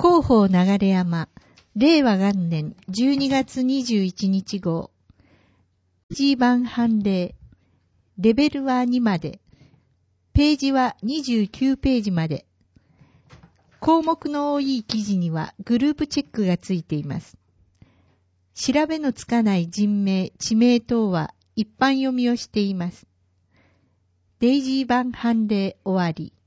広報流山、令和元年12月21日号、G 版判例、レベルは2まで、ページは29ページまで。項目の多い記事にはグループチェックがついています。調べのつかない人名、地名等は一般読みをしています。デイジー版判例終わり。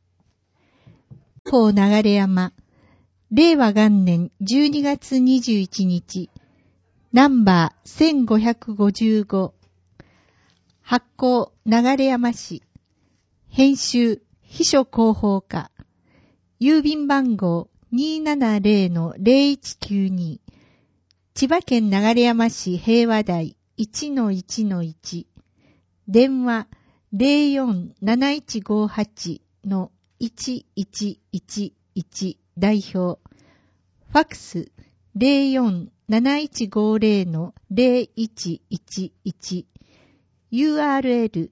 広報流山、令和元年12月21日、ナンバー1555、発行流山市、編集秘書広報課、郵便番号 270-0192、千葉県流山市平和台 1-1-1、電話 047158-1111 代表、ファックス 047150-0111、URL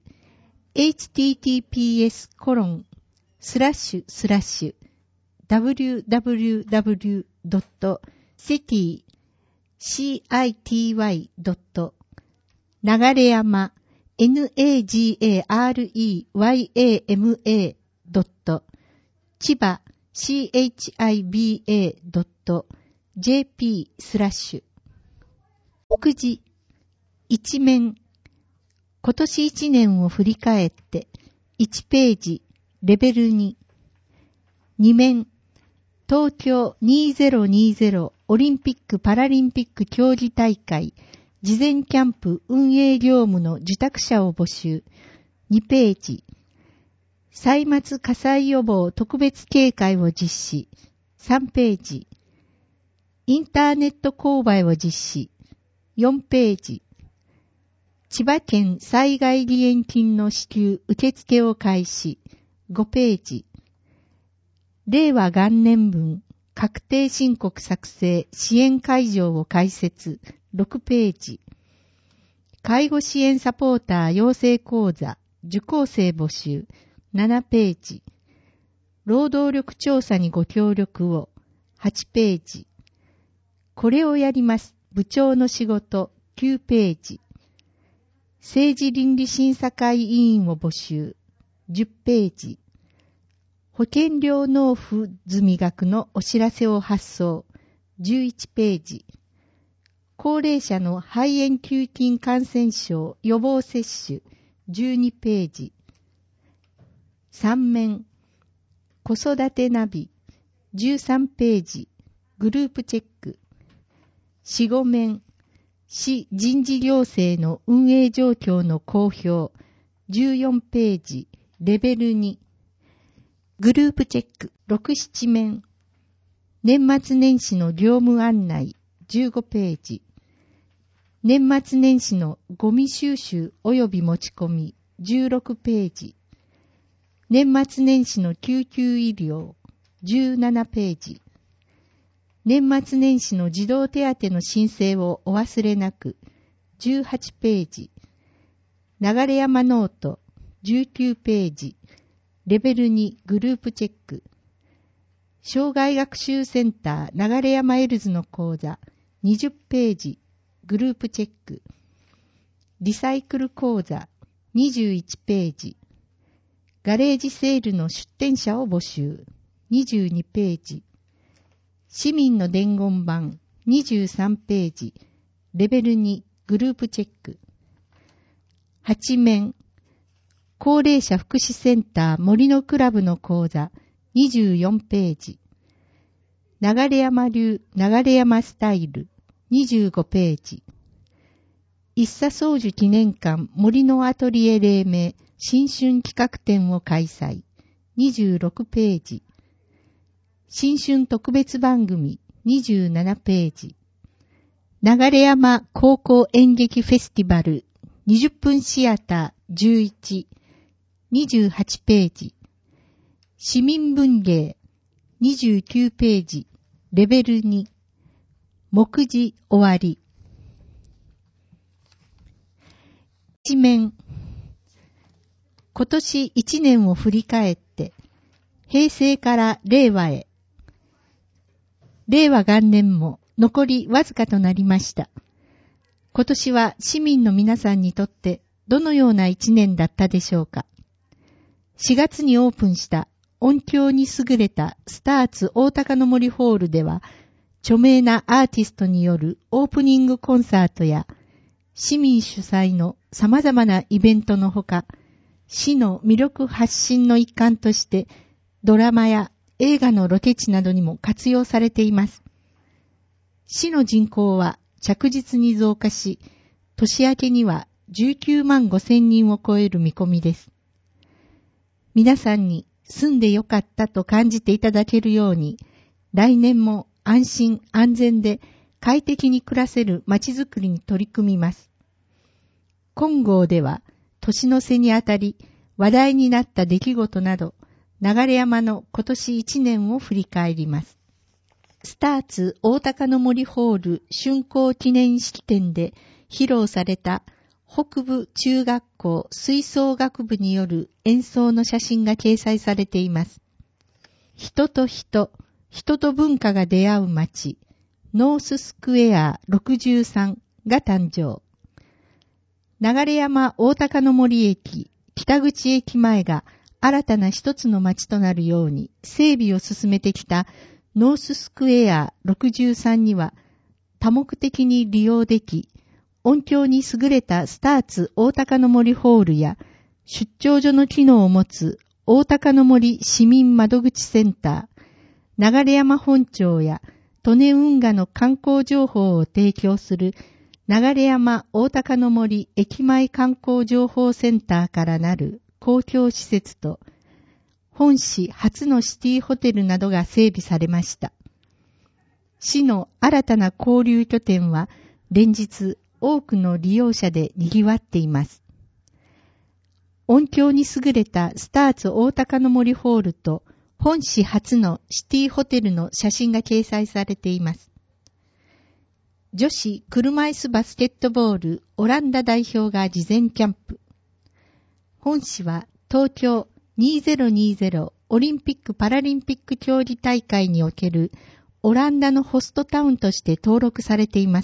https://www.city.流山 nagareyama. 千葉 chiba.jp/ 目次一面、今年1年を振り返って1ページレベル2、2面、東京2020オリンピック・パラリンピック競技大会事前キャンプ運営業務の受託者を募集、2ページ、歳末火災予防特別警戒を実施、3ページ、インターネット購買を実施、4ページ、千葉県災害義援金の支給受付を開始、5ページ、令和元年分確定申告作成支援会場を開設、6ページ、介護支援サポーター養成講座受講生募集、7ページ、労働力調査にご協力を、8ページ、これをやります部長の仕事、9ページ、政治倫理審査会委員を募集、10ページ、保険料納付済額のお知らせを発送、11ページ、高齢者の肺炎球菌感染症予防接種、12ページ、3面、子育てナビ、13ページ、グループチェック、4、5面、市人事行政の運営状況の公表、14ページ、レベル2、グループチェック、6、7面、年末年始の業務案内、15ページ、年末年始のゴミ収集及び持ち込み、16ページ、年末年始の救急医療、17ページ、年末年始の児童手当の申請をお忘れなく、18ページ、流山ノート、19ページ、レベル2グループチェック、障害学習センター流山エルズの講座、20ページ、グループチェック、リサイクル講座、21ページ、ガレージセールの出店者を募集、22ページ、市民の伝言板、23ページ、レベル2グループチェック、8面、高齢者福祉センター森のクラブの講座、24ページ、流山流流山スタイル、25ページ、一茶宗樹記念館森のアトリエ黎明新春企画展を開催、26ページ、新春特別番組、27ページ、流山高校演劇フェスティバル20分シアター11、28ページ、市民文芸29ページ、レベル2、目次終わり。一面、今年1年を振り返って、平成から令和へ。 令和元年も残りわずかとなりました。今年は市民の皆さんにとってどのような一年だったでしょうか。4月にオープンした音響に優れたスターツ大高の森ホールでは、著名なアーティストによるオープニングコンサートや市民主催の様々なイベントのほか、市の魅力発信の一環としてドラマや映画のロケ地などにも活用されています。市の人口は着実に増加し、年明けには19万5千人を超える見込みです。皆さんに住んでよかったと感じていただけるように、来年も安心安全で快適に暮らせる街づくりに取り組みます。今号では、年の瀬にあたり話題になった出来事など、流山の今年1年を振り返ります。スターツ大高の森ホール竣工記念式典で披露された北部中学校吹奏楽部による演奏の写真が掲載されています。人と人、人と文化が出会う街、ノーススクエア63が誕生。流山大高の森駅、北口駅前が新たな一つの街となるように整備を進めてきたノーススクエア63には多目的に利用でき、音響に優れたスターツ大高の森ホールや出張所の機能を持つ大高の森市民窓口センター、流山本町や利根運河の観光情報を提供する流山大高の森駅前観光情報センターからなる公共施設と、本市初のシティホテルなどが整備されました。市の新たな交流拠点は連日多くの利用者で賑わっています。音響に優れたスターツ大高の森ホールと本市初のシティホテルの写真が掲載されています。女子車椅子バスケットボールオランダ代表が事前キャンプ。本市は東京2020オリンピック・パラリンピック競技大会におけるオランダのホストタウンとして登録されています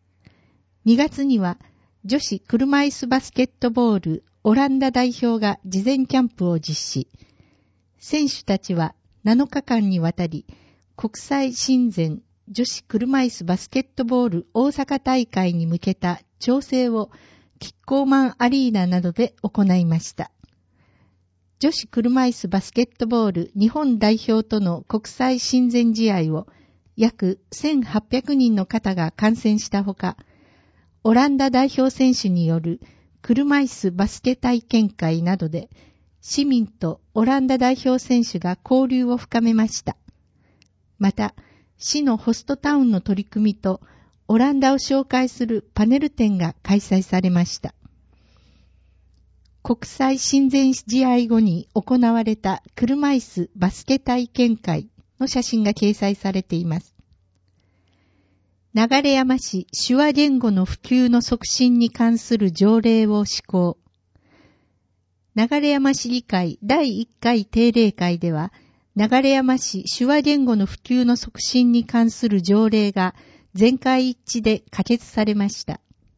。2月には女子車椅子バスケットボールオランダ代表が事前キャンプを実施。選手たちは7日間にわたり国際親善女子車椅子バスケットボール大阪大会に向けた調整をキッコーマンアリーナなどで行いました。女子車椅子バスケットボール日本代表との国際親善試合を約1800人の方が観戦したほか、オランダ代表選手による車椅子バスケ体験会などで市民とオランダ代表選手が交流を深めました。また、市のホストタウンの取り組みとオランダを紹介するパネル展が開催されました。国際親善試合後に行われた車椅子バスケ体験会の写真が掲載されています。流山市手話言語の普及の促進に関する条例を施行。流山市議会第1回定例会では、流山市手話言語の普及の促進に関する条例が全会一致で可決されました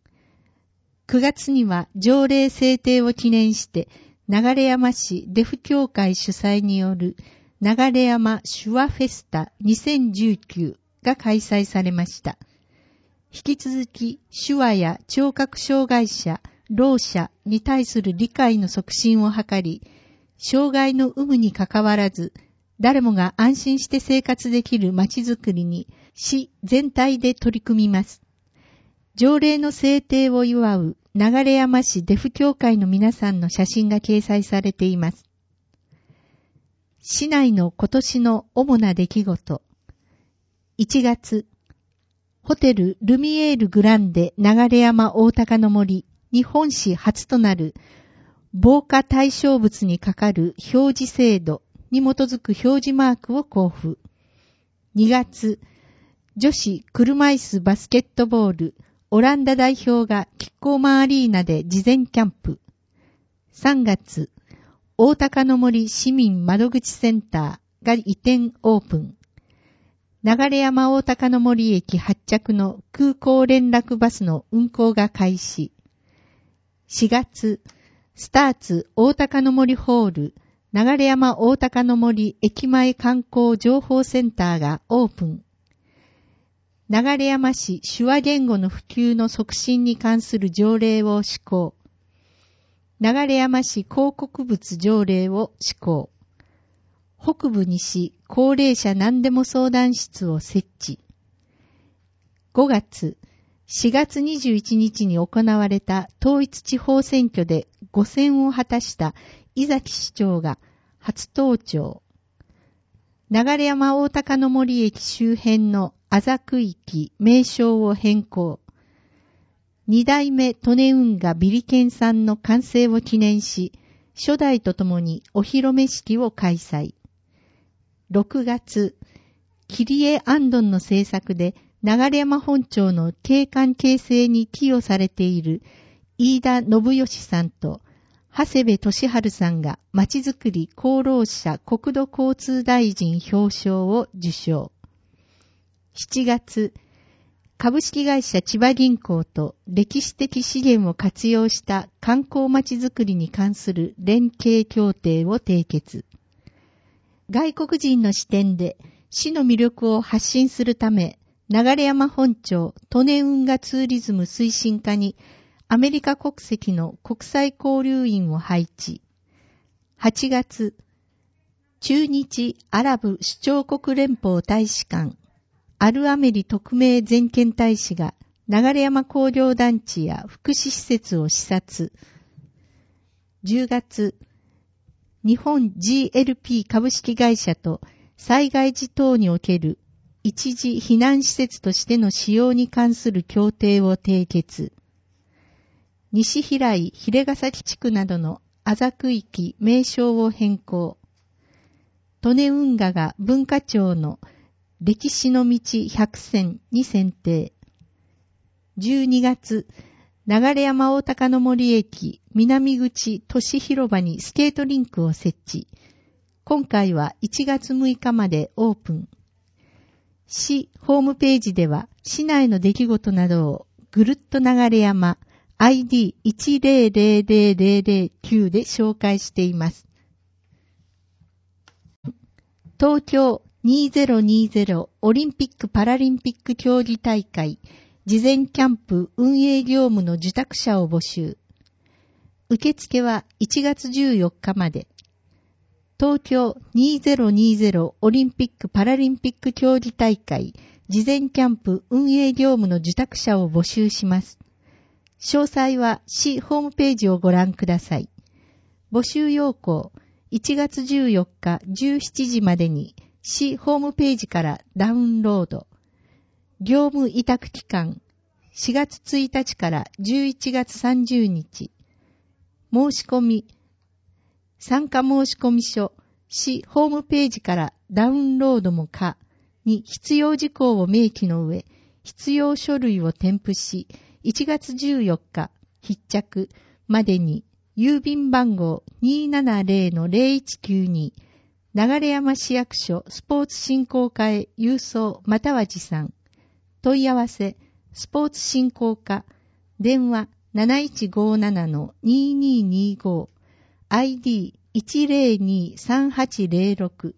。9月には条例制定を記念して、流山市デフ協会主催による流山手話フェスタ2019が開催されました。引き続き手話や聴覚障害者、ろう者に対する理解の促進を図り、障害の有無にかかわらず、誰もが安心して生活できる街づくりに市全体で取り組みます。条例の制定を祝う流山市デフ協会の皆さんの写真が掲載されています。市内の今年の主な出来事。1月、ホテルルミエールグランデ流山大高の森日本市初となる防火対象物にかかる表示制度に基づく表示マークを交付。2月、女子車椅子バスケットボールオランダ代表がキッコーマンアリーナで事前キャンプ。3月、大高の森市民窓口センターが移転オープン。 流山大高の森駅発着の空港連絡バスの運行が開始。4月、スターツ大高の森ホール、流山大高の森駅前観光情報センターがオープン。流山市手話言語の普及の促進に関する条例を施行。流山市広告物条例を施行。北部西高齢者何でも相談室を設置。5月、4月21日に行われた統一地方選挙で5選を果たした井崎市長が初登庁。流山大高の森駅周辺のあざ区域名称を変更。2代目利根運河ビリケンさんの完成を記念し、初代とともにお披露目式を開催。6月、キリエ・アンドンの制作で流山本町の景観形成に寄与されている飯田信義さんと長谷部俊治さんがまちづくり功労者国土交通大臣表彰を受賞。7月、株式会社千葉銀行と歴史的資源を活用した観光まちづくりに関する連携協定を締結。外国人の視点で市の魅力を発信するため、流山本町利根運河ツーリズム推進課にアメリカ国籍の国際交流員を配置。8月、駐日アラブ首長国連邦大使館、アルアメリ特命全権大使が流山工業団地や福祉施設を視察。10月、日本 GLP 株式会社と災害時等における一時避難施設としての使用に関する協定を締結。西平井秀ヶ崎地区などのあざ区域名称を変更。利根運河が文化庁の歴史の道100選に選定。12月、流山大高の森駅南口都市広場にスケートリンクを設置。今回は1月6日までオープン。市ホームページでは市内の出来事などをぐるっと流山ID1000009 で紹介しています。東京2020オリンピック・パラリンピック競技大会事前キャンプ運営業務の受託者を募集。受付は1月14日まで。東京2020オリンピック・パラリンピック競技大会事前キャンプ運営業務の受託者を募集します。詳細は市ホームページをご覧ください。募集要項、1月14日17時までに市ホームページからダウンロード。業務委託期間、4月1日から11月30日。申し込み、参加申込書、市ホームページからダウンロードも可に必要事項を明記の上、必要書類を添付し、1月14日必着までに郵便番号 270-0192 流山市役所スポーツ振興課へ郵送または持参。問い合わせ、スポーツ振興課、電話 7157-2225、ID1023806。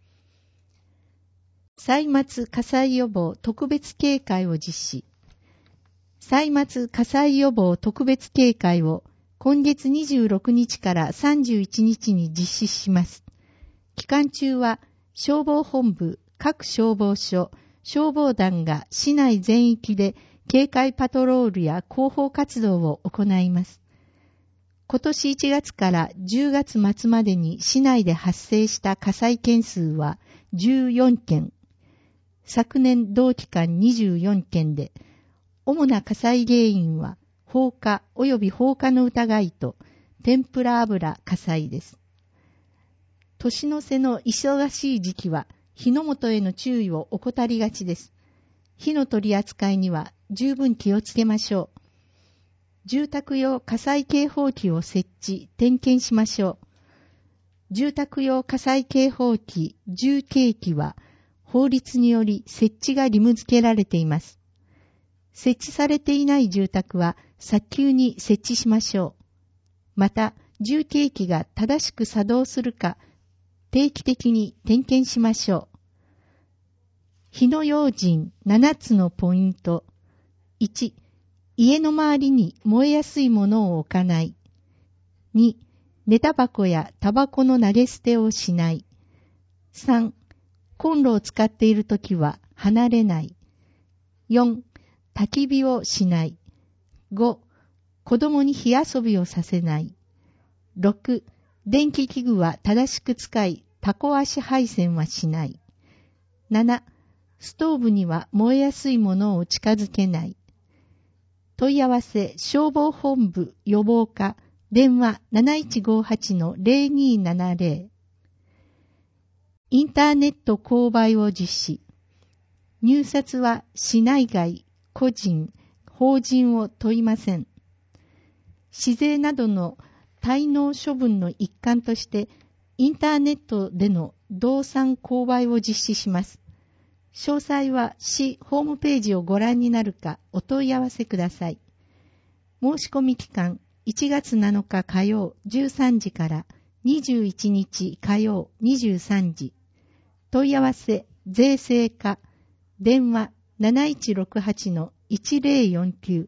歳末火災予防特別警戒を実施。歳末火災予防特別警戒を今月26日から31日に実施します。期間中は消防本部、各消防署、消防団が市内全域で警戒パトロールや広報活動を行います。今年1月から10月末までに市内で発生した火災件数は14件。昨年同期間24件で、主な火災原因は放火及び放火の疑いと天ぷら油火災です。年の瀬の忙しい時期は火の元への注意を怠りがちです。火の取り扱いには十分気をつけましょう。住宅用火災警報器を設置、点検しましょう。住宅用火災警報器、重警器は法律により設置が義務付けられています。設置されていない住宅は早急に設置しましょう。また、重計器が正しく作動するか定期的に点検しましょう。火の用心7つのポイント。1、家の周りに燃えやすいものを置かない。2、寝タバコやタバコの投げ捨てをしない。3、コンロを使っているときは離れない。4、焚き火をしない。5、子供に火遊びをさせない。6、電気器具は正しく使い、タコ足配線はしない。7、ストーブには燃えやすいものを近づけない。問い合わせ消防本部予防課電話 7158-0270 インターネット購買を実施。入札は市内外、個人、法人を問いません。市税などの滞納処分の一環としてインターネットでの動産購買を実施します。詳細は市ホームページをご覧になるかお問い合わせください。申し込み期間1月7日火曜13時から21日火曜23時。問い合わせ税制課電話 7168-1049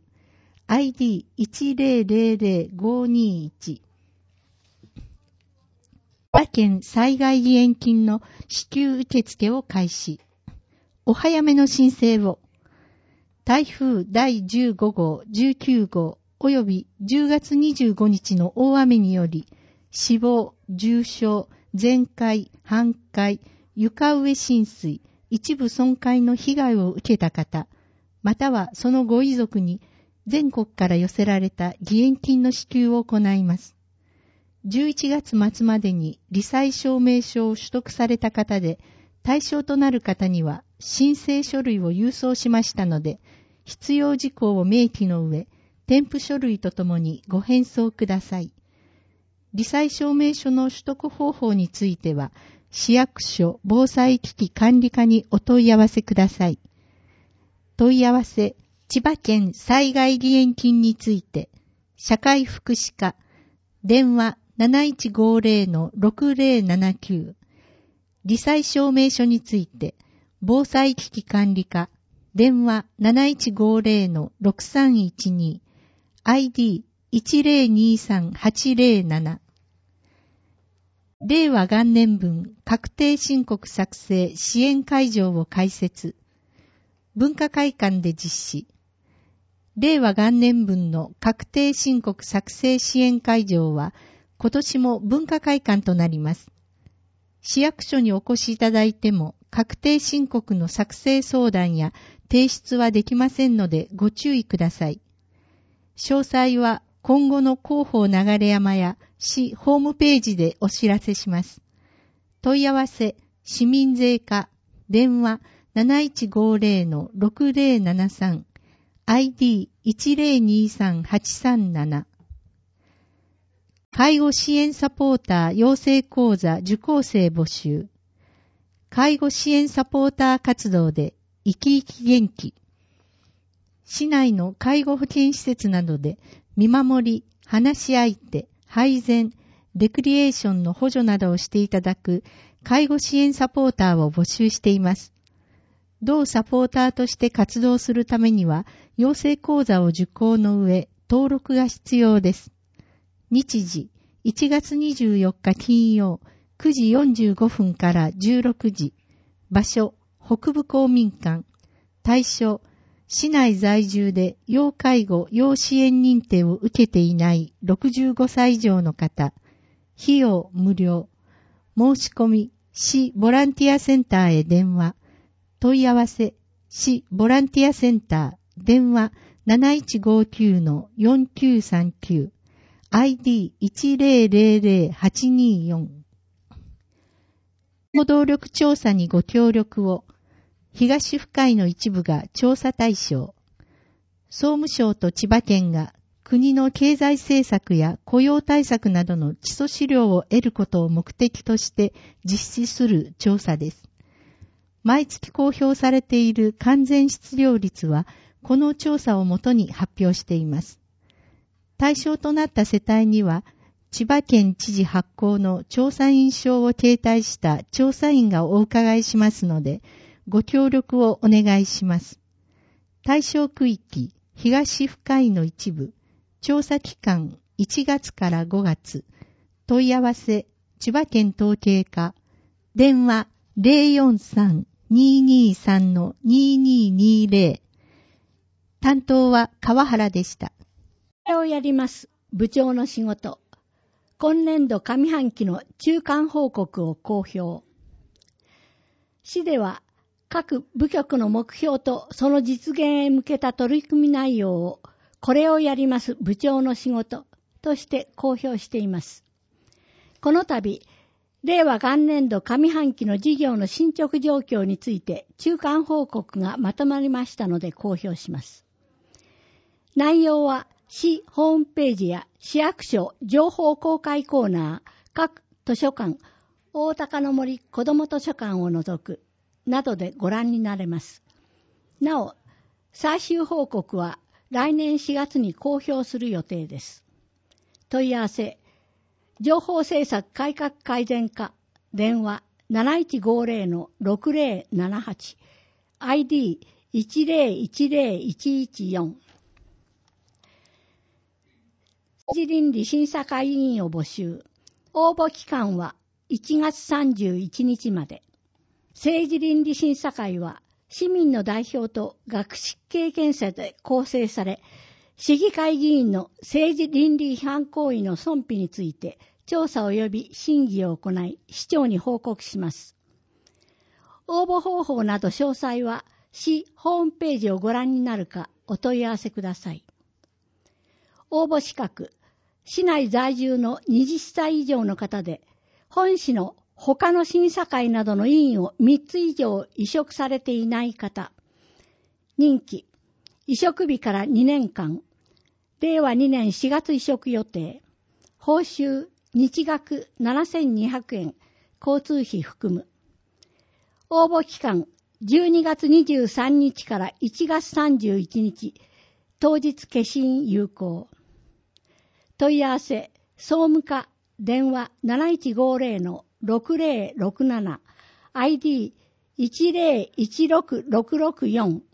ID10000521 千葉県災害義援金の支給受付を開始。お早めの申請を。台風第15号、19号及び10月25日の大雨により死亡、重傷、全壊、半壊、床上浸水、一部損壊の被害を受けた方、またはそのご遺族に全国から寄せられた義援金の支給を行います。11月末までに罹災証明書を取得された方で、対象となる方には申請書類を郵送しましたので、必要事項を明記の上、添付書類とともにご返送ください。罹災証明書の取得方法については、市役所防災危機管理課にお問い合わせください。問い合わせ、千葉県災害義援金について、社会福祉課、電話 7150-6079、罹災証明書について、防災危機管理課、電話 7150-6312、ID1023-807。令和元年分確定申告作成支援会場を開設。文化会館で実施。令和元年分の確定申告作成支援会場は今年も文化会館となります。市役所にお越しいただいても確定申告の作成相談や提出はできませんのでご注意ください。詳細は今後の広報流山や市ホームページでお知らせします。問い合わせ市民税課電話 7150-6073 ID1023-837。介護支援サポーター養成講座受講生募集。介護支援サポーター活動で生き生き元気。市内の介護保健施設などで見守り、話し相手、配膳、レクリエーションの補助などをしていただく介護支援サポーターを募集しています。同サポーターとして活動するためには、養成講座を受講の上、登録が必要です。日時、1月24日金曜、9時45分から16時。場所、北部公民館。対象、市内在住で要介護・要支援認定を受けていない65歳以上の方。費用無料。申し込み、市ボランティアセンターへ電話。問い合わせ、市ボランティアセンター、電話 7159-4939、ID1000-824。労働力調査にご協力を。東府海の一部が調査対象。総務省と千葉県が国の経済政策や雇用対策などの基礎資料を得ることを目的として実施する調査です。 毎月公表されている完全失業率は、この調査をもとに発表しています。対象となった世帯には、千葉県知事発行の調査員証を携帯した調査員がお伺いしますので、ご協力をお願いします。対象区域、東深井の一部、調査期間1月から5月、問い合わせ、千葉県統計課、電話 043-223-2220、担当は川原でした。 これをやります部長の仕事。今年度上半期の中間報告を公表。市では各部局の目標とその実現へ向けた取り組み内容をこれをやります部長の仕事として公表しています。この度、令和元年度上半期の事業の進捗状況について中間報告がまとまりましたので公表します。内容は市ホームページや市役所情報公開コーナー、各図書館、大高の森子ども図書館を除くなどでご覧になれます。なお、最終報告は来年4月に公表する予定です。問い合わせ、情報政策改革改善課、電話 7150-6078、ID1010114。政治倫理審査会委員を募集。応募期間は1月31日まで。政治倫理審査会は市民の代表と学識経験者で構成され、市議会議員の政治倫理違反行為の存否について調査及び審議を行い、市長に報告します。応募方法など詳細は市ホームページをご覧になるかお問い合わせください。応募資格、市内在住の20歳以上の方で、本市の他の審査会などの委員を3つ以上委嘱されていない方、任期、委嘱日から2年間、令和2年4月委嘱予定、報酬、日額7200円、交通費含む。応募期間、12月23日から1月31日、当日消印有効。問い合わせ、総務課、電話 7150-6067、ID1016664。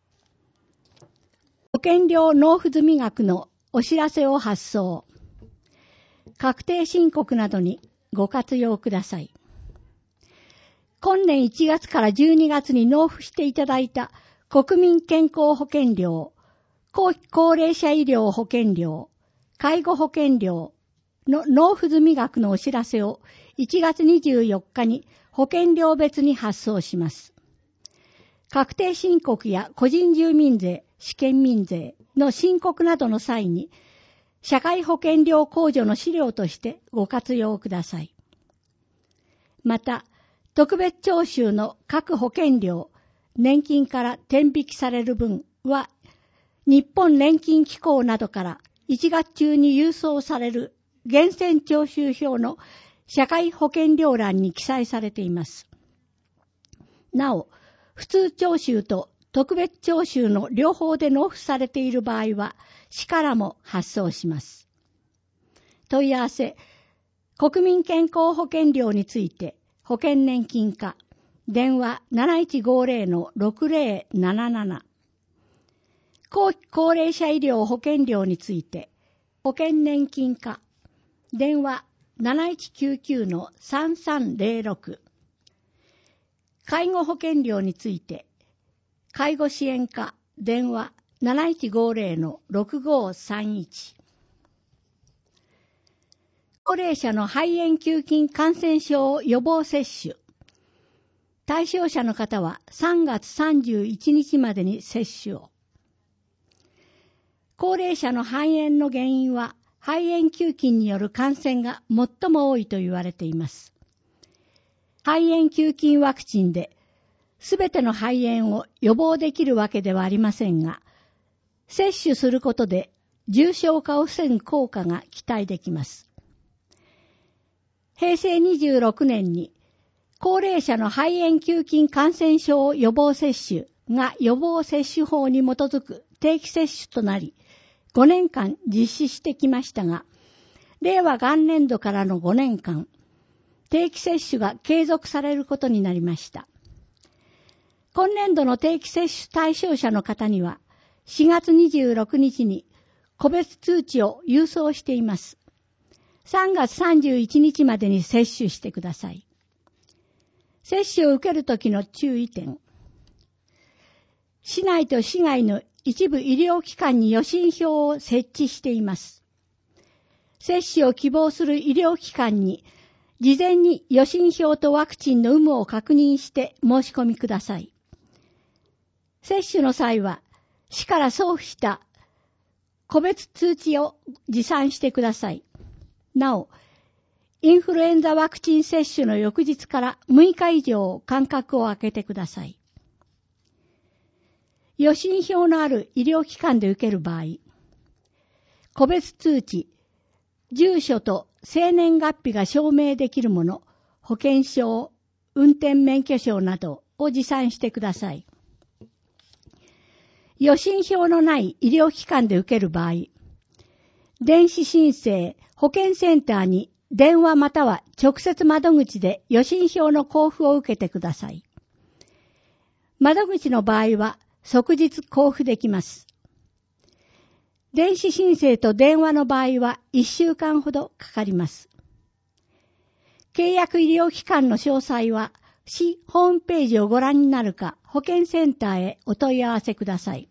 保険料納付済額のお知らせを発送。確定申告などにご活用ください。今年1月から12月に納付していただいた国民健康保険料、後期高齢者医療保険料、介護保険料の納付済額のお知らせを1月24日に保険料別に発送します。確定申告や個人住民税、試験民税の申告などの際に、社会保険料控除の資料としてご活用ください。また、特別徴収の各保険料、年金から転引きされる分は、日本年金機構などから1月中に郵送される源泉徴収票の社会保険料欄に記載されています。なお、普通徴収と特別徴収の両方で納付されている場合は、市からも発送します。問い合わせ、国民健康保険料について、保険年金課、電話 7150-6077。後期高齢者医療保険料について、保険年金課、電話 7199-3306。介護保険料について、介護支援課、電話 7150-6531。高齢者の肺炎球菌感染症予防接種。対象者の方は3月31日までに接種を。高齢者の肺炎の原因は肺炎球菌による感染が最も多いと言われています。肺炎球菌ワクチンで、すべての肺炎を予防できるわけではありませんが、接種することで重症化を防ぐ効果が期待できます。平成26年に高齢者の肺炎球菌感染症予防接種が予防接種法に基づく定期接種となり、5年間実施してきましたが、令和元年度からの5年間、定期接種が継続されることになりました。今年度の定期接種対象者の方には、4月26日に個別通知を郵送しています。3月31日までに接種してください。接種を受けるときの注意点。市内と市外の一部医療機関に予診票を設置しています。接種を希望する医療機関に、事前に予診票とワクチンの有無を確認して申し込みください。接種の際は、市から送付した個別通知を持参してください。なお、インフルエンザワクチン接種の翌日から6日以上間隔を空けてください。予診票のある医療機関で受ける場合、個別通知、住所と生年月日が証明できるもの、保険証、運転免許証などを持参してください。予診票のない医療機関で受ける場合、電子申請、保健センターに電話または直接窓口で予診票の交付を受けてください。窓口の場合は即日交付できます。電子申請と電話の場合は1週間ほどかかります。契約医療機関の詳細は市ホームページをご覧になるか保健センターへお問い合わせください。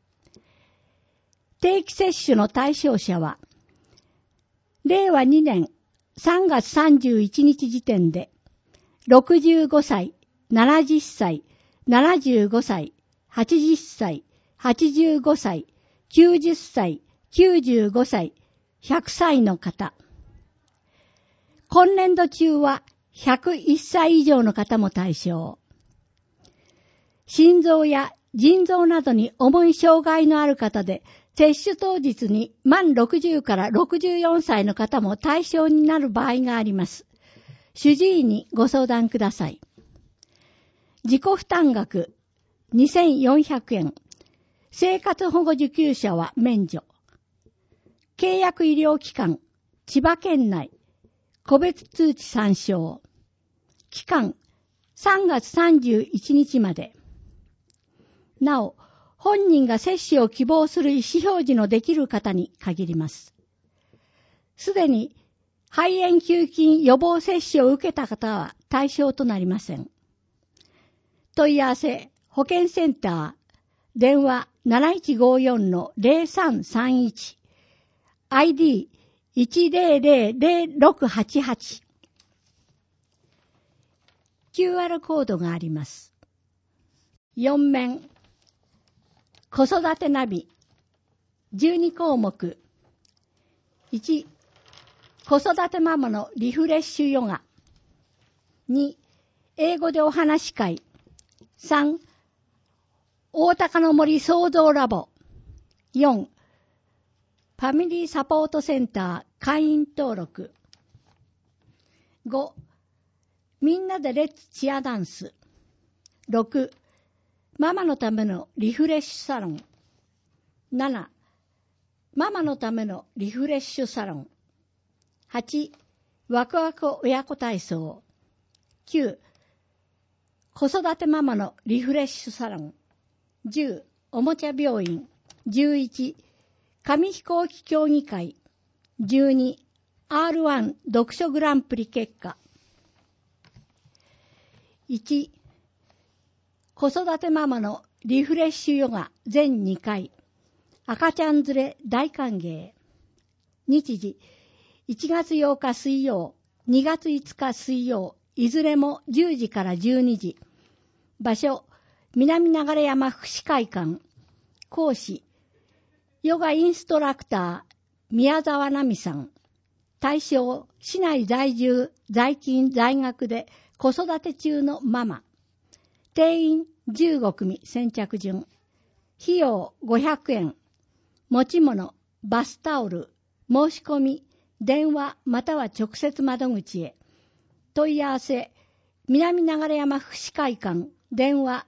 定期接種の対象者は、令和2年3月31日時点で、65歳、70歳、75歳、80歳、85歳、90歳、95歳、100歳の方。今年度中は101歳以上の方も対象。心臓や腎臓などに重い障害のある方で、接種当日に満60から64歳の方も対象になる場合があります。主治医にご相談ください。自己負担額2400円。生活保護受給者は免除。契約医療機関、千葉県内、個別通知参照。期間、3月31日まで。なお、本人が接種を希望する意思表示のできる方に限ります。すでに肺炎球菌予防接種を受けた方は対象となりません。問い合わせ、保健センター、電話 7154-0331、ID1000688、QR コードがあります。4面、子育てナビ、12項目。1、子育てママのリフレッシュヨガ。2、英語でお話し会。3、大高の森創造ラボ。4、ファミリーサポートセンター会員登録。5、みんなでレッツチアダンス。6、ママのためのリフレッシュサロン。7、ママのためのリフレッシュサロン。8、ワクワク親子体操。9、子育てママのリフレッシュサロン。10、おもちゃ病院。11、紙飛行機競技会。12、R1 読書グランプリ結果。1、子育てママのリフレッシュヨガ全2回。赤ちゃん連れ大歓迎。日時、1月8日水曜、2月5日水曜、いずれも10時から12時。場所、南流山福祉会館。講師、ヨガインストラクター、宮沢奈美さん。対象、市内在住、在勤、在学で子育て中のママ。定員15組先着順。費用500円。持ち物、バスタオル、申し込み、電話または直接窓口へ。問い合わせ南流山福祉会館、電話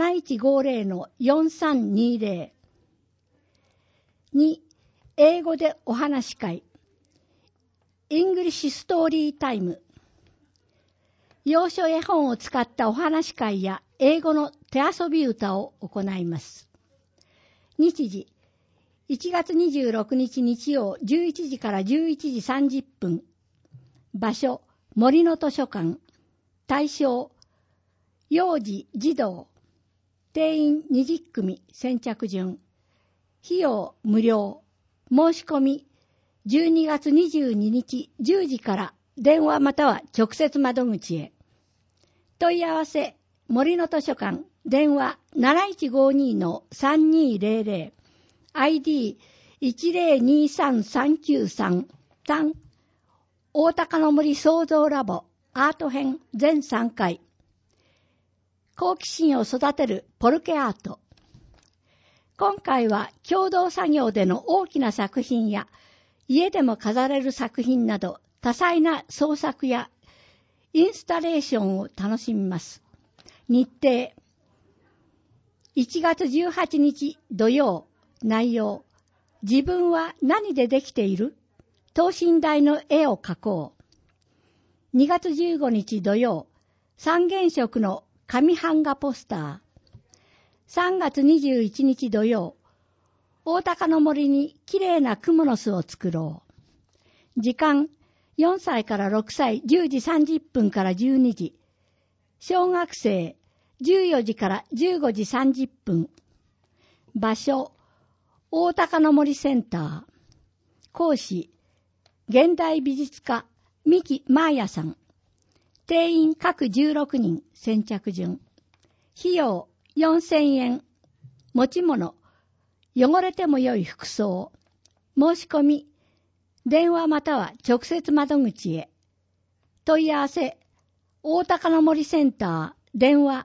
7150-4320。2、英語でお話会、イングリッシュストーリータイム。洋書絵本を使ったお話会や英語の手遊び歌を行います。日時、1月26日日曜11時から11時30分。場所、森の図書館。対象、幼児、児童。定員20組、先着順。費用、無料。申し込み、12月22日10時から電話または直接窓口へ。問い合わせ、森の図書館、電話 7152-3200、ID1023393、大高の森創造ラボ、アート編全3回。好奇心を育てるポルケアート。今回は共同作業での大きな作品や、家でも飾れる作品など、多彩な創作やインスタレーションを楽しみます。日程、1月18日土曜。内容、自分は何でできている？等身大の絵を描こう。2月15日土曜。三原色の紙版画ポスター。3月21日土曜。大高の森にきれいなクモの巣を作ろう。時間、4歳から6歳10時30分から12時。小学生、14時から15時30分。場所、大高の森センター。講師、現代美術家、三木マーヤさん。定員各16人、先着順。費用、4000円。持ち物、汚れても良い服装。申し込み、電話または直接窓口へ。問い合わせ、大高の森センター、電話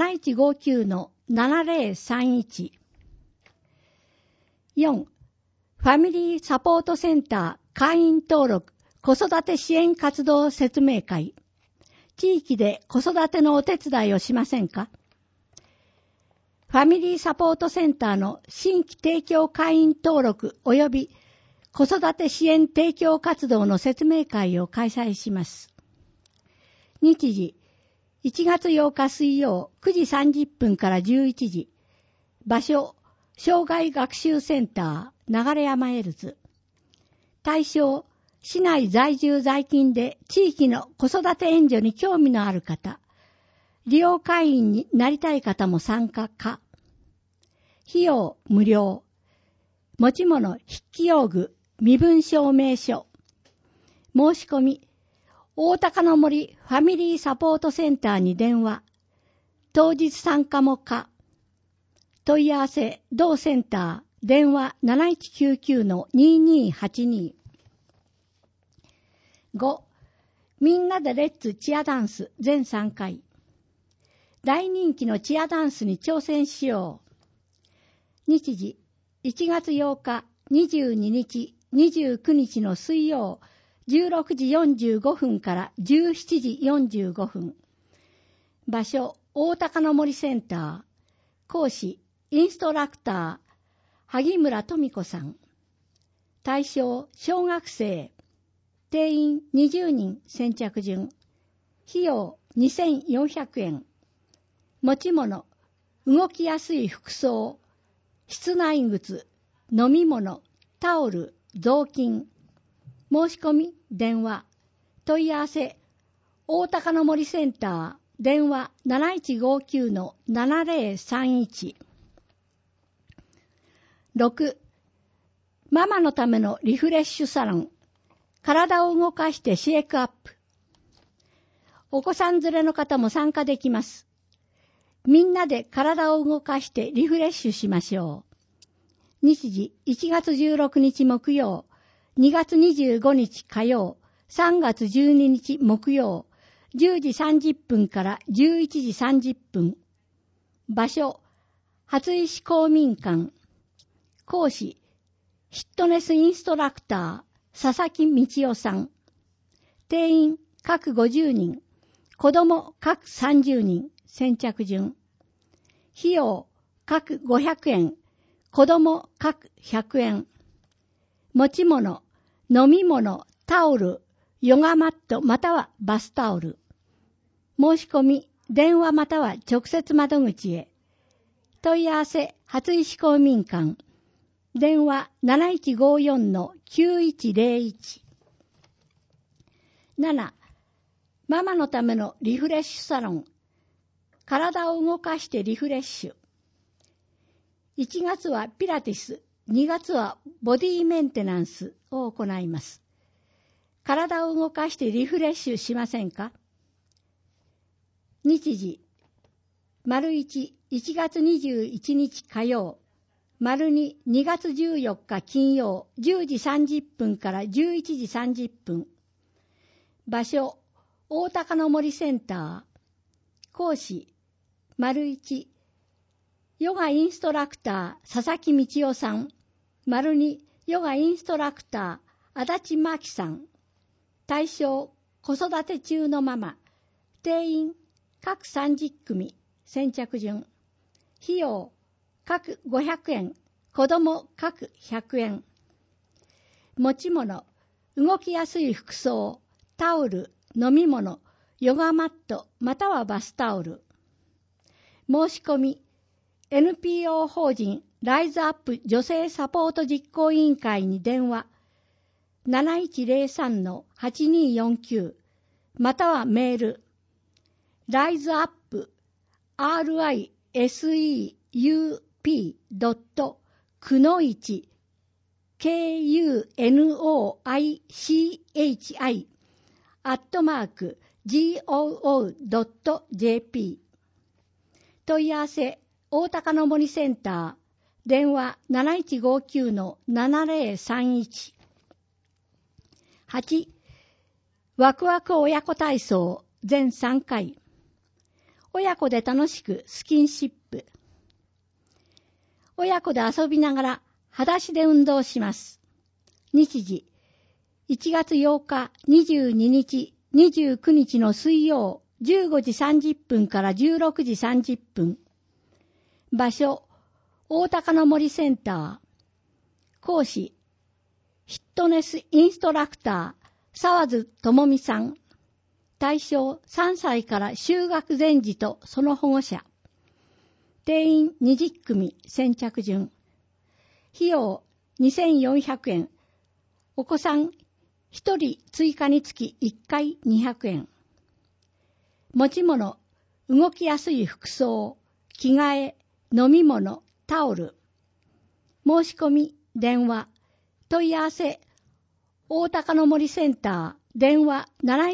7159-7031。4、ファミリーサポートセンター会員登録子育て支援活動説明会。地域で子育てのお手伝いをしませんか？ファミリーサポートセンターの新規提供会員登録及び子育て支援提供活動の説明会を開催します。日時、1月8日水曜9時30分から11時。場所、障害学習センター、流山エルズ。対象、市内在住在勤で地域の子育て援助に興味のある方。利用会員になりたい方も参加可。費用無料。持ち物筆記用具、身分証明書。申し込み、大高の森ファミリーサポートセンターに電話。当日参加も可。問い合わせ、同センター、電話 7199-2282。5、みんなでレッツチアダンス全3回。大人気のチアダンスに挑戦しよう。日時、1月8日、22日、29日の水曜、16時45分から17時45分。場所、大高の森センター。講師、インストラクター、萩村富子さん。対象、小学生。定員20人、先着順。費用2400円。持ち物、動きやすい服装、室内靴、飲み物、タオル、雑巾。申し込み、電話。問い合わせ、大高の森センター、電話 7159-7031。6、ママのためのリフレッシュサロン。体を動かしてシェイクアップ。お子さん連れの方も参加できます。みんなで体を動かしてリフレッシュしましょう。日時、1月16日木曜、2月25日火曜、3月12日木曜、10時30分から11時30分。場所、初石公民館。講師、フィットネスインストラクター、佐々木道夫さん。定員各50人。 子供各30人、先着順。費用各500円、子供各100円。持ち物、飲み物、タオル、ヨガマットまたはバスタオル。申し込み、電話または直接窓口へ。問い合わせ、初石公民館。電話 7154-9101。7. ママのためのリフレッシュサロン。体を動かしてリフレッシュ。1月はピラティス、2月はボディメンテナンスを行います。体を動かしてリフレッシュしませんか？日時、丸1、1月21日火曜、丸2、2月14日金曜、10時30分から11時30分。場所、大高の森センター。講師、丸1、ヨガインストラクター、佐々木道夫さん。丸2、ヨガインストラクター、足立真紀さん。対象、子育て中のママ。定員、各30組、先着順。費用、各500円、子供各100円。持ち物、動きやすい服装、タオル、飲み物、ヨガマットまたはバスタオル。申し込み、NPO 法人ライズアップ女性サポート実行委員会に電話 7103-8249 またはメール riseup.kunoichi@goo.jp 問い合わせ大高の森センター電話 7159-7031 8. ワクワク親子体操全3回親子で楽しくスキンシップ親子で遊びながら裸足で運動します。日時1月8日、22日、29日の水曜15時30分から16時30分。場所、大高の森センター。講師、フィットネスインストラクター、沢津智美さん。対象3歳から就学前児とその保護者。定員20組、先着順。費用2400円。お子さん1人追加につき1回200円。持ち物、動きやすい服装、着替え、飲み物、タオル。申し込み、電話。問い合わせ、大高の森センター、電話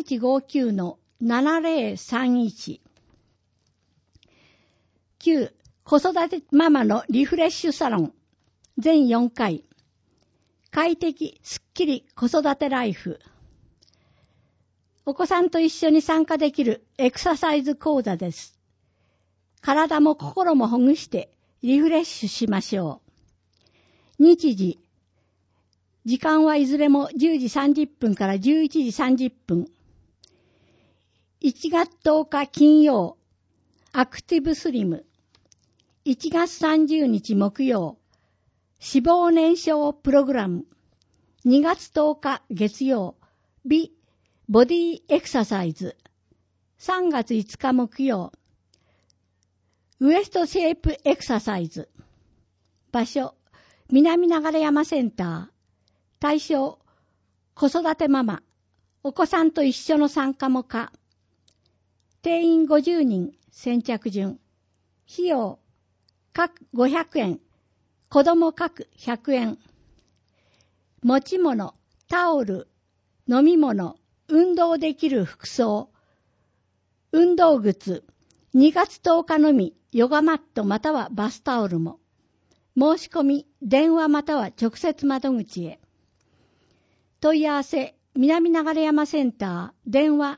7159-7031。9. 子育てママのリフレッシュサロン。全4回。快適、すっきり子育てライフ。お子さんと一緒に参加できるエクササイズ講座です。体も心もほぐしてリフレッシュしましょう。日時。時間はいずれも10時30分から11時30分。1月10日金曜、アクティブスリム。1月30日木曜、脂肪燃焼プログラム。2月10日月曜、美ボディエクササイズ。3月5日木曜、ウエストシェイプエクササイズ。場所、南流山センター。対象、子育てママ。お子さんと一緒の参加も可。定員50人、先着順。費用、各500円。子供各100円。持ち物、タオル、飲み物、運動できる服装、運動靴、2月10日のみ、ヨガマットまたはバスタオルも。申し込み、電話または直接窓口へ。問い合わせ、南流山センター、電話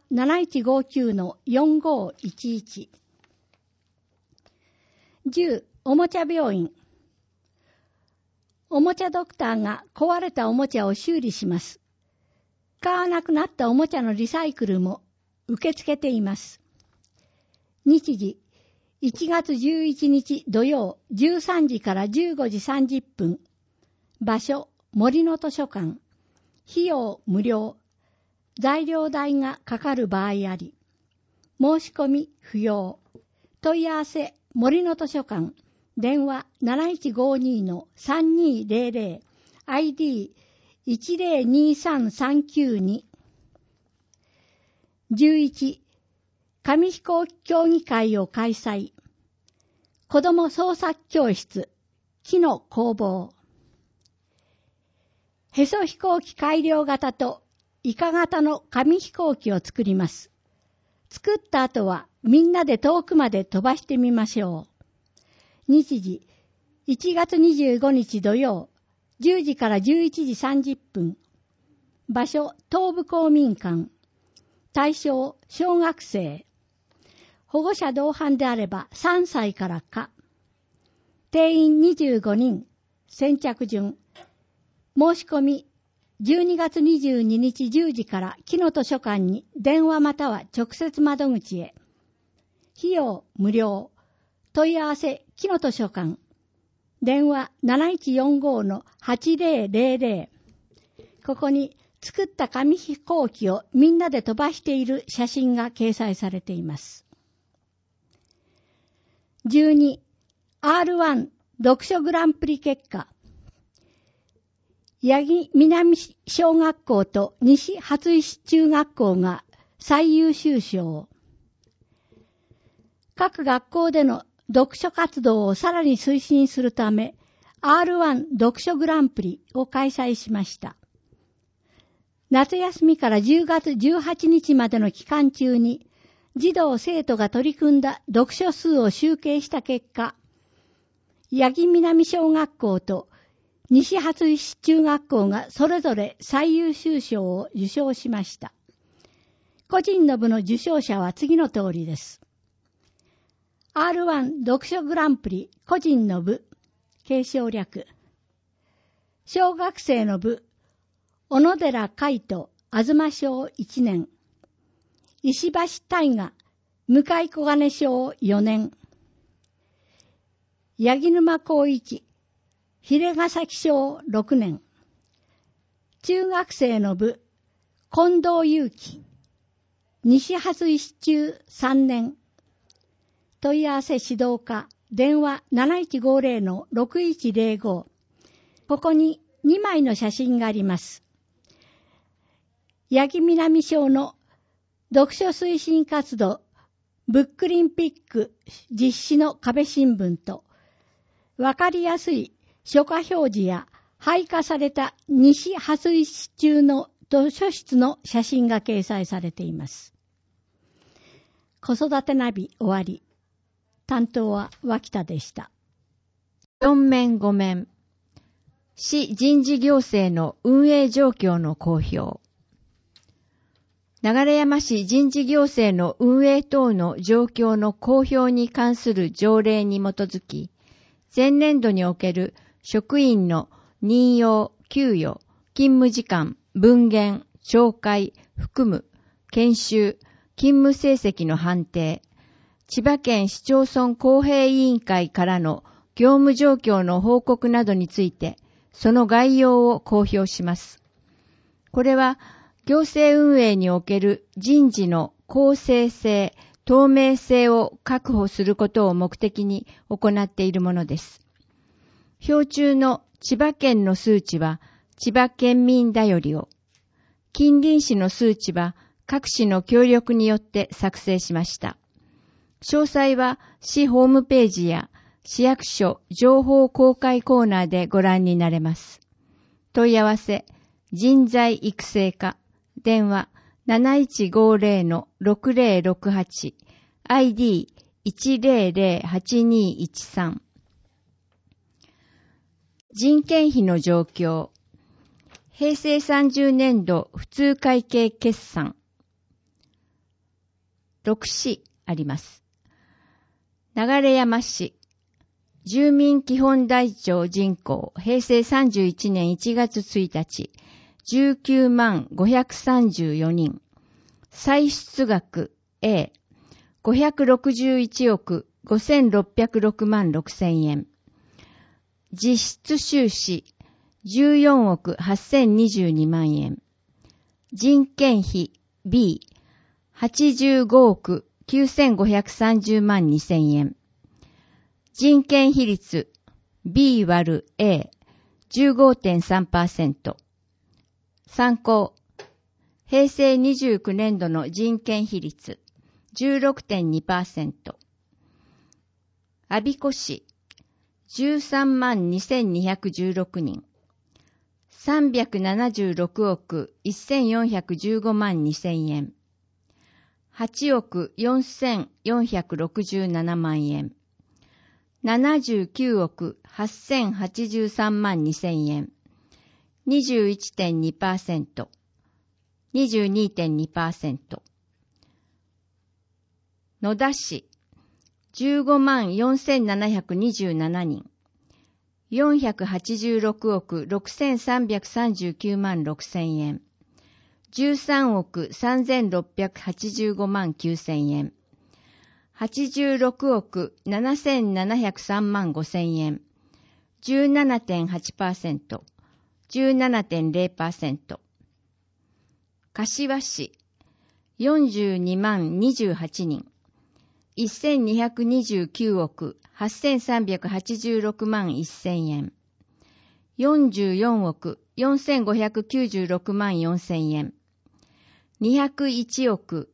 7159-4511。10. おもちゃ病院。おもちゃドクターが壊れたおもちゃを修理します。使わなくなったおもちゃのリサイクルも受け付けています。日時、1月11日土曜13時から15時30分。場所、森の図書館。費用無料。材料代がかかる場合あり。申し込み不要。問い合わせ、森の図書館。電話 7152-3200。ID102339-2。11、紙飛行機競技会を開催。子ども創作教室、木の工房。へそ飛行機改良型とイカ型の紙飛行機を作ります。作った後はみんなで遠くまで飛ばしてみましょう。日時、1月25日土曜、10時から11時30分。場所、東部公民館。対象、小学生。保護者同伴であれば3歳から下。定員25人。先着順。申し込み、12月22日10時から木の図書館に電話または直接窓口へ。費用無料。問い合わせ、木の図書館。電話 7145-8000。ここに作った紙飛行機をみんなで飛ばしている写真が掲載されています。12、R1 読書グランプリ結果。八木南小学校と西初石中学校が最優秀賞。各学校での読書活動をさらに推進するため R1 読書グランプリを開催しました。夏休みから10月18日までの期間中に児童生徒が取り組んだ読書数を集計した結果、八木南小学校と西初石中学校がそれぞれ最優秀賞を受賞しました。個人の部の受賞者は次の通りです。R1 読書グランプリ個人の部、継承略。小学生の部、小野寺海斗、東小1年。石橋大河、向井小金小4年。八木沼光一、秀ヶ崎小6年。中学生の部、近藤祐樹、西初石中3年。問い合わせ指導課、電話 7150-6105。ここに2枚の写真があります。八木南小の読書推進活動、ブックリンピック実施の壁新聞と、わかりやすい書家表示や配下された西初石中の図書室の写真が掲載されています。子育てナビ終わり。担当は脇田でした。 4面5面。市人事行政の運営状況の公表。流山市人事行政の運営等の状況の公表に関する条例に基づき、前年度における職員の任用、給与、勤務時間、分限、懲戒、含む、研修、勤務成績の判定、千葉県市町村公平委員会からの業務状況の報告などについて、その概要を公表します。これは、行政運営における人事の公正性、透明性を確保することを目的に行っているものです。表中の千葉県の数値は千葉県民だよりを、近隣市の数値は各市の協力によって作成しました。詳細は市ホームページや市役所情報公開コーナーでご覧になれます。問い合わせ、人材育成課、電話 7150-6068、ID1008213。人件費の状況。平成30年度普通会計決算。6市あります。流山市。住民基本台帳人口、平成31年1月1日、19万534人。 歳出額 A、561億5606万6千円。実質収支14億8022万円。人件費 B、85億9530万2千円。人件費率 B 割る A、15.3%。参考。平成29年度の人件費率 16.2%。我孫子市13万2216人。376億1415万2千円。8億4467万円。79億8083万2千円。21.2%。22.2%。野田市15万4727人。486億6339万6千円。13億3685万9千円。86億7703万5千円。17.8%。17.0%。柏市42万28人。1229億8386万1000円。44億4596万4000円。201億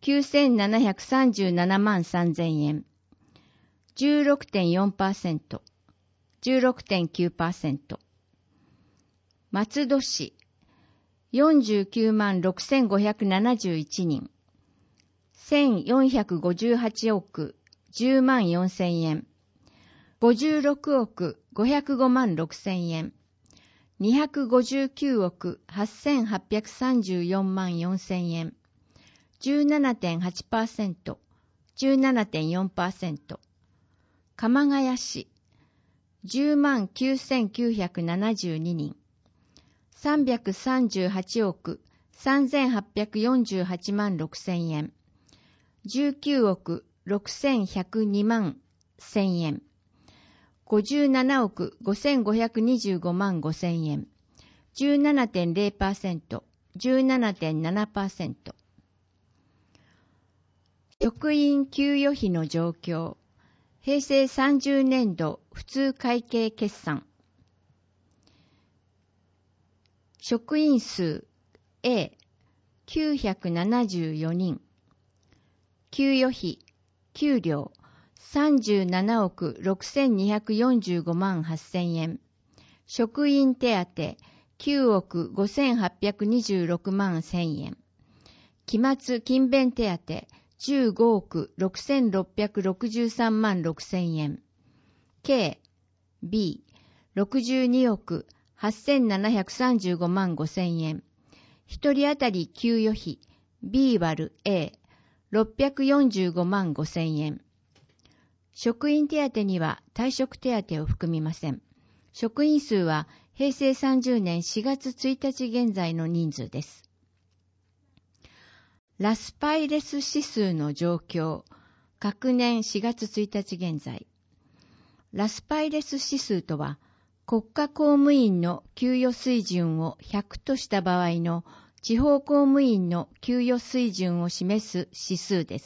9737万3000円。16.4%。16.9%。松戸市49万6571人。1458億10万4000円。56億505万6000円。259億8834万4000円。17.8%。17.4%。鎌ヶ谷市10万9972人。338億3848万6000円。19億6102万1000円。57億5525万5000円。17.0%。17.7%。職員給与費の状況。平成30年度普通会計決算。職員数 A、974人。給与費、給料、37億6245万8000円。職員手当、9億5826万1000円。期末勤勉手当、15億6663万6000円。計、B、62億8735万5000円。一人当たり給与費、B 割る A、645万5000円。職員手当には退職手当を含みません。職員数は平成30年4月1日現在の人数です。ラスパイレス指数の状況。隔年4月1日現在。ラスパイレス指数とは、国家公務員の給与水準を100とした場合の地方公務員の給与水準を示す指数です。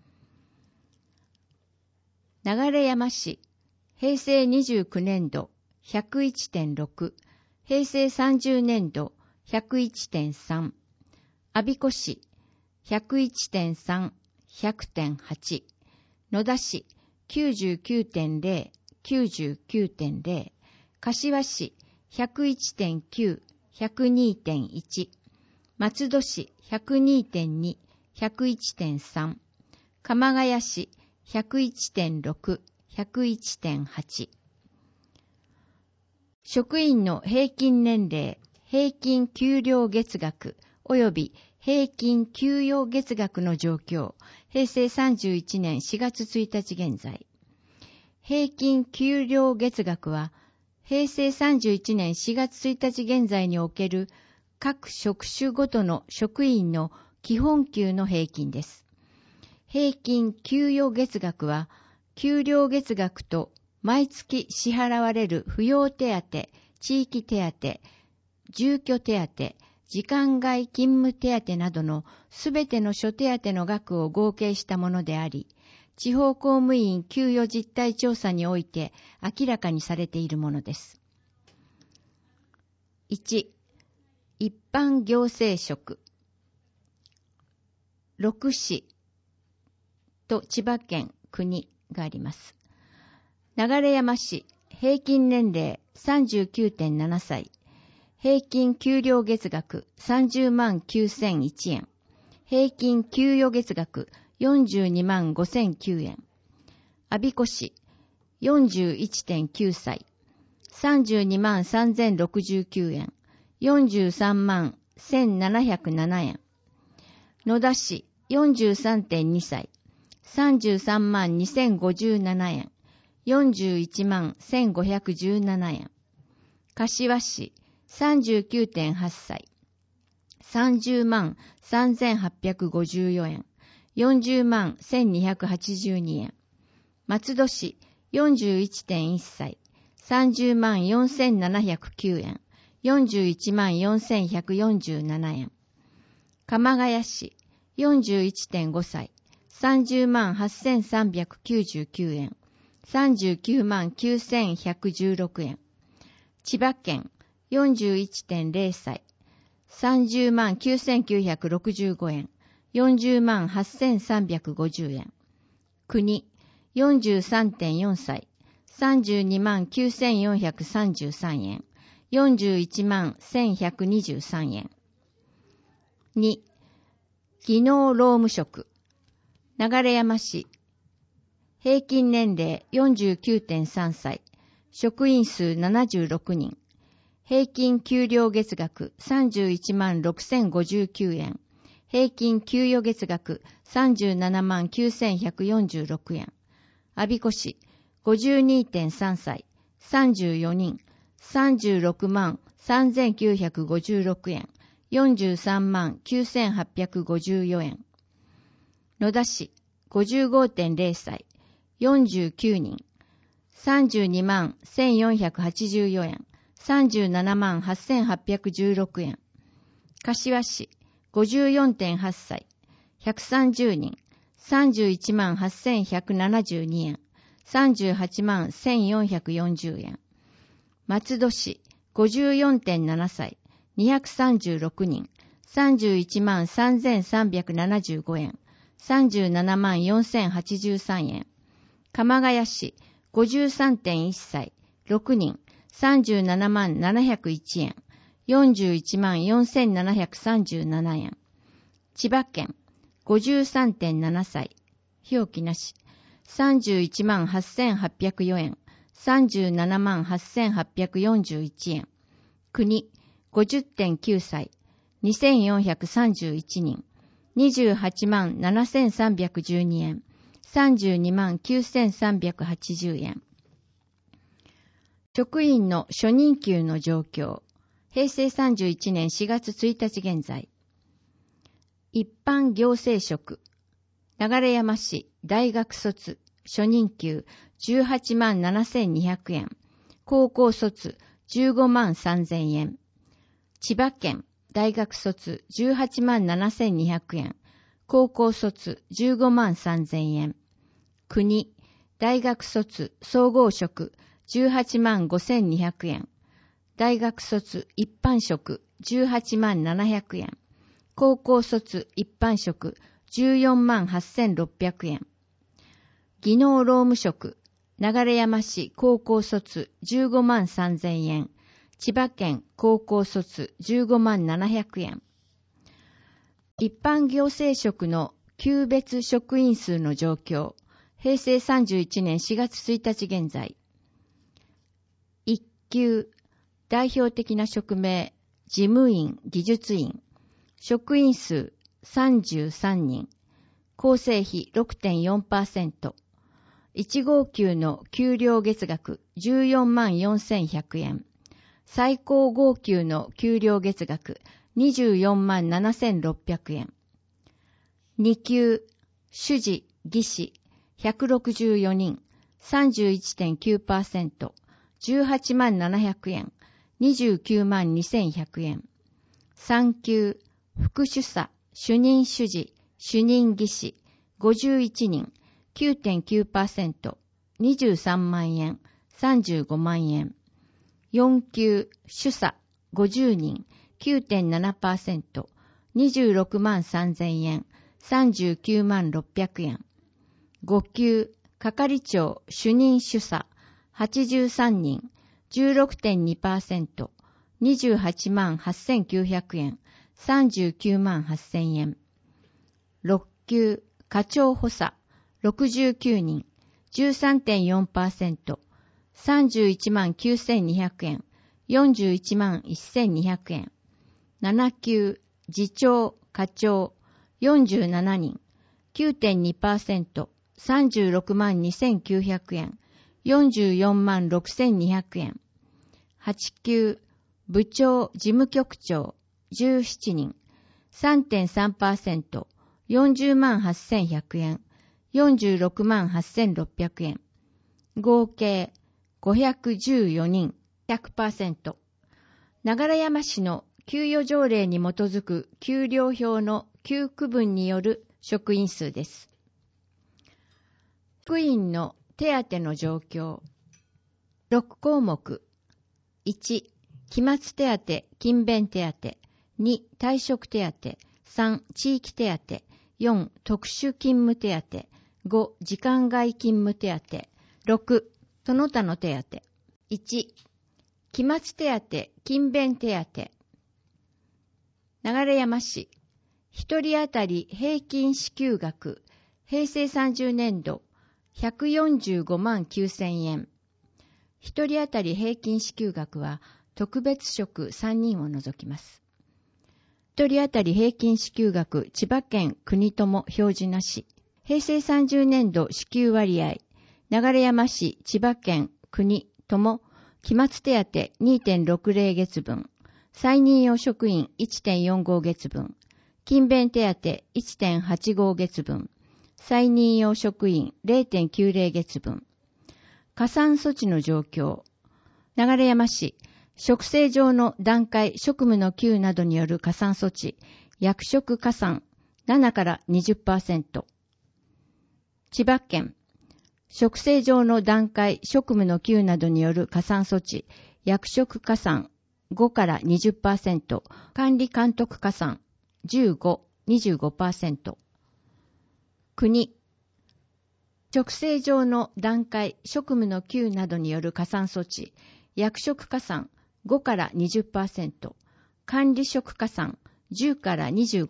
流山市、平成29年度 101.6、平成30年度 101.3、我孫子市、101.3、100.8、野田市、99.0、99.0、柏市、101.9、102.1、松戸市 102.2、101.3、鎌ヶ谷市 101.6、101.8。職員の平均年齢、平均給料月額及び平均給与月額の状況、平成31年4月1日現在。平均給料月額は、平成31年4月1日現在における各職種ごとの職員の基本給の平均です。平均給与月額は、給料月額と毎月支払われる扶養手当、地域手当、住居手当、時間外勤務手当などのすべての諸手当の額を合計したものであり、地方公務員給与実態調査において明らかにされているものです。1、一般行政職。6市と千葉県国があります。流山市、平均年齢 39.7 歳。平均給料月額30万9001円。平均給与月額42万5009円。我孫子市 41.9 歳。32万3069円。43万1707円。野田市 43.2 歳。33万2057円。41万1517円。柏市 39.8 歳。30万3854円。40万1282円。松戸市 41.1 歳。30万4709円。41万4147円。鎌ヶ谷市 41.5 歳。30万8399円。39万9116円。千葉県 41.0 歳。30万9965円。40万8350円。国 43.4 歳。32万9433円。41万1123円。2、技能労務職。流山市。平均年齢 49.3 歳。職員数76人。平均給料月額31万6059円。平均給与月額37万9146円。我孫子市 52.3 歳。34人。36万3956円。43万9854円。野田市 55.0 歳。49人。32万1484円。37万8816円。柏市 54.8 歳。130人。31万8172円。38万1440円。松戸市 54.7 歳。236人。31万3375円。37万4083円。鎌ヶ谷市 53.1 歳。6人。37万701円。41万4737円。千葉県 53.7 歳。表記なし。31万8804円。37万8841円。国 50.9 歳。2431人。28万7312円。32万9380円。職員の初任給の状況。平成31年4月1日現在。一般行政職。流山市大学卒。初任給18万7200円。高校卒15万3000円。千葉県大学卒18万7200円。高校卒15万3000円。国大学卒総合職18万5200円。大学卒一般職18万700円。高校卒一般職14万8600円。技能労務職、流山市高校卒15万3000円。千葉県高校卒15万700円。一般行政職の級別職員数の状況。平成31年4月1日現在。1級、代表的な職名、事務員、技術員。職員数33人。構成比 6.4%。1号級の給料月額14万4100円。最高号級の給料月額24万7600円。 2級、主事、技師、164人、31.9%、18万700円、29万2100円。3級、副主査、主任主事、主任技師、51人、9.9%、23万円、35万円。4級、主査、50人、9.7%、26万3000円、39万600円。5級、係長、主任主査、83人、16.2%、28万8900円、39万8000円。6級、課長補佐、69人、13.4%、31万9200円、41万1200円。7級、次長、課長、47人、9.2%、36万2900円、44万6200円。8級、部長、事務局長、17人、3.3%、40万8100円、46万8600円。合計、514人、100%。流山市の給与条例に基づく給料表の9区分による職員数です。職員の手当の状況。6項目。1、期末手当、勤勉手当。2、退職手当。3、地域手当。4、特殊勤務手当。5、時間外勤務手当。6、その他の手当。1、期末手当、勤勉手当。流山市、1人当たり平均支給額、平成30年度、145万9000円。1人当たり平均支給額は特別職3人を除きます。1人当たり平均支給額、千葉県国友表示なし。平成30年度支給割合、流山市、千葉県国友、期末手当 2.60 月分、再任用職員 1.45 月分、勤勉手当 1.85 月分、再任用職員 0.90 月分。加算措置の状況。流山市、職制上の段階職務の給などによる加算措置、役職加算7から 20%。千葉県、職制上の段階職務の給などによる加算措置、役職加算5から 20%、管理監督加算15、25%。国、職制上の段階職務の給などによる加算措置、役職加算5から 20%、管理職加算10から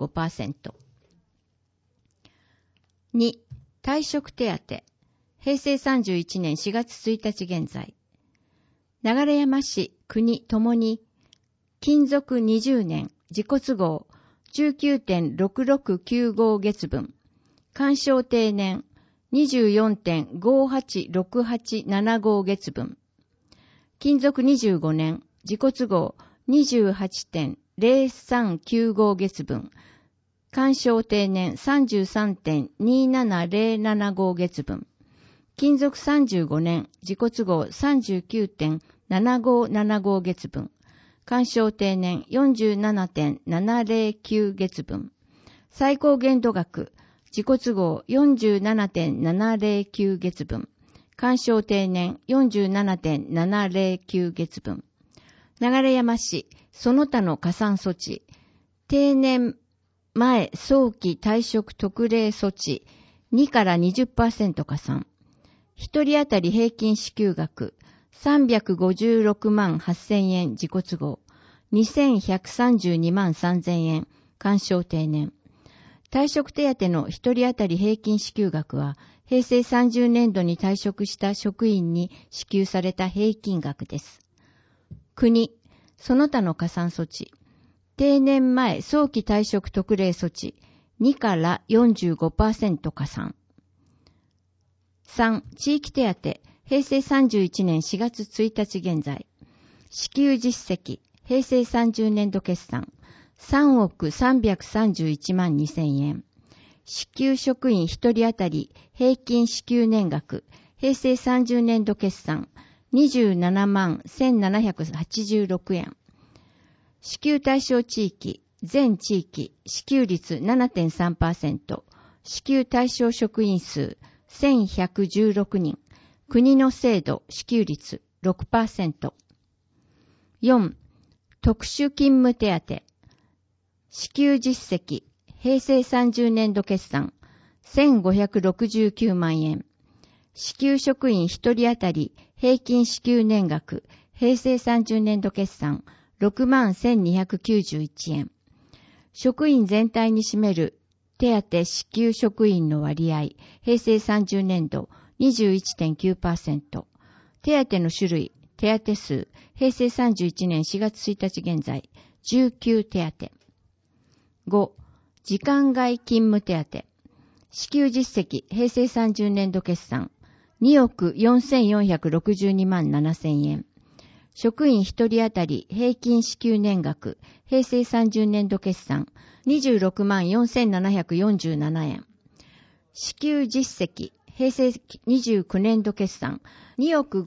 25%。2、退職手当。平成31年4月1日現在。流山市、国ともに、勤続20年、自己都合 19.6695 月分、鑑賞定年 24.586875 月分、勤続25年、自己都合 28.0395 月分、鑑賞定年 33.27075 月分、勤続35年、自己都合 39.7575 月分、鑑賞定年 47.709 月分、最高限度額、自己都合 47.709 月分、鑑賞定年 47.709 月分。流山市、その他の加算措置、定年前早期退職特例措置2から 20% 加算。一人当たり平均支給額356万8000円自己都合、2132万3000円鑑賞定年。退職手当の一人当たり平均支給額は、平成30年度に退職した職員に支給された平均額です。国、その他の加算措置、定年前早期退職特例措置2から 45% 加算。3、地域手当、平成31年4月1日現在。支給実績、平成30年度決算、3億331万2000円。 支給職員1人当たり平均支給年額、平成30年度決算、27万1786円。支給対象地域、全地域、支給率 7.3%、支給対象職員数1116人、国の制度支給率 6%。4、特殊勤務手当。支給実績、平成30年度決算、1569万円。支給職員1人当たり平均支給年額、平成30年度決算、6万1291円。職員全体に占める手当支給職員の割合、平成30年度 21.9%。手当の種類、手当数、平成31年4月1日現在、19手当。5、時間外勤務手当。支給実績、平成30年度決算、2億4462万7000円。職員1人当たり平均支給年額、平成30年度決算、26万4747円。支給実績、平成29年度決算、2億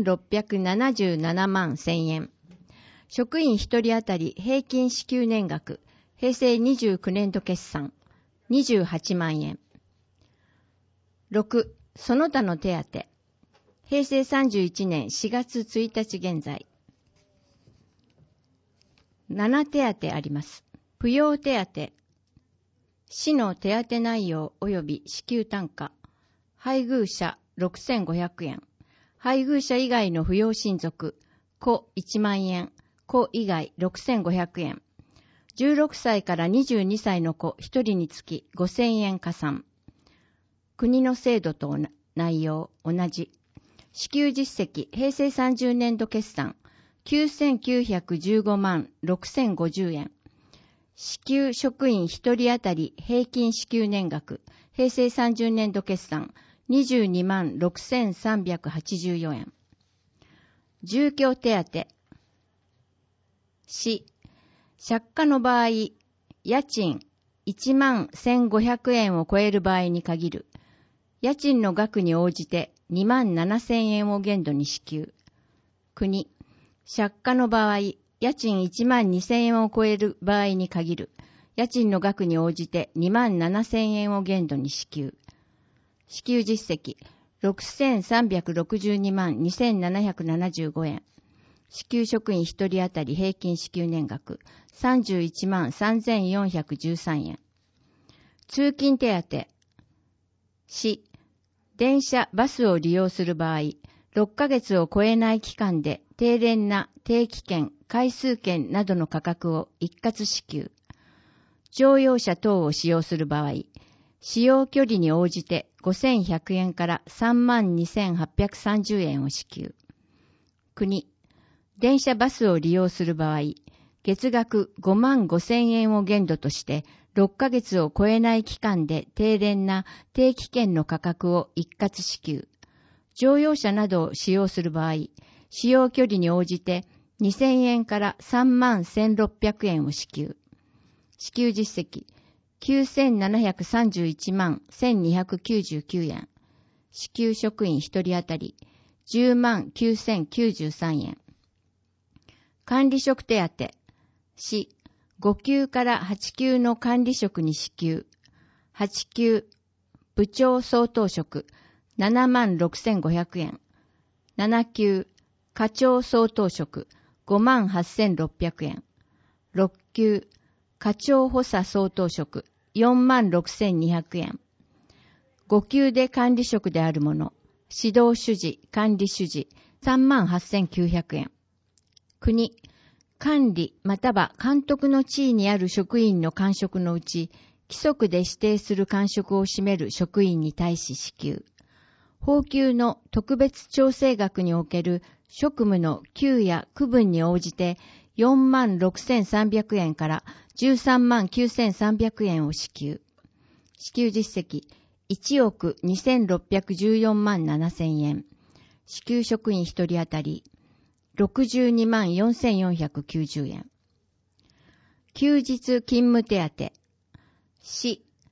5677万1000円。職員1人当たり平均支給年額、平成29年度決算、28万円。6、その他の手当。平成31年4月1日現在。7手当あります。扶養手当。市の手当内容及び支給単価。配偶者6500円。配偶者以外の扶養親族、子1万円、子以外6500円。16歳から22歳の子1人につき5000円加算。国の制度と内容同じ。支給実績、平成30年度決算、9915万6050円。支給職員1人当たり平均支給年額、平成30年度決算、22万6384円。住居手当。市、借家の場合、家賃1万1500円を超える場合に限る。家賃の額に応じて2万7000円を限度に支給。国、借家の場合、家賃1万2000円を超える場合に限る。家賃の額に応じて2万7000円を限度に支給。支給実績、6362万2775円。支給職員1人当たり平均支給年額、31万3413円。通勤手当。市、電車、バスを利用する場合、6ヶ月を超えない期間で低廉な定期券、回数券などの価格を一括支給。乗用車等を使用する場合、使用距離に応じて5100円から32,830円を支給。国、電車バスを利用する場合、月額5万5000円を限度として、6ヶ月を超えない期間で低廉な定期券の価格を一括支給。乗用車などを使用する場合、使用距離に応じて2000円から3万1600円を支給。支給実績、9731万1299円。支給職員1人当たり10万9093円。管理職手当。市、5級から8級の管理職に支給。8級、部長相当職、7万6500円。7級、課長相当職、5万8600円。6級、課長補佐相当職、4万6200円。5級で管理職である者、指導主事、管理主事、3万8900円。国、管理または監督の地位にある職員の官職のうち、規則で指定する官職を占める職員に対し支給。法給の特別調整額における職務の級や区分に応じて4万6300円から13万9300円を支給。支給実績1億2614万7000円。支給職員1人当たり62万4490円。休日勤務手当。市、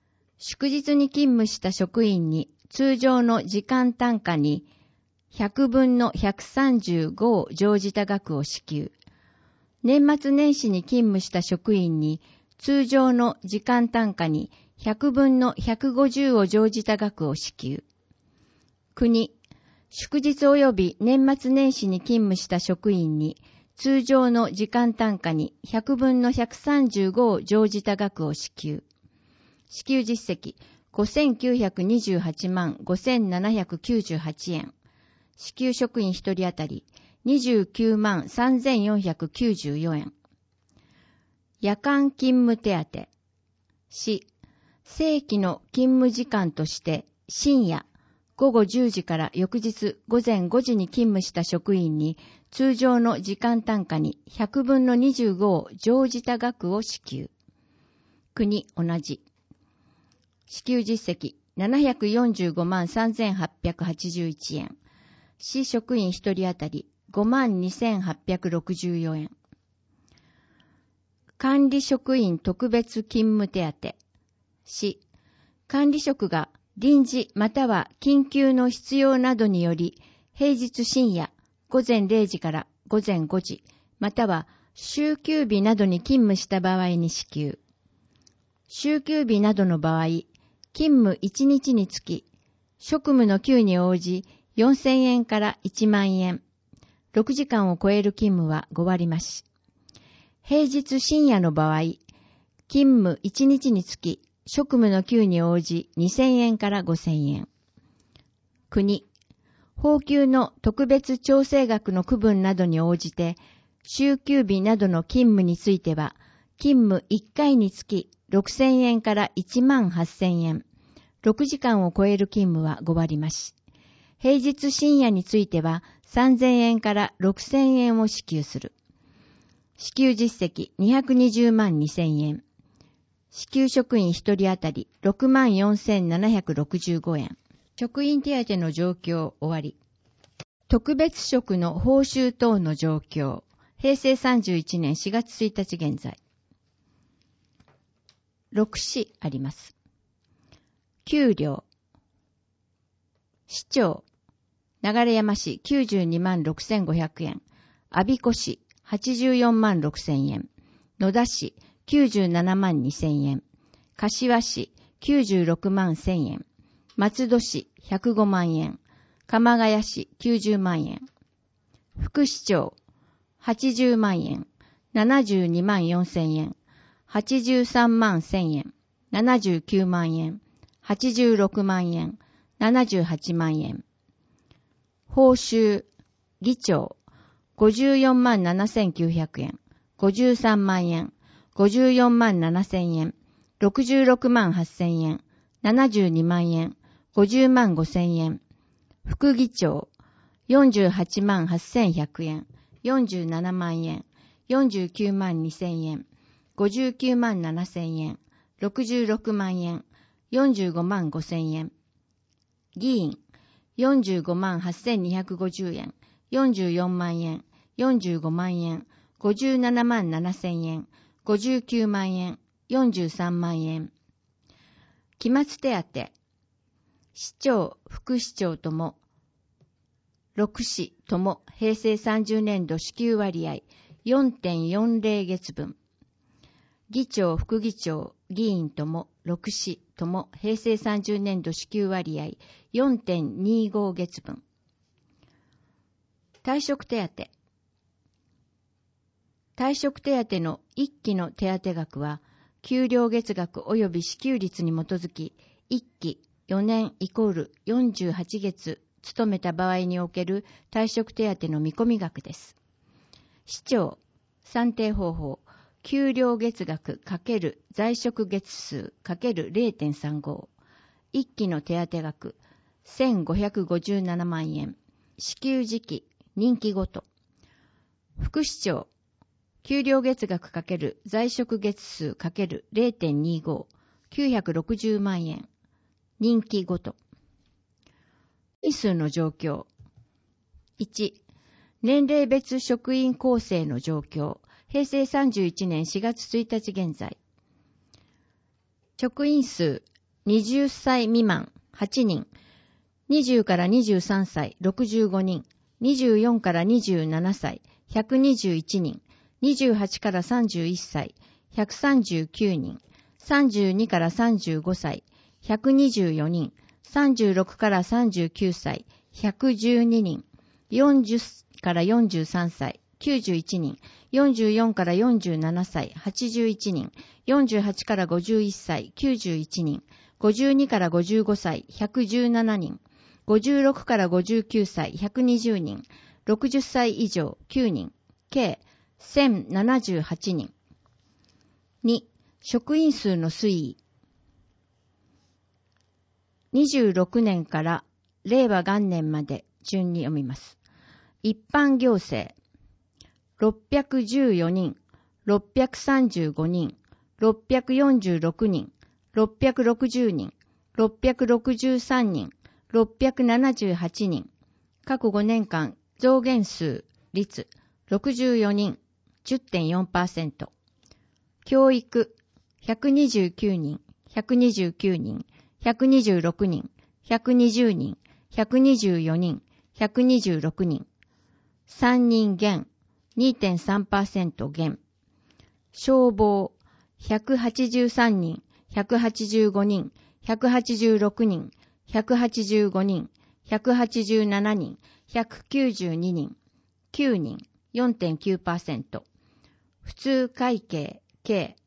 祝日に勤務した職員に通常の時間単価に100分の135を乗じた額を支給。年末年始に勤務した職員に通常の時間単価に100分の150を乗じた額を支給。国、祝日及び年末年始に勤務した職員に通常の時間単価に100分の135を乗じた額を支給。支給実績5928万5798円。支給職員1人当たり29万3494円。夜間勤務手当。市、正規の勤務時間として深夜午後10時から翌日午前5時に勤務した職員に通常の時間単価に100分の25を乗じた額を支給。国同じ。支給実績745万3881円。市職員1人当たり5万2864円。管理職員特別勤務手当。市、管理職が臨時または緊急の必要などにより平日深夜午前0時から午前5時または週休日などに勤務した場合に支給。週休日などの場合、勤務1日につき職務の給に応じ4000円から1万円。6時間を超える勤務は5割増し。平日深夜の場合、勤務1日につき職務の給に応じ2000円から5000円。国、放給の特別調整額の区分などに応じて、週休日などの勤務については、勤務1回につき6000円から1万8000円。6時間を超える勤務は5割増し。平日深夜については3000円から6000円を支給する。支給実績220万2000円。支給職員1人当たり6万4765円。職員手当の状況終わり。特別職の報酬等の状況。平成31年4月1日現在。6市あります。給料。市長。流山市92万6500円。我孫子市84万6000円。野田市97万2000円。柏市96万1000円。松戸市105万円。鎌ヶ谷市90万円。副市長80万円。72万4000円。83万1000円。79万円。86万円。78万円。報酬、議長54万7900円。53万円。54万7000円。66万8000円。72万円。50万5000円。副議長48万8100円。47万円。49万2000円。59万7000円。66万円。45万5000円。議員45万8250円。44万円。45万円。57万7000円。59万円。43万円。期末手当。市長、副市長とも、6市とも平成30年度支給割合 4.40 月分。議長、副議長、議員とも6市とも平成30年度支給割合 4.25 月分。退職手当。退職手当の1期の手当額は、給料月額及び支給率に基づき、1期4年イコール48月勤めた場合における退職手当の見込み額です。市長、算定方法、給料月額×在職月数 ×0.35。1期の手当額、1557万円。支給時期、任期ごと。副市長、給料月額×在職月数 ×0.25、960万円。任期ごと。員数の状況。1、年齢別職員構成の状況。平成31年4月1日現在。職員数 20歳未満8人、20から23歳65人、24から27歳121人、28から31歳139人、32から35歳124人、36から39歳112人、40から43歳91人、44から47歳81人、48から51歳91人、52から55歳117人、56から59歳120人、60歳以上9人、計1078人。2、職員数の推移。26年から令和元年まで順に読みます。一般行政614人、635人、646人、660人、663人、678人。過去5年間増減数率64人、10.4%。教育129人、129人、126人、120人、124人、126人。3人減、2.3% 減。消防183人、185人、186人、185人、187人、192人、9人、4.9%。普通会計計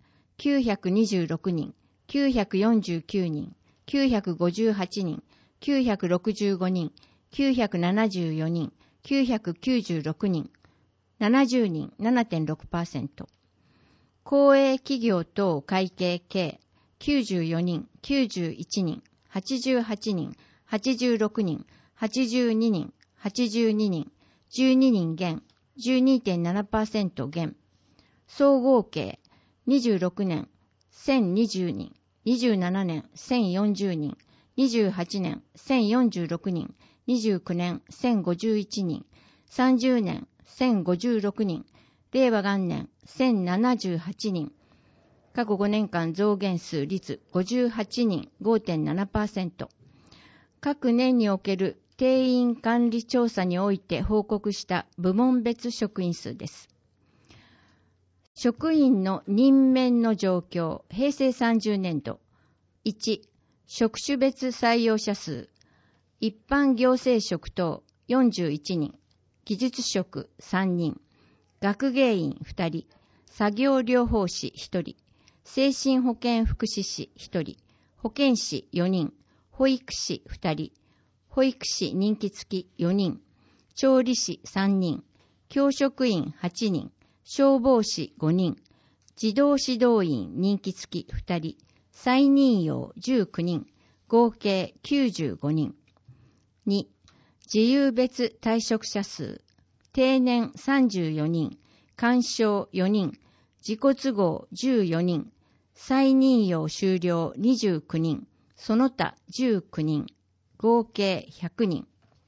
926人、949人、958人、965人、974人、996人、70人、7.6%。公営企業等会計計94人、91人、88人、86人、82人、82人、12人減、12.7% 減。総合計26年1020人、27年1040人、28年1046人、29年1051人、30年1056人、令和元年1078人。過去5年間増減数率58人 5.7%。各年における定員管理調査において報告した部門別職員数です。職員の任免の状況、平成30年度。1、職種別採用者数。一般行政職等41人、技術職3人、学芸員2人、作業療法士1人、精神保健福祉士1人、保健師4人、保育士2人、保育士任期付き4人、調理師3人、教職員8人、消防士5人、児童指導員任期付き2人、再任用19人、合計95人。2、自由別退職者数。定年34人、勧奨4人、自己都合14人、再任用終了29人、その他19人、合計100人。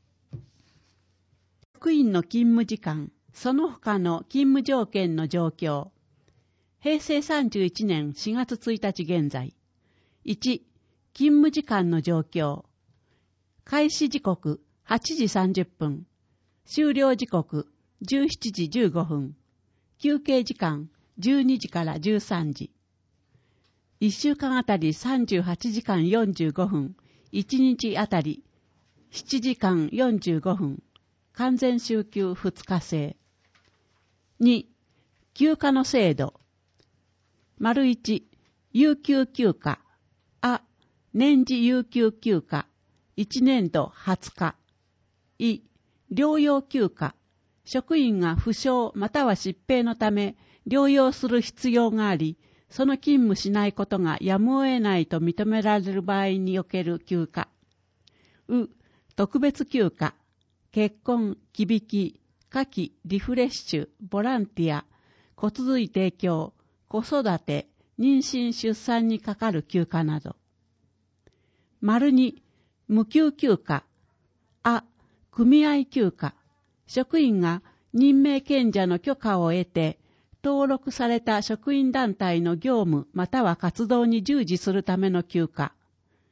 職員の勤務時間、その他の勤務条件の状況。平成31年4月1日現在。1、勤務時間の状況。開始時刻8時30分。終了時刻17時15分。休憩時間12時から13時。1週間あたり38時間45分。1日あたり7時間45分。完全週休2日制。2、休暇の制度。丸1、有給休暇。年次有給休暇。1年度20日。療養休暇。職員が負傷または疾病のため療養する必要があり、その勤務しないことがやむを得ないと認められる場合における休暇。特別休暇。結婚、忌引き、夏季、リフレッシュ、ボランティア、骨髄提供、子育て、妊娠出産にかかる休暇など。丸2、無給休暇。組合休暇。職員が任命権者の許可を得て、登録された職員団体の業務または活動に従事するための休暇。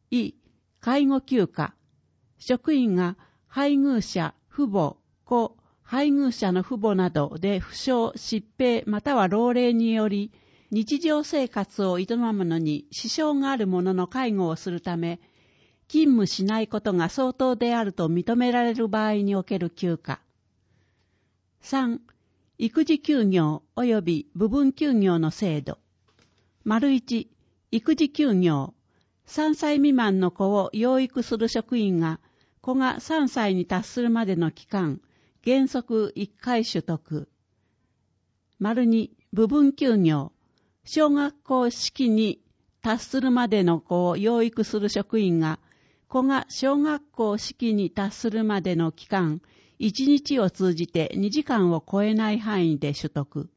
介護休暇。職員が配偶者、父母、子、配偶者の父母などで負傷、疾病または老齢により日常生活を営むのに支障がある者の介護をするため、勤務しないことが相当であると認められる場合における休暇。3、育児休業及び部分休業の制度。1、育児休業。3歳未満の子を養育する職員が、子が3歳に達するまでの期間、原則1回取得。2、部分休業。小学校式に達するまでの子を養育する職員が、子が小学校式に達するまでの期間、1日を通じて2時間を超えない範囲で取得。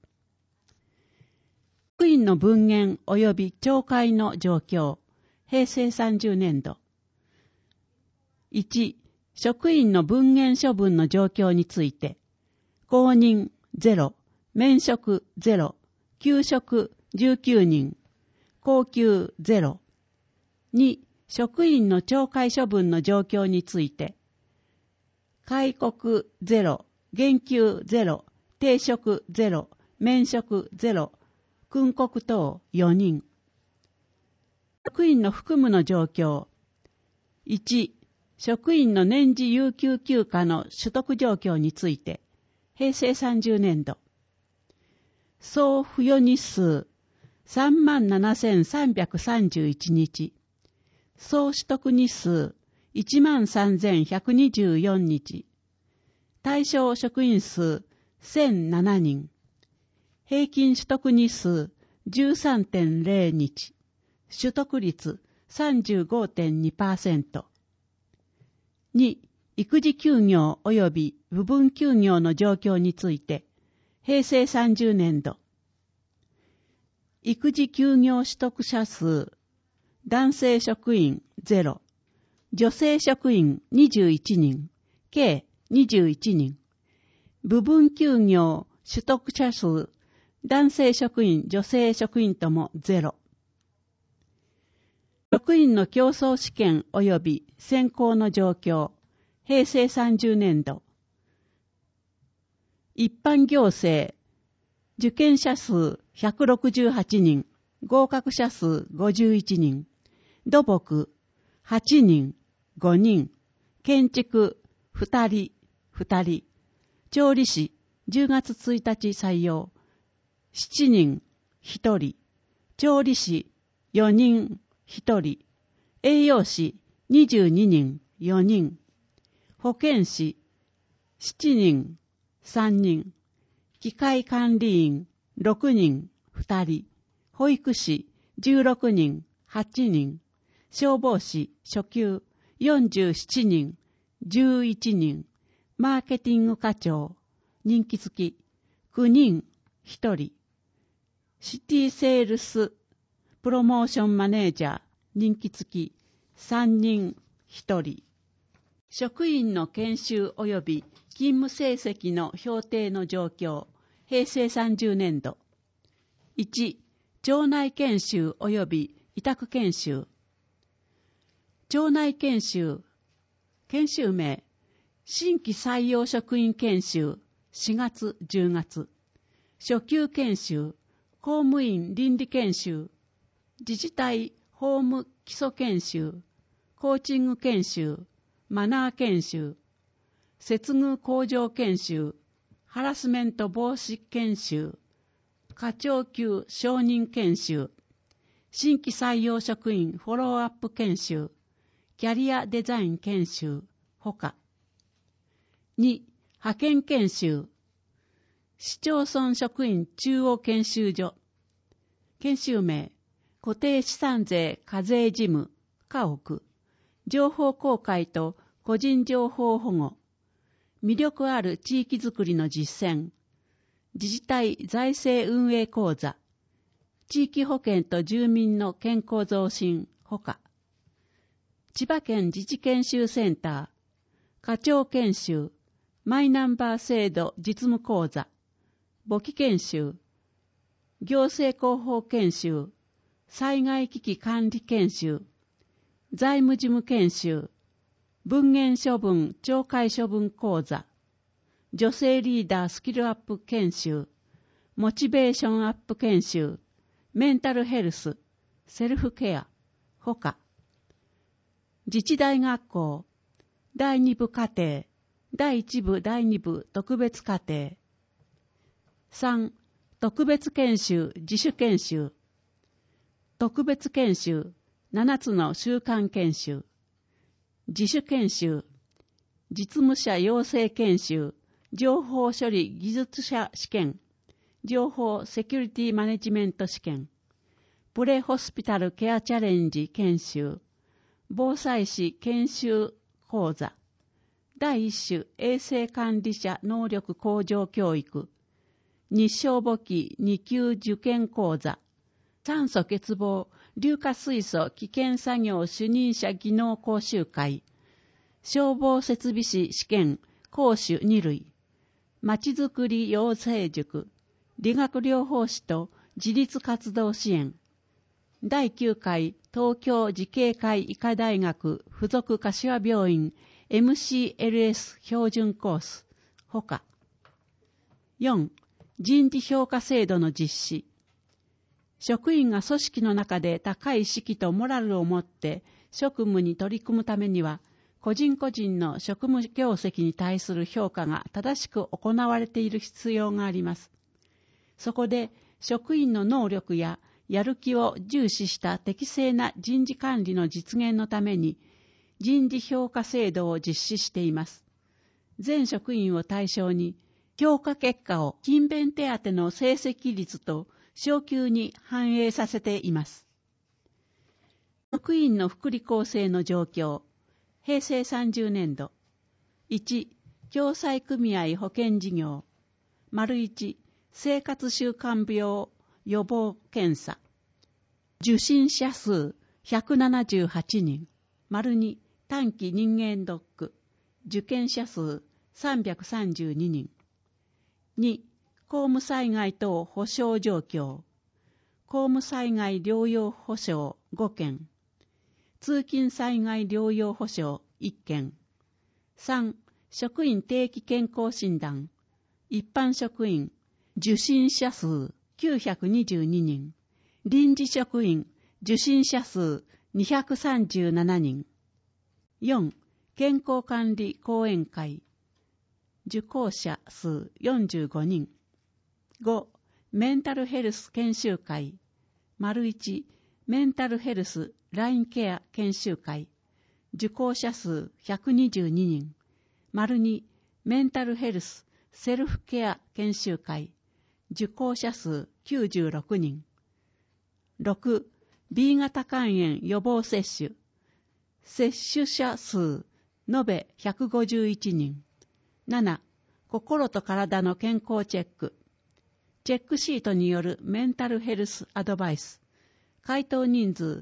職員の分限及び懲戒の状況。平成30年度。1、職員の分限処分の状況について、公認0、免職0、休職19人、高給0。2、職員の懲戒処分の状況について、戒告0、減給0、停職0、免職0、訓告等4人。職員の服務の状況。1、職員の年次有給休暇の取得状況について、平成30年度。総付与日数 37,331 日。総取得日数 13,124 日。対象職員数 1,007 人。平均取得日数 13.0 日。取得率 35.2%。2、育児休業及び部分休業の状況について、平成30年度。育児休業取得者数、男性職員0、女性職員21人、計21人。部分休業取得者数、男性職員、女性職員とも0。職員の競争試験及び選考の状況。平成30年度。一般行政、受験者数168人、合格者数51人、土木8人、5人、建築2人、2人、調理師10月1日採用、7人、1人、調理師4人、1人、栄養士22人、4人、保健師7人、3人、機械管理員6人、2人、保育士16人、8人、消防士初級47人、11人、マーケティング課長任期付き9人、1人、シティセールスプロモーションマネージャー任期付き3人1人。職員の研修及び勤務成績の評定の状況。平成30年度。1、庁内研修及び委託研修。庁内研修。研修名。新規採用職員研修4月10月。初級研修。公務員倫理研修。自治体法務基礎研修、コーチング研修、マナー研修、接遇向上研修、ハラスメント防止研修、課長級承認研修、新規採用職員フォローアップ研修、キャリアデザイン研修、ほか。2、派遣研修、市町村職員中央研修所、研修名、固定資産税課税事務、家屋、情報公開と個人情報保護、魅力ある地域づくりの実践、自治体財政運営講座、地域保険と住民の健康増進、ほか、千葉県自治研修センター、課長研修、マイナンバー制度実務講座、簿記研修、行政広報研修、災害危機管理研修、 財務事務研修、文言処分懲戒処分講座、女性リーダースキルアップ研修、モチベーションアップ研修、メンタルヘルス、セルフケア、ほか。自治大学校、第2部課程、第1部第2部特別課程。3、特別研修自主研修。特別研修、7つの習慣研修。自主研修、実務者養成研修、情報処理技術者試験、情報セキュリティマネジメント試験、プレホスピタルケアチャレンジ研修、防災士研修講座、第1種衛生管理者能力向上教育、日照簿記2級受験講座、酸素欠乏、硫化水素危険作業主任者技能講習会、消防設備士試験講習2類、まちづくり養成塾、理学療法士と自立活動支援、第9回東京慈恵会医科大学附属柏病院 MCLS 標準コース、ほか。4、人事評価制度の実施。職員が組織の中で高い士気とモラルを持って職務に取り組むためには、個人個人の職務業績に対する評価が正しく行われている必要があります。そこで職員の能力ややる気を重視した適正な人事管理の実現のために人事評価制度を実施しています。全職員を対象に評価結果を勤勉手当の成績率と昇給に反映させています。職員の福利厚生の状況。平成30年度。1、共済組合保険事業。1、生活習慣病予防検査。受診者数178人。2、短期人間ドック。受験者数332人。2、公務災害等保障状況。公務災害療養保障5件。通勤災害療養保障1件。3、職員定期健康診断。一般職員、受診者数922人。臨時職員、受診者数237人。4、健康管理講演会。受講者数45人。5、メンタルヘルス研修会。1、メンタルヘルスラインケア研修会。受講者数122人。2、メンタルヘルスセルフケア研修会。受講者数96人。6、B 型肝炎予防接種。接種者数延べ151人。7、心と体の健康チェック。チェックシートによるメンタルヘルスアドバイス。回答人数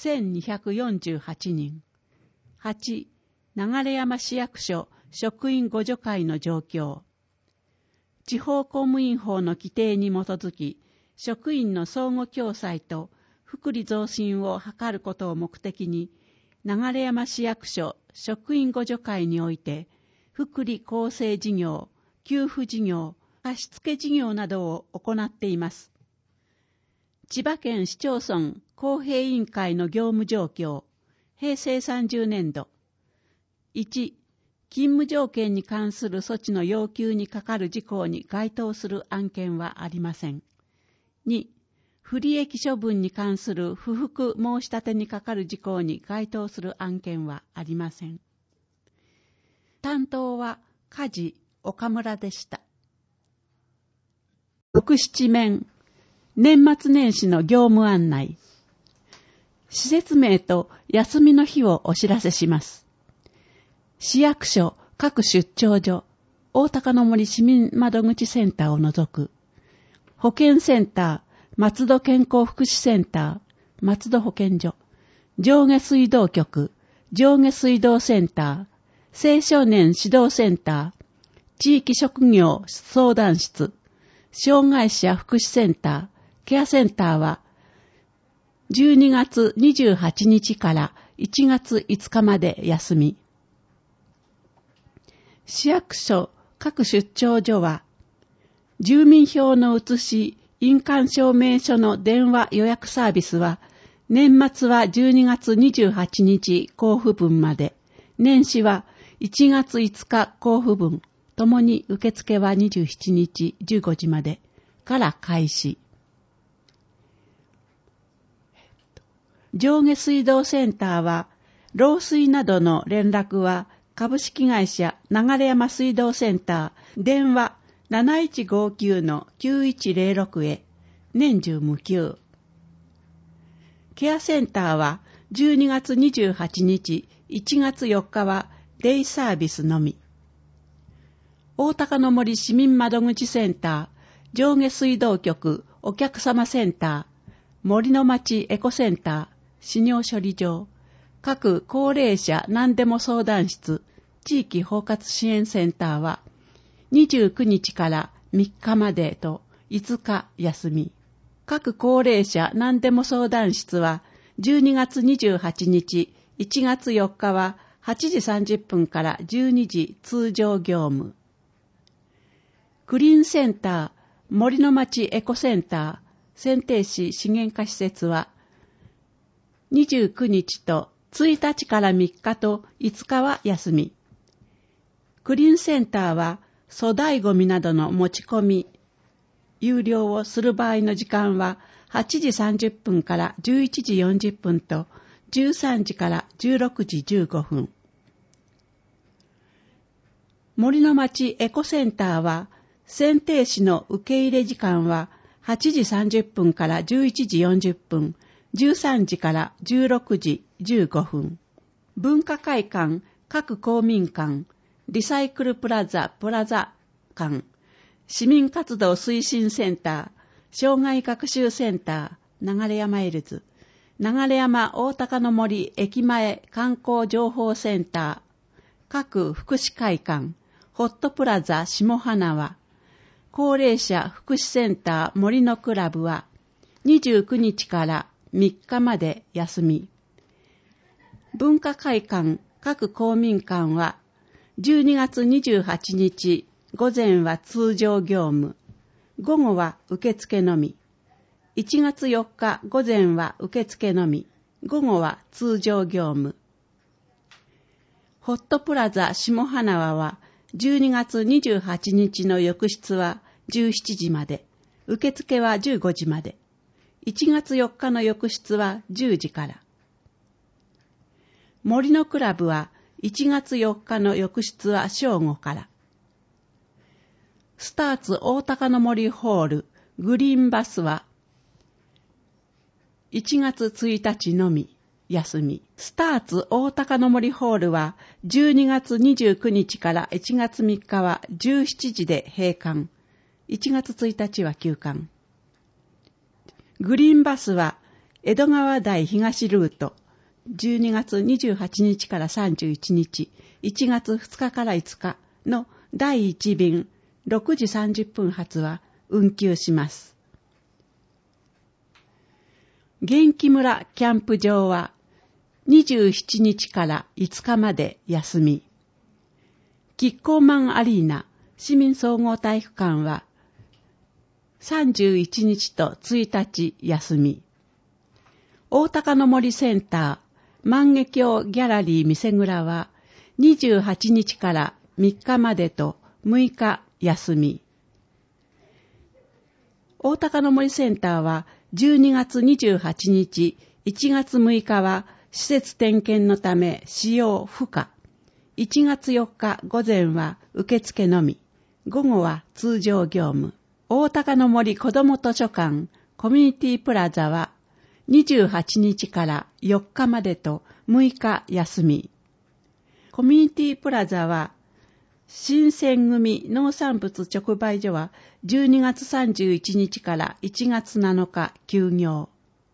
1248人。8、流山市役所職員互助会の状況。地方公務員法の規定に基づき、職員の相互共済と福利増進を図ることを目的に、流山市役所職員互助会において、福利厚生事業、給付事業、貸付事業などを行っています。千葉県市町村公平委員会の業務状況。平成30年度。1、勤務条件に関する措置の要求にかかる事項に該当する案件はありません。2、不利益処分に関する不服申し立てにかかる事項に該当する案件はありません。担当は家事岡村でした。6、7面、年末年始の業務案内。施設名と休みの日をお知らせします。市役所各出張所、大高の森市民窓口センターを除く、保健センター、松戸健康福祉センター、松戸保健所、上下水道局、上下水道センター、青少年指導センター、地域職業相談室、障害者福祉センター、ケアセンターは、12月28日から 1月5日まで休み。市役所各出張所は、住民票の写し、印鑑証明書の電話予約サービスは、年末は12月28日交付分まで、年始は1月5日交付分、ともに受付は27日15時までから開始。上下水道センターは、漏水などの連絡は、株式会社流山水道センター、電話7159-9106へ、年中無休。ケアセンターは、12月28日、1月4日は、デイサービスのみ。大高の森市民窓口センター、上下水道局お客様センター、森の町エコセンター、死尿処理場、各高齢者何でも相談室、地域包括支援センターは、29日から3日までと5日休み。各高齢者何でも相談室は、12月28日、1月4日は8時30分から12時通常業務。クリーンセンター、森の町エコセンター、選定市資源化施設は、29日と1日から3日と5日は休み。クリーンセンターは粗大ゴミなどの持ち込み、有料をする場合の時間は8時30分から11時40分と13時から16時15分。森の町エコセンターは選定士の受け入れ時間は8時30分から11時40分、13時から16時15分。文化会館、各公民館、リサイクルプラザ館、市民活動推進センター、障害学習センター、流山エルズ、流山大高の森駅前観光情報センター、各福祉会館、ホットプラザ下花輪、高齢者福祉センター森のクラブは29日から3日まで休み。文化会館各公民館は12月28日午前は通常業務、午後は受付のみ。1月4日午前は受付のみ、午後は通常業務。ホットプラザ下花輪は12月28日の浴室は17時まで、受付は15時まで。1月4日の浴室は10時から。森のクラブは1月4日の浴室は正午から。スターツ大高の森ホールグリーンバスは1月1日のみ休み。スターツ大高の森ホールは12月29日から1月3日は17時で閉館。1月1日は休館。グリーンバスは江戸川台東ルート12月28日から31日、1月2日から5日の第1便6時30分発は運休します。元気村キャンプ場は27日から5日まで休み。キッコーマンアリーナ市民総合体育館は31日と1日休み。大高の森センター万華鏡ギャラリー店蔵は28日から3日までと6日休み。大高の森センターは12月28日、1月6日は施設点検のため使用不可。1月4日午前は受付のみ、午後は通常業務。大高の森子ども図書館コミュニティプラザは28日から4日までと6日休み。コミュニティプラザは新選組農産物直売所は12月31日から1月7日休業。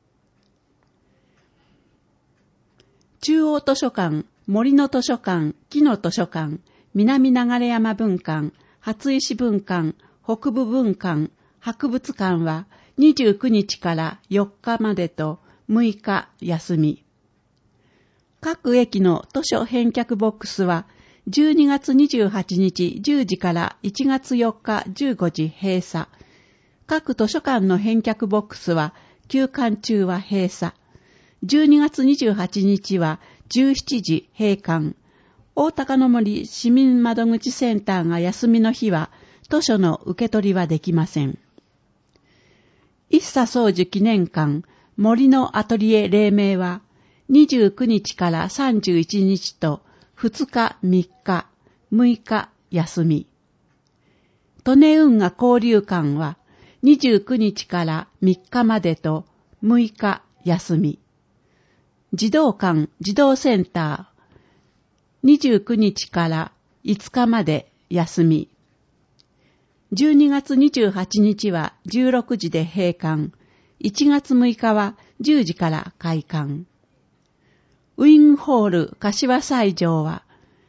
中央図書館、森の図書館、木の図書館、南流山分館、初石分館、北部分館、博物館は29日から4日までと6日休み。 各駅の図書返却ボックスは12月28日10時から1月4日15時閉鎖。各図書館の返却ボックスは休館中は閉鎖。12月28日は17時閉館。大高の森市民窓口センターが休みの日は図書の受け取りはできません。一茶宗樹記念館森のアトリエ黎明は29日から31日と2日3日6日休み。利根運河交流館は29日から3日までと6日休み。児童館児童センター29日から5日まで休み。12月28日は16時で閉館。1月6日は10時から開館。ウィンホール柏斎場は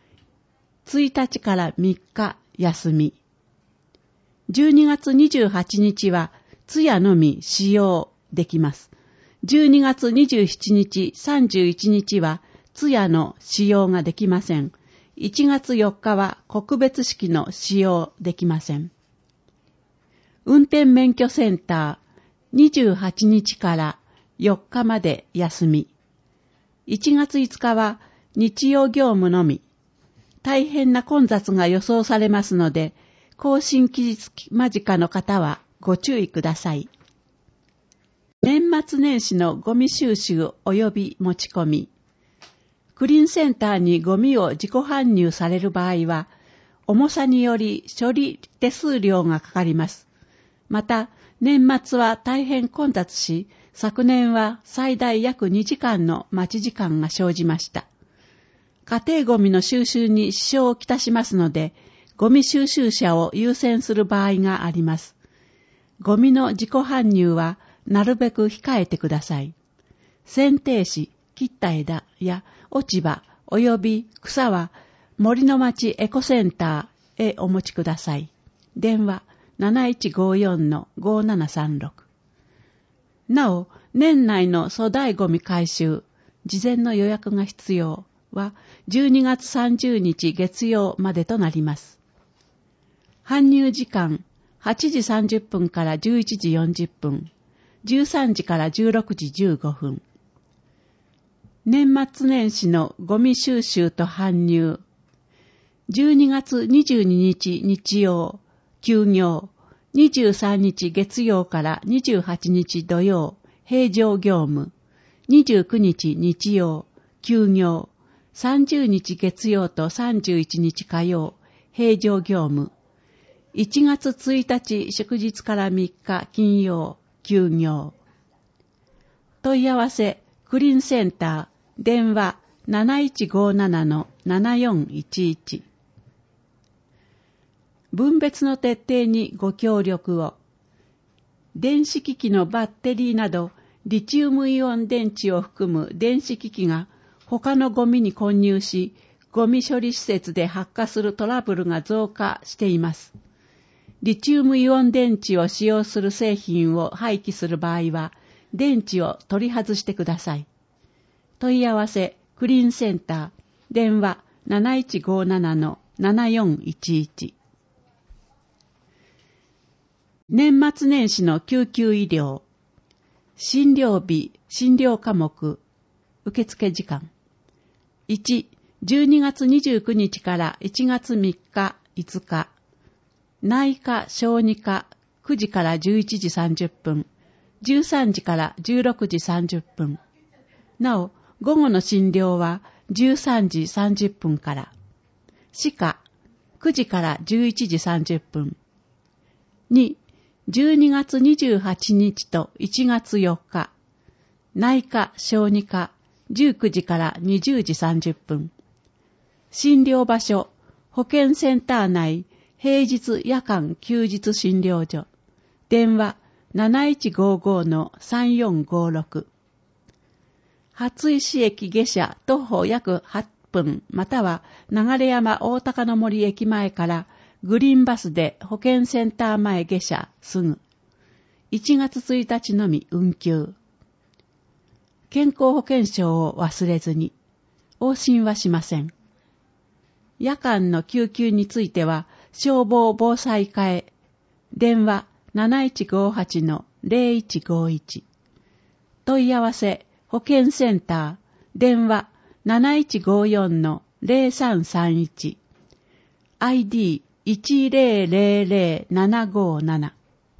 1日から3日休み。12月28日は通夜のみ使用できます。12月27日、31日は通夜の使用ができません。1月4日は告別式の使用できません。運転免許センター28日から4日まで休み。1月5日は日曜業務のみ。大変な混雑が予想されますので、更新期日間近の方はご注意ください。年末年始のゴミ収集及び持ち込み。クリーンセンターにゴミを自己搬入される場合は、重さにより処理手数料がかかります。また、年末は大変混雑し、昨年は最大約2時間の待ち時間が生じました。家庭ゴミの収集に支障をきたしますので、ゴミ収集車を優先する場合があります。ゴミの自己搬入はなるべく控えてください。剪定枝、切った枝や落ち葉及び草は森の町エコセンターへお持ちください。電話7154-5736。なお、年内の粗大ゴミ回収、事前の予約が必要は12月30日月曜までとなります。搬入時間8時30分から11時40分、13時から16時15分。年末年始のゴミ収集と搬入。12月22日日曜、休業。23日月曜から28日土曜、平常業務。29日日曜、休業。30日月曜と31日火曜、平常業務。1月1日祝日から3日金曜、休業。問い合わせ、クリーンセンター、電話7157-7411。分別の徹底にご協力を。電子機器のバッテリーなど、リチウムイオン電池を含む電子機器が他のゴミに混入し、ゴミ処理施設で発火するトラブルが増加しています。リチウムイオン電池を使用する製品を廃棄する場合は、電池を取り外してください。問い合わせ、クリーンセンター、電話7157-7411。年末年始の救急医療。診療日、診療科目、受付時間。1、12月29日から1月3日、5日。内科、小児科、9時から11時30分、13時から16時30分。なお、午後の診療は13時30分から。歯科、9時から11時30分。2、12月28日と1月4日。内科、小児科、19時から20時30分。診療場所、保健センター内、平日夜間休日診療所。電話7155-3456。初石駅下車徒歩約8分または流山大高の森駅前からグリーンバスで保健センター前下車すぐ。1月1日のみ運休。健康保険証を忘れずに。 往診はしません。夜間の救急については、消防防災課へ、電話 7158-0151、問い合わせ保健センター、電話 7154-0331、ID1000757。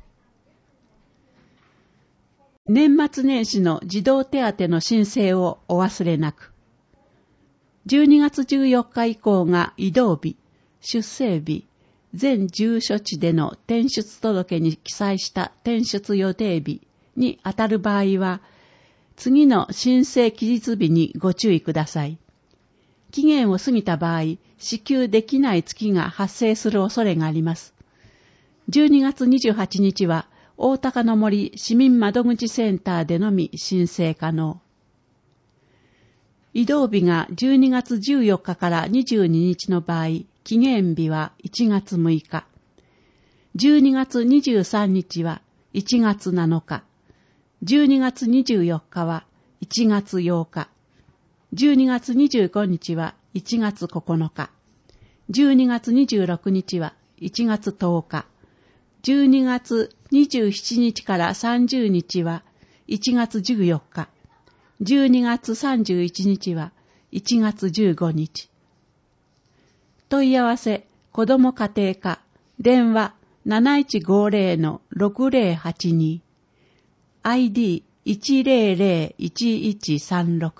年末年始の児童手当の申請をお忘れなく。12月14日以降が移動日、出生日、全住所地での転出届に記載した転出予定日にあたる場合は、次の申請期日日にご注意ください。期限を過ぎた場合、支給できない月が発生する恐れがあります。12月28日は、大高の森市民窓口センターでのみ申請可能。移動日が12月14日から22日の場合、期限日は1月6日。12月23日は1月7日。12月24日は1月8日。12月25日は1月9日。12月26日は1月10日。12月27日から30日は1月14日。12月31日は1月15日。問い合わせ、子ども家庭課、電話 7150-6082、ID1001136。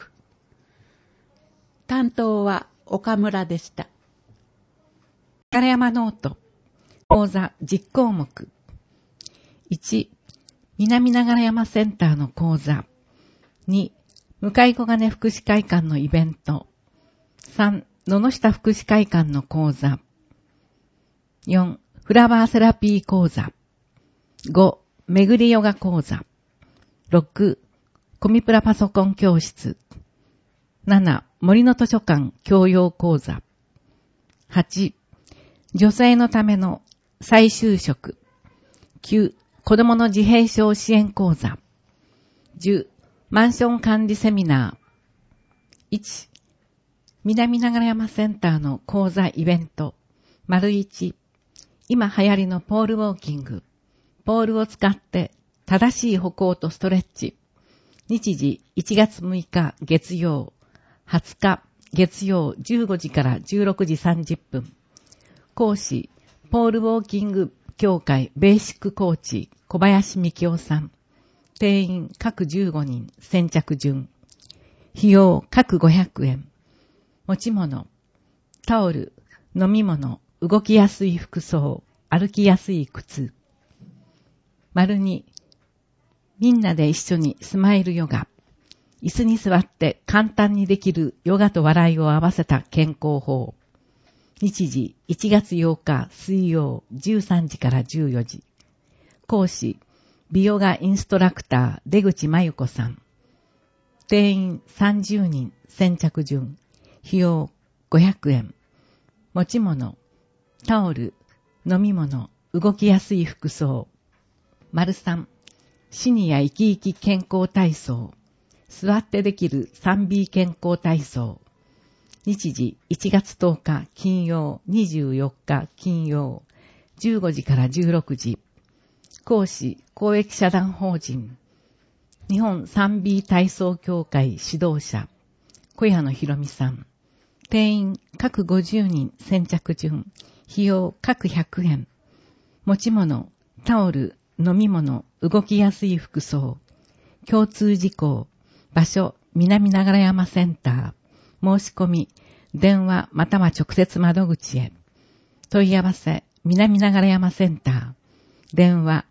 担当は岡村でした。 流山ノート、講座10項目。1、南流山センターの講座。2、向小金福祉会館のイベント。3、野々下福祉会館の講座。4、フラワーセラピー講座。5、巡りヨガ講座。6、コミプラパソコン教室。7、森の図書館教養講座。8、女性のための再就職。9、子供の自閉症支援講座。10、マンション管理セミナー。1、南流山センターの講座イベント。1、今流行りのポールウォーキング。ポールを使って正しい歩行とストレッチ。日時1月6日月曜、20日月曜15時から16時30分。講師、ポールウォーキング協会ベーシックコーチ小林幹夫さん。定員各15人、先着順。費用各500円。持ち物、タオル、飲み物、動きやすい服装、歩きやすい靴。2、みんなで一緒にスマイルヨガ。椅子に座って簡単にできるヨガと笑いを合わせた健康法。日時1月8日水曜13時から14時。講師、美ヨガインストラクター出口真由子さん。定員30人、先着順。費用500円。持ち物、タオル、飲み物、動きやすい服装。3、シニア生き生き健康体操。座ってできる 3B 健康体操。日時1月10日金曜24日金曜15時から16時。講師、公益社団法人日本 3B 体操協会指導者小谷野博美さん。定員各50人先着順。費用各100円。持ち物、タオル、飲み物、動きやすい服装。共通事項。場所、南流山センター。申し込み、電話または直接窓口へ。問い合わせ、南流山センター。電話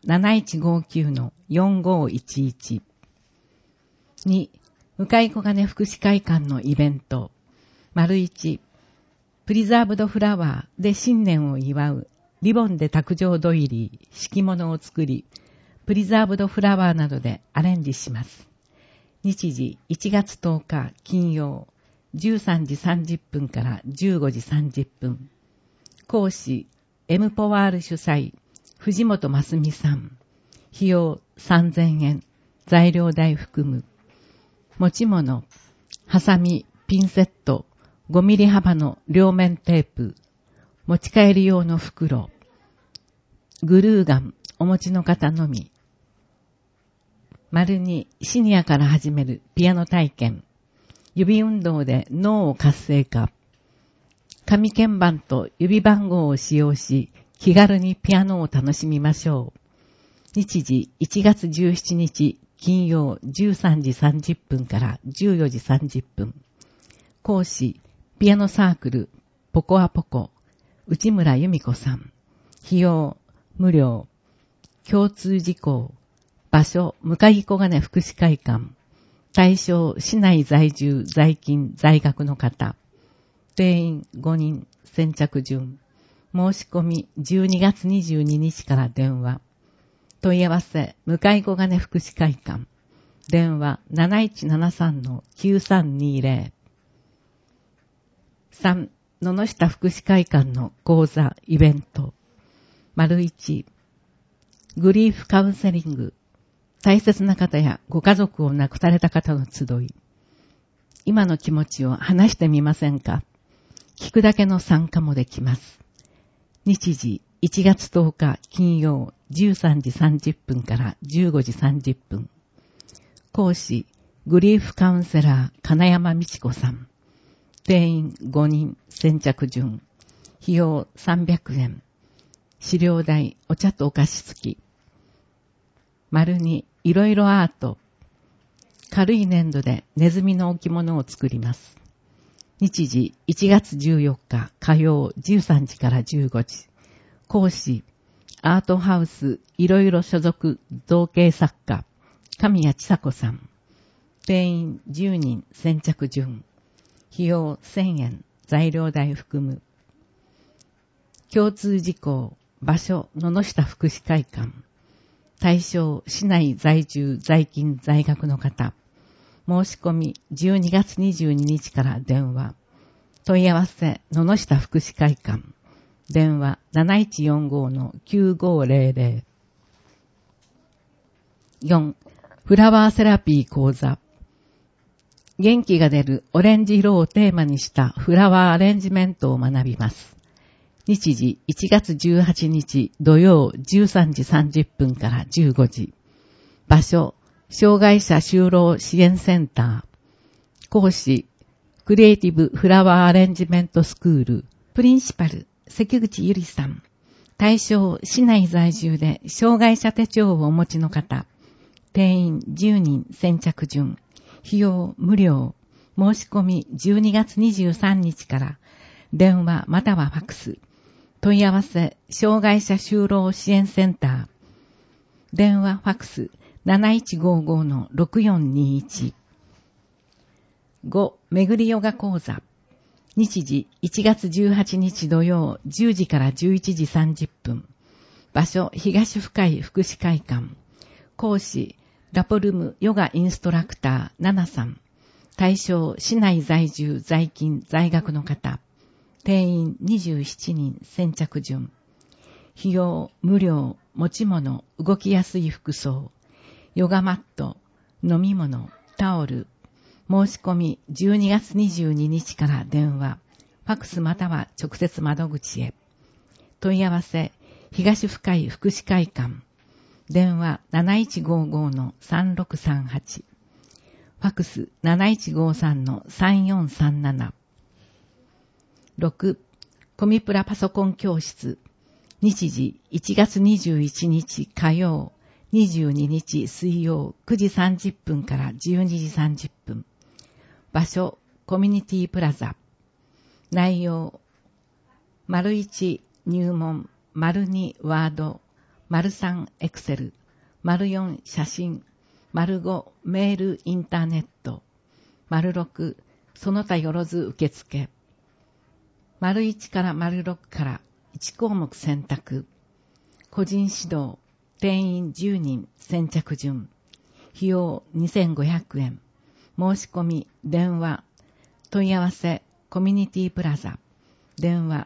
7159-4511。2、向小金福祉会館のイベント。1、プリザーブドフラワーで新年を祝うリボンで卓上土入り、敷物を作り、プリザーブドフラワーなどでアレンジします。日時1月10日金曜13時30分から15時30分。講師、M ポワール主催、藤本真澄さん。費用3000円。材料代含む。持ち物、ハサミ、 ピンセット、5ミリ幅の両面テープ、持ち帰り用の袋、グルーガン、お持ちの方のみ。2、シニアから始めるピアノ体験。指運動で脳を活性化。紙鍵盤と指番号を使用し、気軽にピアノを楽しみましょう。日時1月17日金曜13時30分から14時30分。講師、ピアノサークル、ポコアポコ、内村由美子さん。費用、無料。共通事項。場所、向小金福祉会館。対象、市内在住、在勤、在学の方。定員5人、先着順。申し込み12月22日から電話。問い合わせ、向小金福祉会館。電話 7173-9320。3、野々下福祉会館の講座、イベント。1、グリーフカウンセリング。大切な方やご家族を亡くされた方の集い。今の気持ちを話してみませんか？聞くだけの参加もできます。日時1月10日金曜13時30分から15時30分。講師、グリーフカウンセラー金山美智子さん。定員5人、先着順。費用300円。資料代、お茶とお菓子付き。2、いろいろアート。軽い粘土でネズミの置物を作ります。日時1月14日火曜13時から15時。講師、アートハウスいろいろ所属造形作家、神谷千佐子さん。定員10人先着順。費用1000円、材料代含む。共通事項、場所、野々下福祉会館。対象、市内在住、在勤、在学の方。申し込み12月22日から電話。問い合わせ、野々下福祉会館。電話 7145-9500。4、フラワーセラピー講座。元気が出るオレンジ色をテーマにしたフラワーアレンジメントを学びます。日時1月18日土曜13時30分から15時。場所、障害者就労支援センター。講師、クリエイティブフラワーアレンジメントスクール。プリンシパル、関口ゆりさん。対象、市内在住で障害者手帳をお持ちの方。定員10人先着順。費用無料。申し込み12月23日から。電話またはファックス。問い合わせ、障害者就労支援センター。電話ファックス 7155-6421。5、巡りヨガ講座。日時1月18日土曜10時から11時30分。場所、東深井福祉会館。講師、ラポルムヨガインストラクター、ナナさん。対象、市内在住、在勤、在学の方。定員27人、先着順。費用、無料、持ち物、動きやすい服装。ヨガマット、飲み物、タオル。申し込み12月22日から電話、ファックスまたは直接窓口へ。問い合わせ、東深井福祉会館。電話 7155-3638。ファックス 7153-3437。6、コミプラパソコン教室。日時1月21日火曜、22日水曜9時30分から12時30分。場所、コミュニティプラザ。内容、1、入門、2、ワード、3、エクセル、4、写真、5、メール、インターネット、6、その他よろず受付。1から6から1項目選択。個人指導、定員10人、先着順。費用2500円。申し込み、電話、問い合わせ、コミュニティプラザ。電話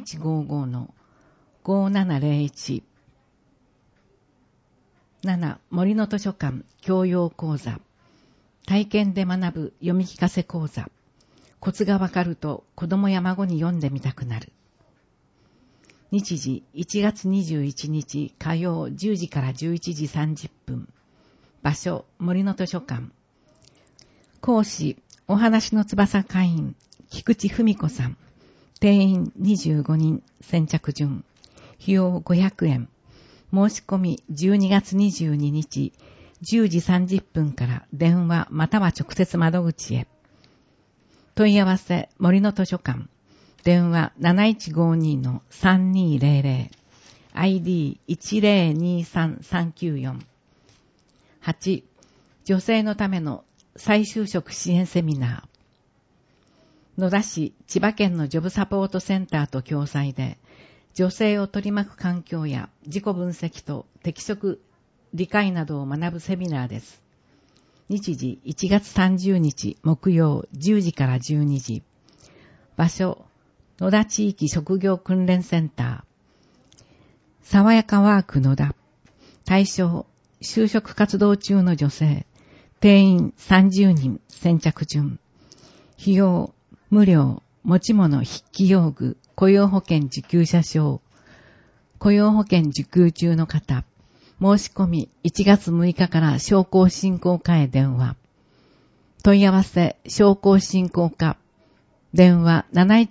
7155-5701。7、森の図書館教養講座。体験で学ぶ読み聞かせ講座。 コツがわかると子供や孫に読んでみたくなる。日時1月21日火曜10時から11時30分。場所森の図書館。講師お話の翼会員菊池文子さん。定員25人。先着順。費用500円。申し込み12月22日10時30分から電話または直接窓口へ。問い合わせ森の図書館。電話 7152-3200 ID1023394。 8. 女性のための再就職支援セミナー。野田市千葉県のジョブサポートセンターと共催で、女性を取り巻く環境や自己分析と適職理解などを学ぶセミナーです。日時1月30日木曜10時から12時。場所野田地域職業訓練センター。爽やかワーク野田。対象就職活動中の女性。定員30人。先着順。費用無料。持ち物筆記用具。雇用保険受給者証。雇用保険受給中の方。申し込み1月6日から商工振興課へ電話。問い合わせ商工振興課。電話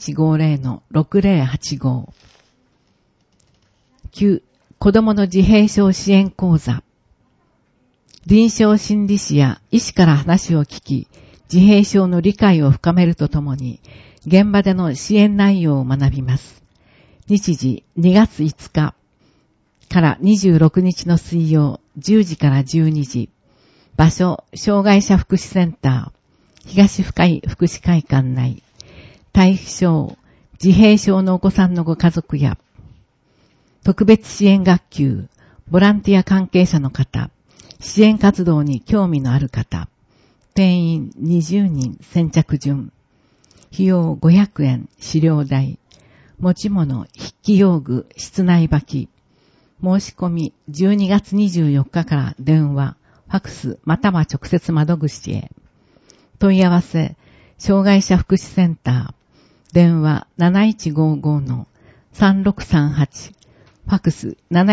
7150-6085。9. 子どもの自閉症支援講座。臨床心理士や医師から話を聞き、自閉症の理解を深めるとともに、現場での支援内容を学びます。日時2月5日から26日の水曜10時から12時。場所障害者福祉センター。東深井福祉会館内。対象自閉症のお子さんのご家族や特別支援学級、ボランティア関係者の方、支援活動に興味のある方。定員20人。先着順。費用500円。資料代。持ち物筆記用具室内履き。申し込み12月24日から電話、ファクスまたは直接窓口へ。問い合わせ障害者福祉センター。電話 7155-3638。ファクス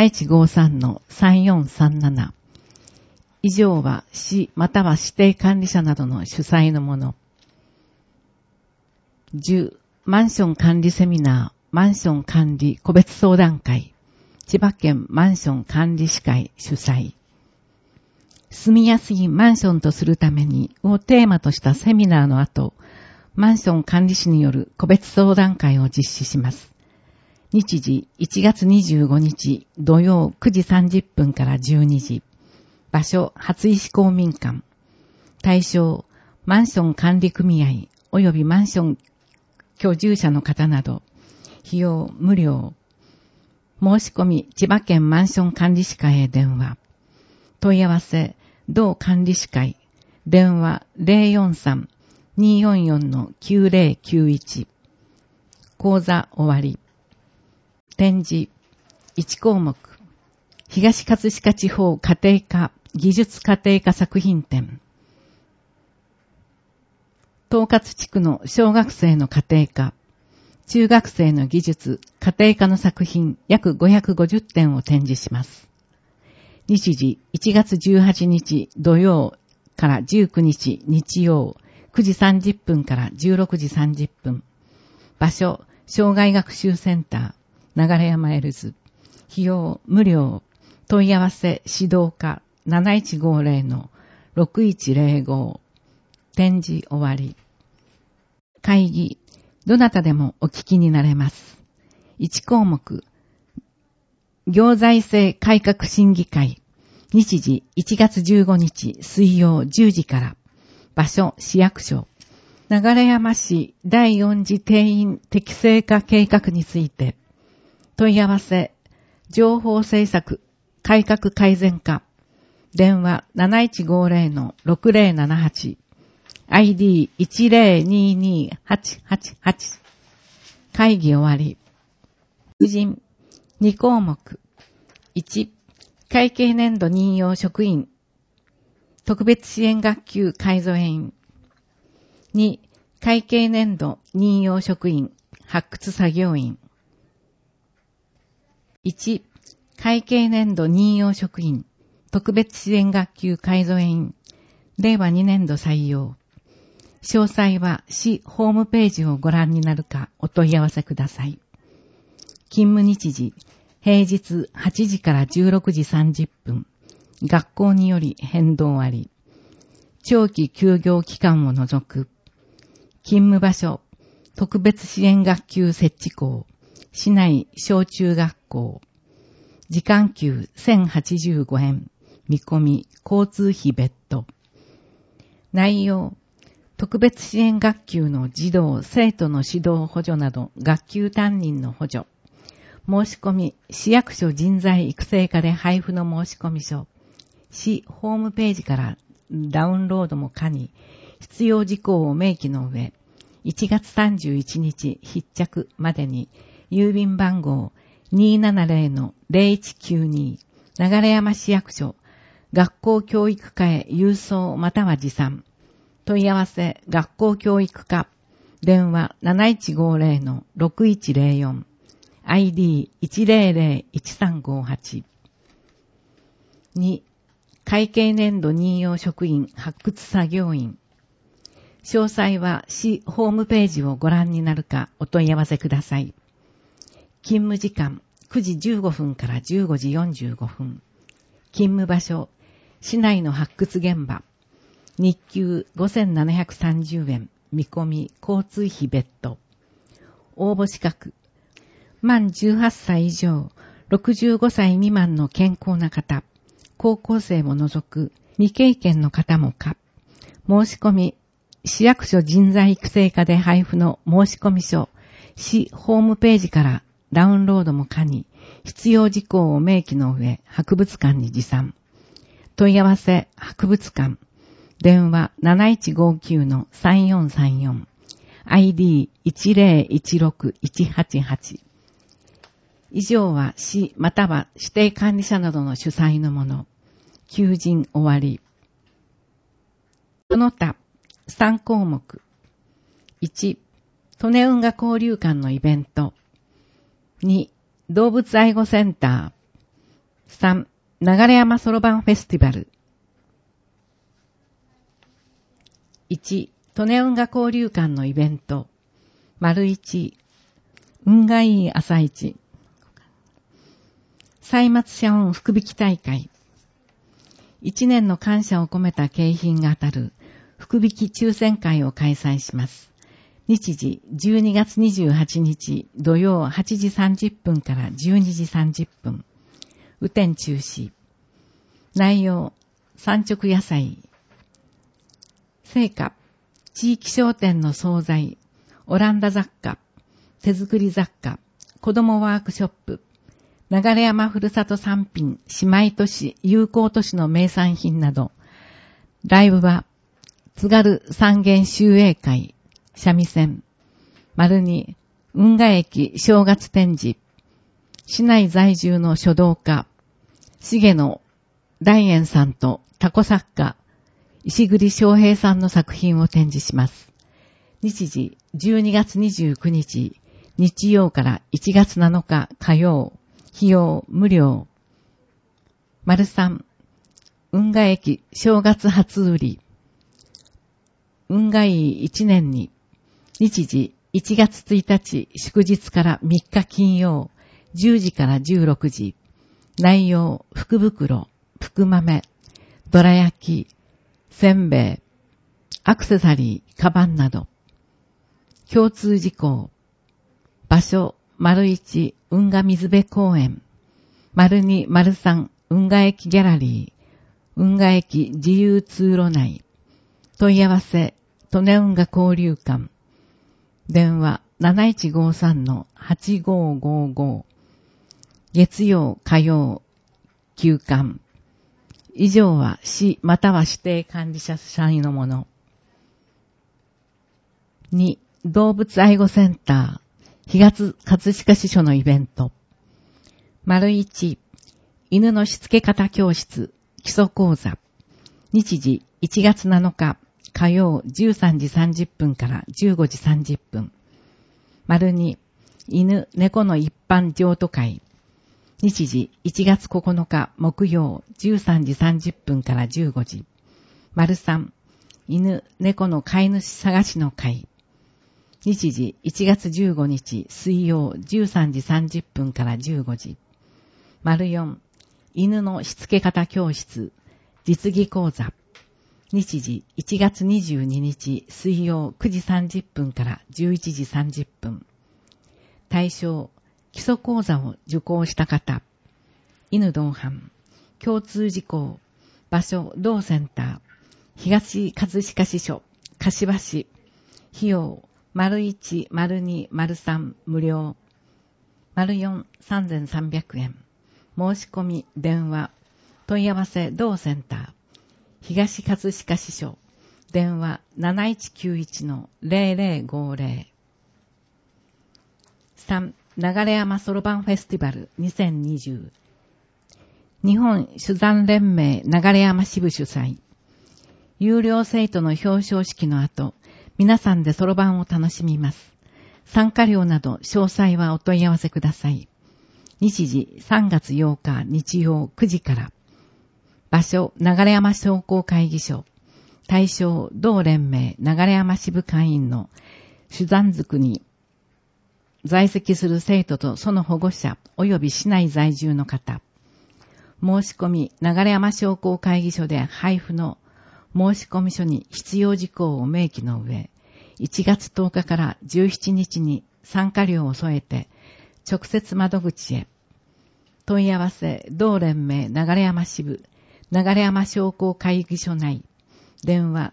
7153-3437。以上は市または指定管理者などの主催のもの。10. マンション管理セミナー、マンション管理個別相談会。千葉県マンション管理士会主催。住みやすいマンションとするためにをテーマとしたセミナーの後、マンション管理士による個別相談会を実施します。日時1月25日土曜9時30分から12時。場所初石公民館。対象マンション管理組合及びマンション居住者の方など。費用無料。申し込み千葉県マンション管理士会へ電話。問い合わせ同管理士会。電話 043-244-9091。講座終わり。展示1項目。東葛飾地方家庭科技術家庭科作品展。東葛地区の小学生の家庭科、中学生の技術、家庭科の作品約550点を展示します。日時1月18日土曜から19日日曜9時30分から16時30分。場所、障害学習センター、流山エルズ。費用無料。問い合わせ指導課 7150-6105。展示終わり。会議。どなたでもお聞きになれます。1項目。行財政改革審議会。日時1月15日水曜10時から。場所市役所。流山市第4次定員適正化計画について。問い合わせ。情報政策改革改善課。電話 7150-6078。ID1022888。会議終わり。婦人2項目。1、会計年度任用職員。特別支援学級改造員。2、 会計年度任用職員発掘作業員。1、会計年度任用職員特別支援学級改造員令和2年度採用。詳細は市ホームページをご覧になるかお問い合わせください。勤務日時、平日8時から16時30分。学校により変動あり。長期休業期間を除く。勤務場所、特別支援学級設置校、市内小中学校。時間給1085円。見込み、交通費別途。内容、特別支援学級の児童・生徒の指導補助など学級担任の補助。申し込み、市役所人材育成課で配布の申し込み書。市ホームページからダウンロードも可に、必要事項を明記の上、1月31日必着までに、郵便番号 270-0192 流山市役所、学校教育課へ郵送または持参。問い合わせ、学校教育課、電話 7150-6104、ID 1001358。2、会計年度任用職員発掘作業員。詳細は市ホームページをご覧になるかお問い合わせください。勤務時間9時15分から15時45分。勤務場所、市内の発掘現場。日給5730円。見込み、交通費別途。応募資格。満18歳以上、65歳未満の健康な方。高校生を除く未経験の方も可。申し込み、市役所人材育成課で配布の申し込み書、市ホームページからダウンロードも可に、必要事項を明記の上、博物館に持参。問い合わせ、博物館。電話 7159-3434。ID 1016188。以上は市または指定管理者などの主催のもの。求人終わり。その他、3項目。1、利根運河交流館のイベント。2、動物愛護センター。3、流山そろばんフェスティバル。1、利根運河交流館のイベント。1、運がいい朝市。歳末社運福引き大会。1年の感謝を込めた景品が当たる福引き抽選会を開催します。日時12月28日土曜8時30分から12時30分。雨天中止。内容、産直野菜。成果、地域商店の惣菜、オランダ雑貨、手作り雑貨、子どもワークショップ、流山ふるさと産品、姉妹都市、友好都市の名産品など、ライブは、津軽三元集英会、三味線、2、運河駅正月展示、市内在住の書道家、重野大円さんとタコ作家、石栗翔平さんの作品を展示します。日時12月29日、日曜から1月7日火曜、費用無料。3、運河駅正月初売り。運河いい1年に、日時1月1日祝日から3日金曜、10時から16時。内容、福袋、福豆、どら焼き、せんべい、アクセサリー、カバンなど。共通事項。場所、1、運河水辺公園。2、3、運河駅ギャラリー。運河駅自由通路内。問い合わせ、利根運河交流館。電話、7153-8555。月曜、火曜、休館。以上は市または指定管理者主催のもの。2、動物愛護センター、東葛飾支所のイベント。1、犬のしつけ方教室、基礎講座。日時1月7日、 火曜13時30分から15時30分。丸2、犬、猫の一般譲渡会。日時1月9日木曜13時30分から15時。丸3、犬、猫の飼い主探しの会。日時1月15日水曜13時30分から15時。丸4、犬のしつけ方教室、実技講座。日時1月22日水曜9時30分から11時30分。対象、基礎講座を受講した方。犬同伴。共通事項。場所、同センター。東葛飾支所、柏市。費用、1、2、3、無料。4、3300円。申し込み、電話。問い合わせ、同センター。東葛飾支所。電話 7191-0050。3、流山そろばんフェスティバル2020。日本珠算連盟流山支部主催。有料生徒の表彰式の後、皆さんでそろばんを楽しみます。参加料など詳細はお問い合わせください。日時3月8日日曜9時から。場所、流山商工会議所。対象、同連盟流山支部会員の珠算塾に在籍する生徒とその保護者及び市内在住の方。申し込み、流山商工会議所で配布の申込書に必要事項を明記の上、1月10日から17日に参加料を添えて直接窓口へ。問い合わせ、同連盟流山支部流山商工会議所内。電話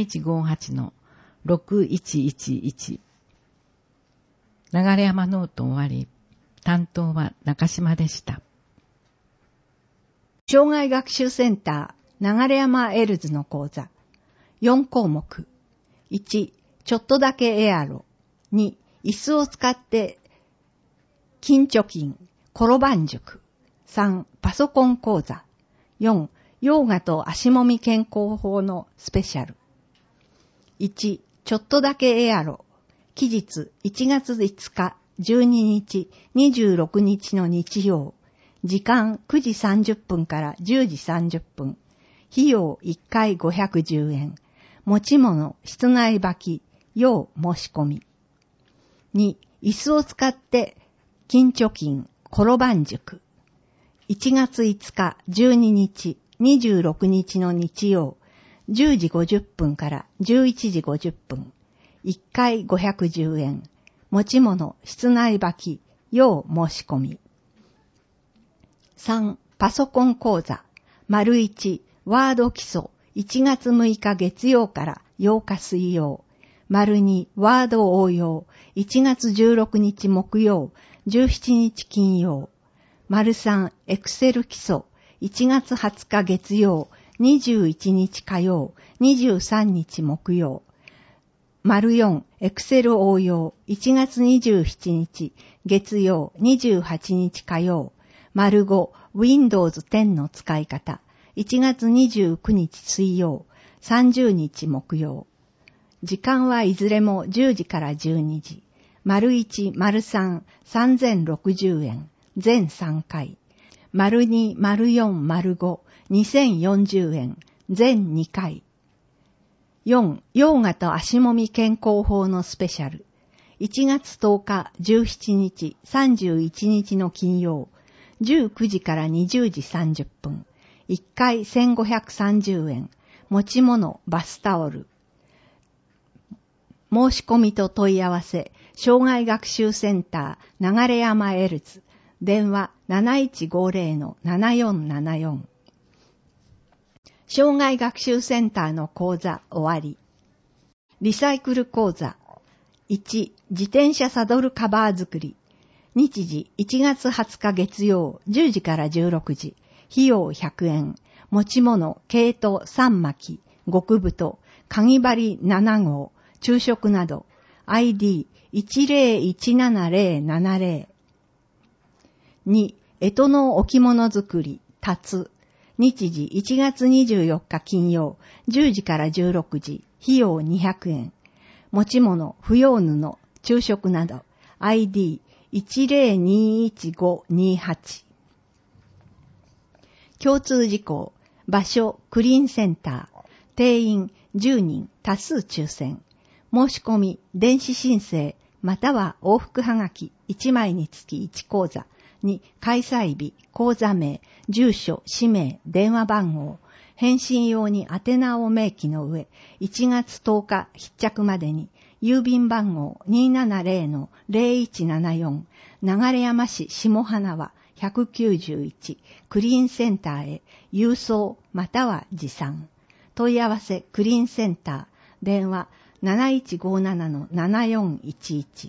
7158-6111。流山ノート終わり。担当は中島でした。 障害学習センター流山エルズの講座。4項目。1、ちょっとだけエアロ。2、椅子を使って金貯金、転ばん塾。3、パソコン講座。4、ヨガと足もみ健康法のスペシャル。1、ちょっとだけエアロ。期日1月5日、12日、26日の日曜。時間9時30分から10時30分。費用1回510円。持ち物、室内履き、要申し込み。2、椅子を使って金貯金、転ばん塾。1月5日、12日、26日の日曜、10時50分から11時50分。1回510円。持ち物、室内履き、要申し込み。3、パソコン講座。丸1、ワード基礎。1月6日月曜から8日水曜。丸2、ワード応用。1月16日木曜、17日金曜。丸3、エクセル基礎。1月20日月曜、21日火曜、23日木曜。丸4、エクセル応用。1月27日月曜、28日火曜。丸5、Windows 10の使い方。1月29日水曜、30日木曜。時間はいずれも10時から12時。丸1、丸3、3060円。全3回。丸2、丸4、丸5、2040円。全2回。4、ヨガと足もみ健康法のスペシャル。1月10日、17日、31日の金曜。19時から20時30分。1回1530円。持ち物、バスタオル。申し込みと問い合わせ、障害学習センター、流山エルズ。電話 7150-7474。障害学習センターの講座終わり。リサイクル講座。1、自転車サドルカバー作り。日時1月20日月曜10時から16時。費用100円。持ち物、毛糸3巻、極太、かぎ針7号、昼食など。ID10177070。2、干支の置物作り、タツ。 日時1月24日金曜、10時から16時、費用200円。持ち物、不要布、昼食など、ID10215528。共通事項、場所、クリーンセンター、定員10人、多数抽選。申し込み、電子申請、または往復はがき1枚につき1講座に開催日、講座名、住所、氏名、電話番号、返信用に宛名を明記の上、1月10日必着までに、郵便番号 270-0174 流山市下花輪191クリーンセンターへ郵送または持参。問い合わせクリーンセンター電話 7157-7411。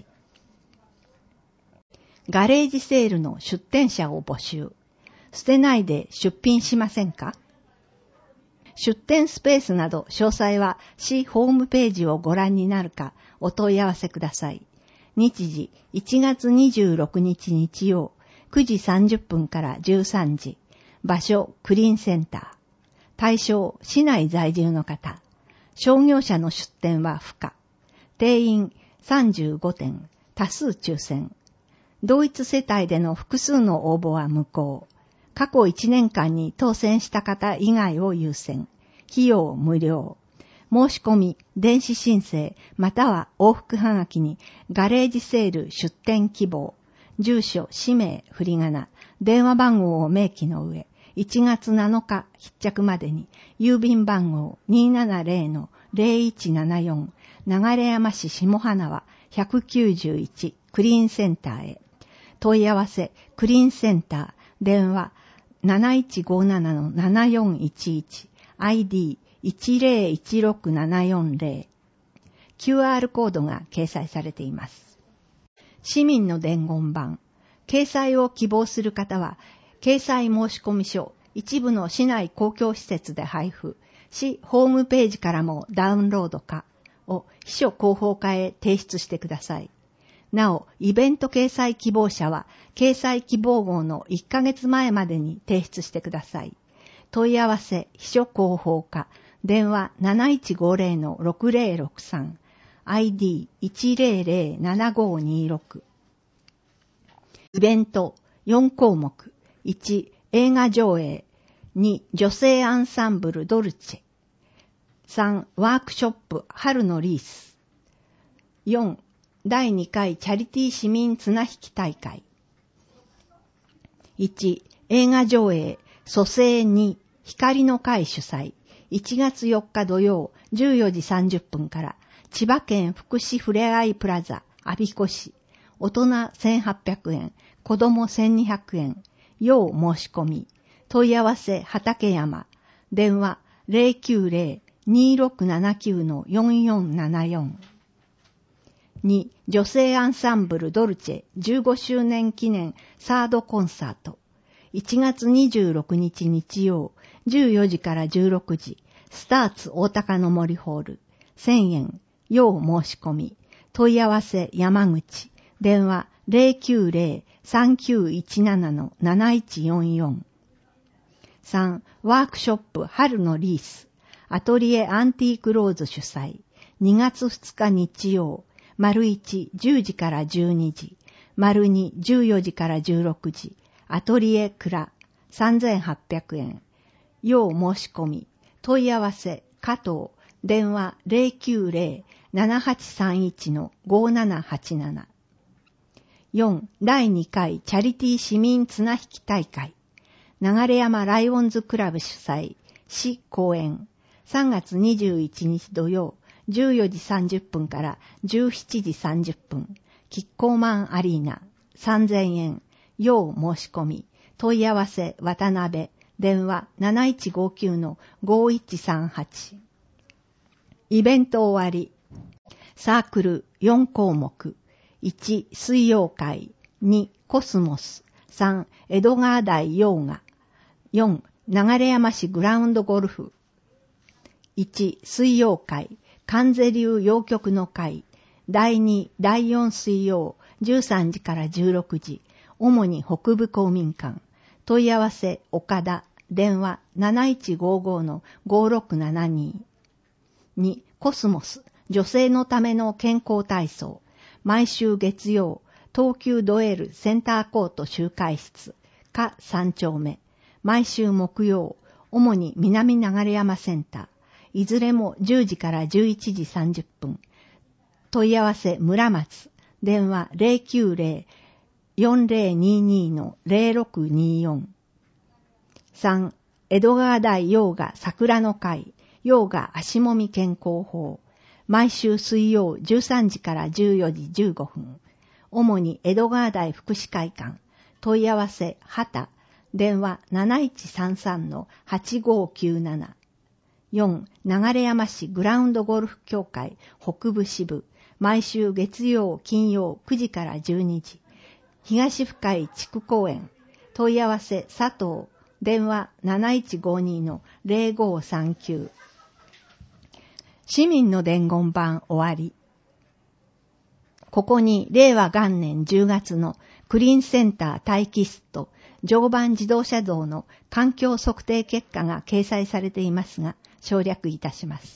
ガレージセールの出店者を募集。捨てないで出品しませんか？出店スペースなど詳細は市ホームページをご覧になるかお問い合わせください。日時1月26日日曜9時30分から13時。場所クリーンセンター。対象市内在住の方。商業者の出店は不可。定員35点。多数抽選。同一世帯での複数の応募は無効。過去1年間に当選した方以外を優先。費用無料。申し込み、電子申請、または往復はがきにガレージセール出店希望。住所、氏名、振り仮名、電話番号を明記の上、1月7日必着までに郵便番号 270-0174 流山市下花輪191クリーンセンターへ。問い合わせクリーンセンター電話 7157-7411 ID10167440。 QR コードが掲載されています。市民の伝言板。掲載を希望する方は掲載申込書、一部の市内公共施設で配布、市ホームページからもダウンロード可を秘書広報課へ提出してください。なお、イベント掲載希望者は、掲載希望号の1ヶ月前までに提出してください。問い合わせ、秘書広報課、電話 7150-6063、ID1007526。イベント4項目。1、映画上映。2、女性アンサンブルドルチェ。3、ワークショップ春のリース。4、第2回チャリティー市民綱引き大会。1、映画上映、蘇生2、光の会主催。1月4日土曜14時30分から、千葉県福祉ふれあいプラザ、我孫子市。大人1800円、子供1200円。要申し込み。問い合わせ畠山。電話 090-2679-4474。2、女性アンサンブルドルチェ15周年記念サードコンサート。1月26日日曜14時から16時。スターツ大高の森ホール。1000円。要申し込み。問い合わせ山口。電話 090-3917-7144。3、ワークショップ春のリース。アトリエアンティークローズ主催。2月2日日曜。丸1、10時から12時。丸2、14時から16時。アトリエクラ。3800円。要申し込み。問い合わせ加藤。電話 090-7831-5787。4、第2回チャリティー市民綱引き大会。流山ライオンズクラブ主催。市公演。3月21日土曜。14時30分から17時30分。キッコーマンアリーナ。3000円。要申し込み。問い合わせ渡辺。電話 7159-5138。イベント終わり。サークル4項目。1、水曜会。2、コスモス。3、江戸川台ヨーガ。4、流山市グラウンドゴルフ。1、水曜会。関西流洋曲の会。第2、第4水曜、13時から16時。主に北部公民館。問い合わせ岡田。 電話 7155-5672。2、コスモス、女性のための健康体操。毎週月曜、東急ドエルセンターコート集会室、下3丁目。毎週木曜、主に南流山センター。いずれも10時から11時30分。問い合わせ村松。電話 090-4022-0624。3、江戸川大ヨーガ桜の会、ヨーガ足もみ健康法。毎週水曜13時から14時15分。主に江戸川大福祉会館。問い合わせ、畑。電話 7133-8597。4、流山市グラウンドゴルフ協会北部支部。毎週月曜、金曜9時から12時。東深井地区公園。問い合わせ、佐藤。電話 7152-0539。市民の伝言版終わり。ここに令和元年10月のクリーンセンター待機室と常磐自動車道の環境測定結果が掲載されていますが、省略いたします。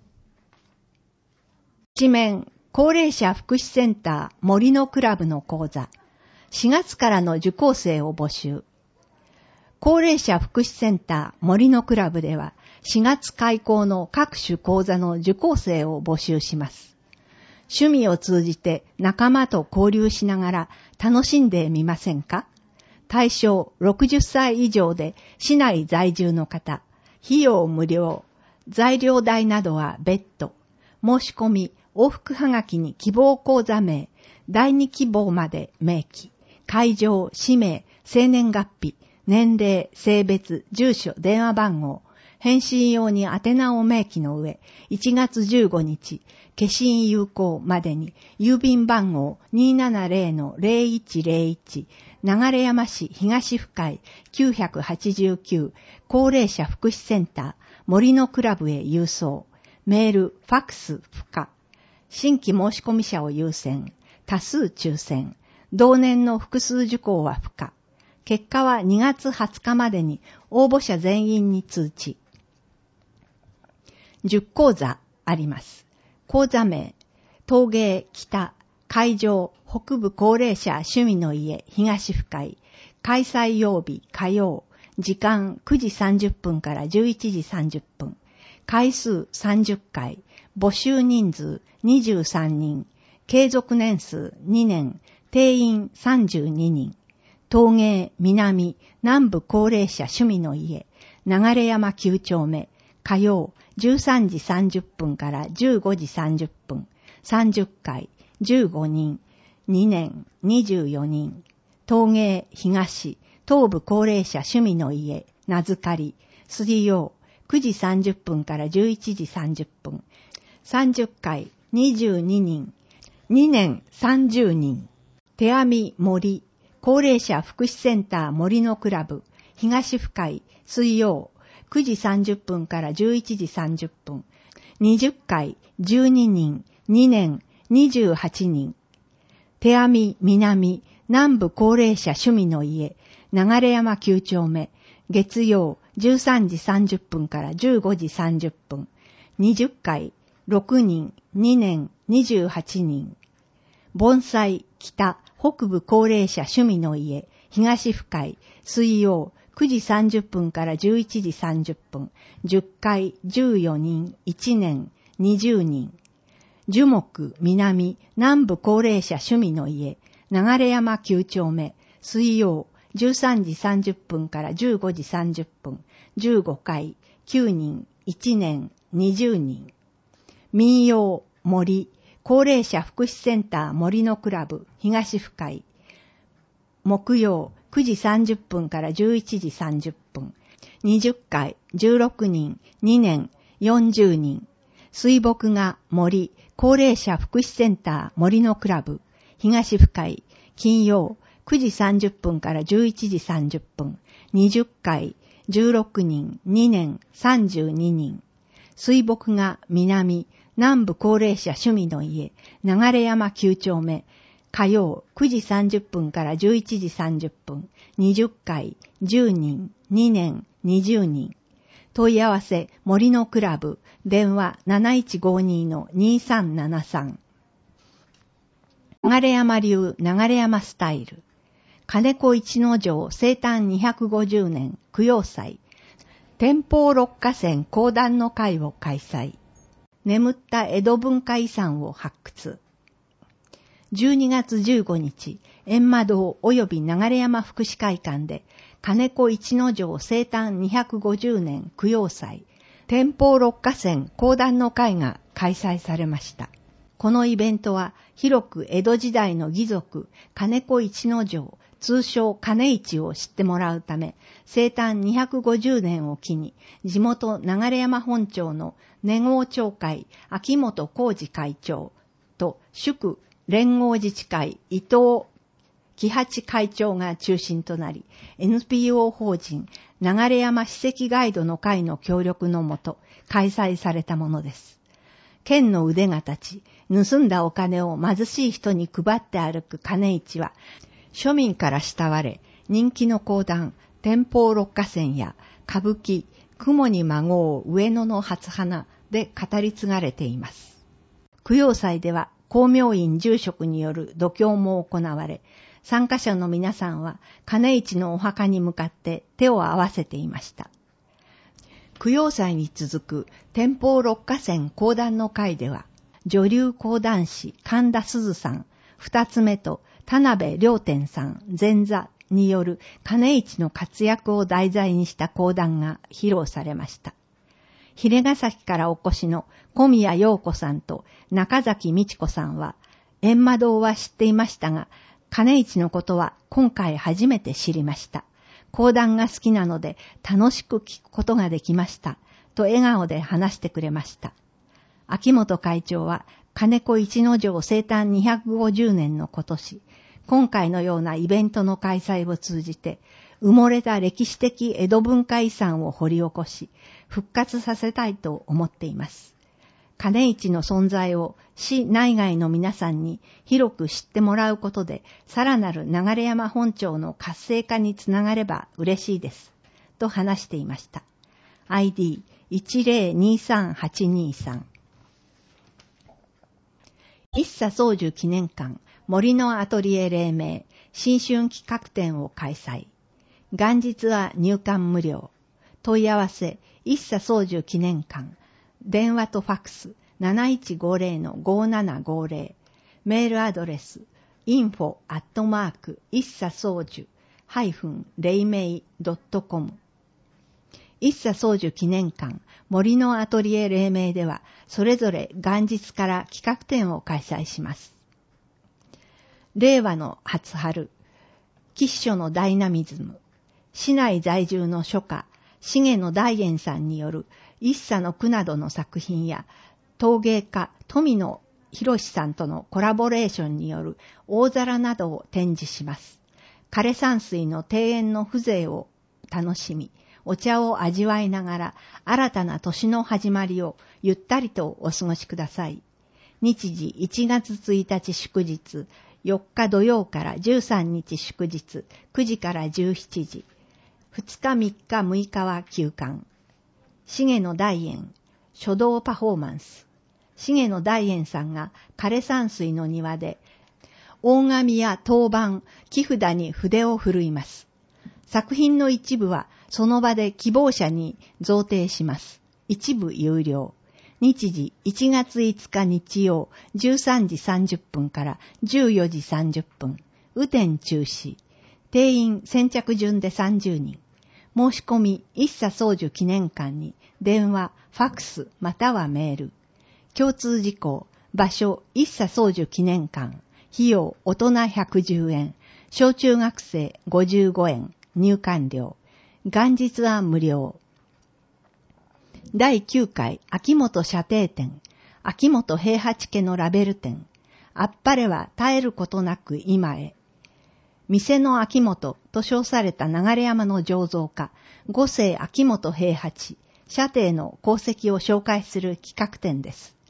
一面、高齢者福祉センター森のクラブの講座。4月からの受講生を募集。高齢者福祉センター森のクラブでは4月開講の各種講座の受講生を募集します。趣味を通じて仲間と交流しながら楽しんでみませんか？対象60歳以上で市内在住の方。費用無料。材料代などは別途。申し込み、往復はがきに希望講座名、第2希望まで明記。会場、氏名、生年月日、年齢、性別、住所、電話番号。返信用に宛名を明記の上、1月15日、消印有効までに、郵便番号 270-0101、流山市東深井989、高齢者福祉センター、森のクラブへ郵送。メール、ファックス、不可。新規申し込み者を優先。多数抽選。同年の複数受講は不可。結果は2月20日までに応募者全員に通知。10講座あります。講座名、陶芸北、会場、北部高齢者趣味の家、東深井。開催曜日、火曜。時間9時30分から11時30分。回数30回。募集人数23人。継続年数2年。定員32人。陶芸、南、南部高齢者趣味の家。流山9丁目。火曜。13時30分から15時30分。30回。15人。2年。24人。陶芸、東。東部高齢者趣味の家、名付かり、水曜、9時30分から11時30分。30回、22人。2年、30人。手編み森、高齢者福祉センター森のクラブ、東深井、水曜、9時30分から11時30分。20回、12人。2年、28人。手編み南、南部高齢者趣味の家、流山9丁目、月曜13時30分から15時30分。20回、6人、2年、28人。盆栽、北、北部高齢者趣味の家、東深井、水曜、9時30分から11時30分。10回、14人、1年、20人。樹木、南、南部高齢者趣味の家、流山9丁目、水曜、13時30分から15時30分。15回、9人、1年、20人。民謡、森、高齢者福祉センター森のクラブ、東深井。木曜、9時30分から11時30分。20回、16人、2年、40人。水墨画、森、高齢者福祉センター森のクラブ、東深井。金曜、9時30分から11時30分。20回、16人、2年、32人。水墨画、南、南部高齢者趣味の家、流山9丁目。 火曜9時30分から11時30分、20回、10人、2年、20人。問い合わせ、森のクラブ、電話 7152-2373。流山流流山スタイル。金子一之丞生誕250年供養祭。天保六花線講談の会を開催。眠った江戸文化遺産を発掘。12月15日、閻魔堂及び流山福祉会館で、金子一之丞生誕250年供養祭、天保六花線講談の会が開催されました。このイベントは、広く江戸時代の義族、金子一之丞、通称金一を知ってもらうため、生誕250年を機に、地元流山本町の根合町会秋元浩二会長と祝連合自治会伊藤喜八会長が中心となり、NPO 法人流山史跡ガイドの会の協力のもと開催されたものです。剣の腕が立ち、盗んだお金を貧しい人に配って歩く金市は、庶民から慕われ、人気の講談、天保六花線や歌舞伎、雲に孫う上野の初花で語り継がれています。供養祭では、光明院住職による度胸も行われ、参加者の皆さんは金市のお墓に向かって手を合わせていました。供養祭に続く天保六花線講談の会では、女流講談師神田鈴さん、二つ目と田辺良天さん前座による金市の活躍を題材にした講談が披露されました。鰭ヶ崎からお越しの小宮陽子さんと中崎美智子さんは、閻魔堂は知っていましたが、金市のことは今回初めて知りました。講談が好きなので楽しく聞くことができました。と笑顔で話してくれました。秋元会長は、金子一之丞生誕250年の今年、今回のようなイベントの開催を通じて、埋もれた歴史的江戸文化遺産を掘り起こし、復活させたいと思っています。金市の存在を市内外の皆さんに広く知ってもらうことで、さらなる流山本町の活性化につながれば嬉しいです。と話していました。ID1023-823。一茶宗樹記念館森のアトリエ黎明新春企画展を開催。元日は入館無料。問い合わせ一茶宗樹記念館。電話とファックス 7150-5750。メールアドレス info@ 一茶宗樹-黎明.com。一茶宗樹記念館森のアトリエ黎明では、それぞれ元日から企画展を開催します。令和の初春、吉書のダイナミズム、市内在住の書家、重野大円さんによる一茶の句などの作品や、陶芸家、富野博さんとのコラボレーションによる大皿などを展示します。枯山水の庭園の風情を楽しみ、お茶を味わいながら新たな年の始まりをゆったりとお過ごしください。日時1月1日祝日、4日土曜から13日祝日、9時から17時。2日3日6日は休館。重野大円、書道パフォーマンス。重野大円さんが枯山水の庭で、大紙や当番、木札に筆を振るいます。作品の一部はその場で希望者に贈呈します。一部有料。日時1月5日日曜13時30分から14時30分。雨天中止。定員先着順で30人。申し込み一茶宗樹記念館に電話、ファックスまたはメール。共通事項、場所一茶宗樹記念館。費用大人110円。小中学生55円。入館料。元日は無料。第9回秋元舎弟展、秋元平八家のラベル展、あっぱれは絶えることなく今へ。店の秋元と称された流山の醸造家、五世秋元平八、舎弟の功績を紹介する企画展です。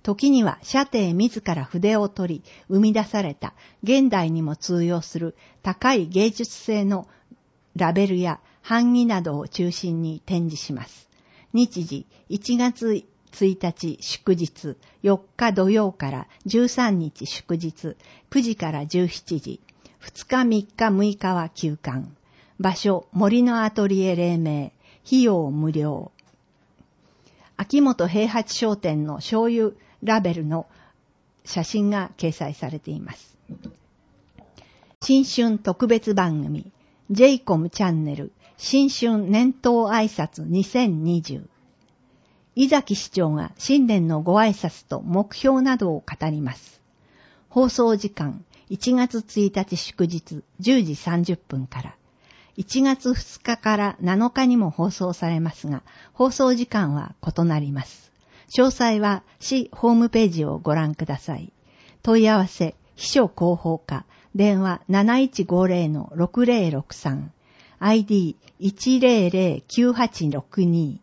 時には舎弟自ら筆を取り生み出された現代にも通用する高い芸術性のラベルや版木などを中心に展示します。日時1月1日祝日、4日土曜から13日祝日、9時から17時、2日3日6日は休館。場所、森のアトリエ黎明、費用無料。秋元平八商店の醤油ラベルの写真が掲載されています。新春特別番組、JCOM チャンネル、新春年頭挨拶2020。井崎市長が新年のご挨拶と目標などを語ります。放送時間、1月1日祝日10時30分から、1月2日から7日にも放送されますが、放送時間は異なります。詳細は市ホームページをご覧ください。問い合わせ、秘書広報課、電話 7150-6063、ID1009862。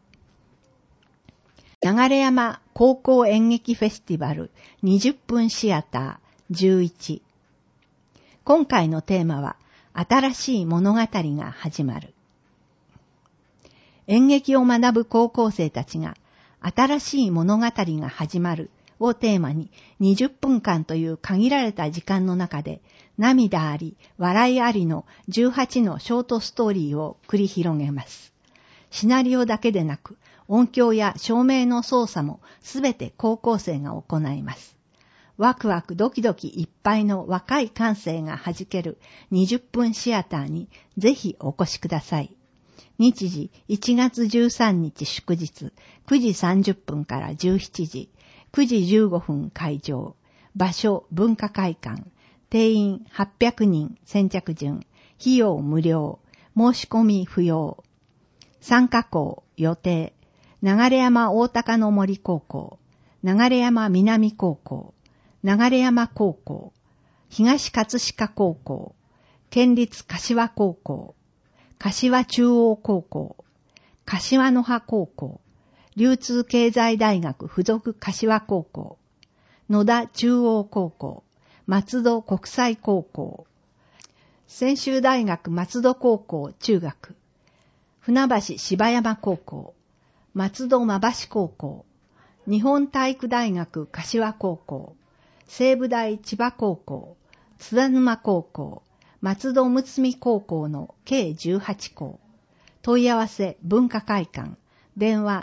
流山高校演劇フェスティバル20分シアター11。今回のテーマは、新しい物語が始まる。演劇を学ぶ高校生たちが、新しい物語が始まるをテーマに20分間という限られた時間の中で、涙あり、笑いありの18のショートストーリーを繰り広げます。シナリオだけでなく、音響や照明の操作もすべて高校生が行います。ワクワクドキドキいっぱいの若い感性が弾ける20分シアターにぜひお越しください。日時1月13日祝日9時30分から17時、9時15分会場。場所文化会館。定員800人先着順。費用無料。申し込み不要。参加校予定。流山大高の森高校、流山南高校、流山高校、東葛飾高校、県立柏高校、柏中央高校、柏の葉高校、流通経済大学附属柏高校、野田中央高校、松戸国際高校、専修大学松戸高校中学、船橋芝山高校、松戸馬橋高校、日本体育大学柏高校、西武大千葉高校、津田沼高校、松戸むつみ高校の計18校。問い合わせ文化会館、電話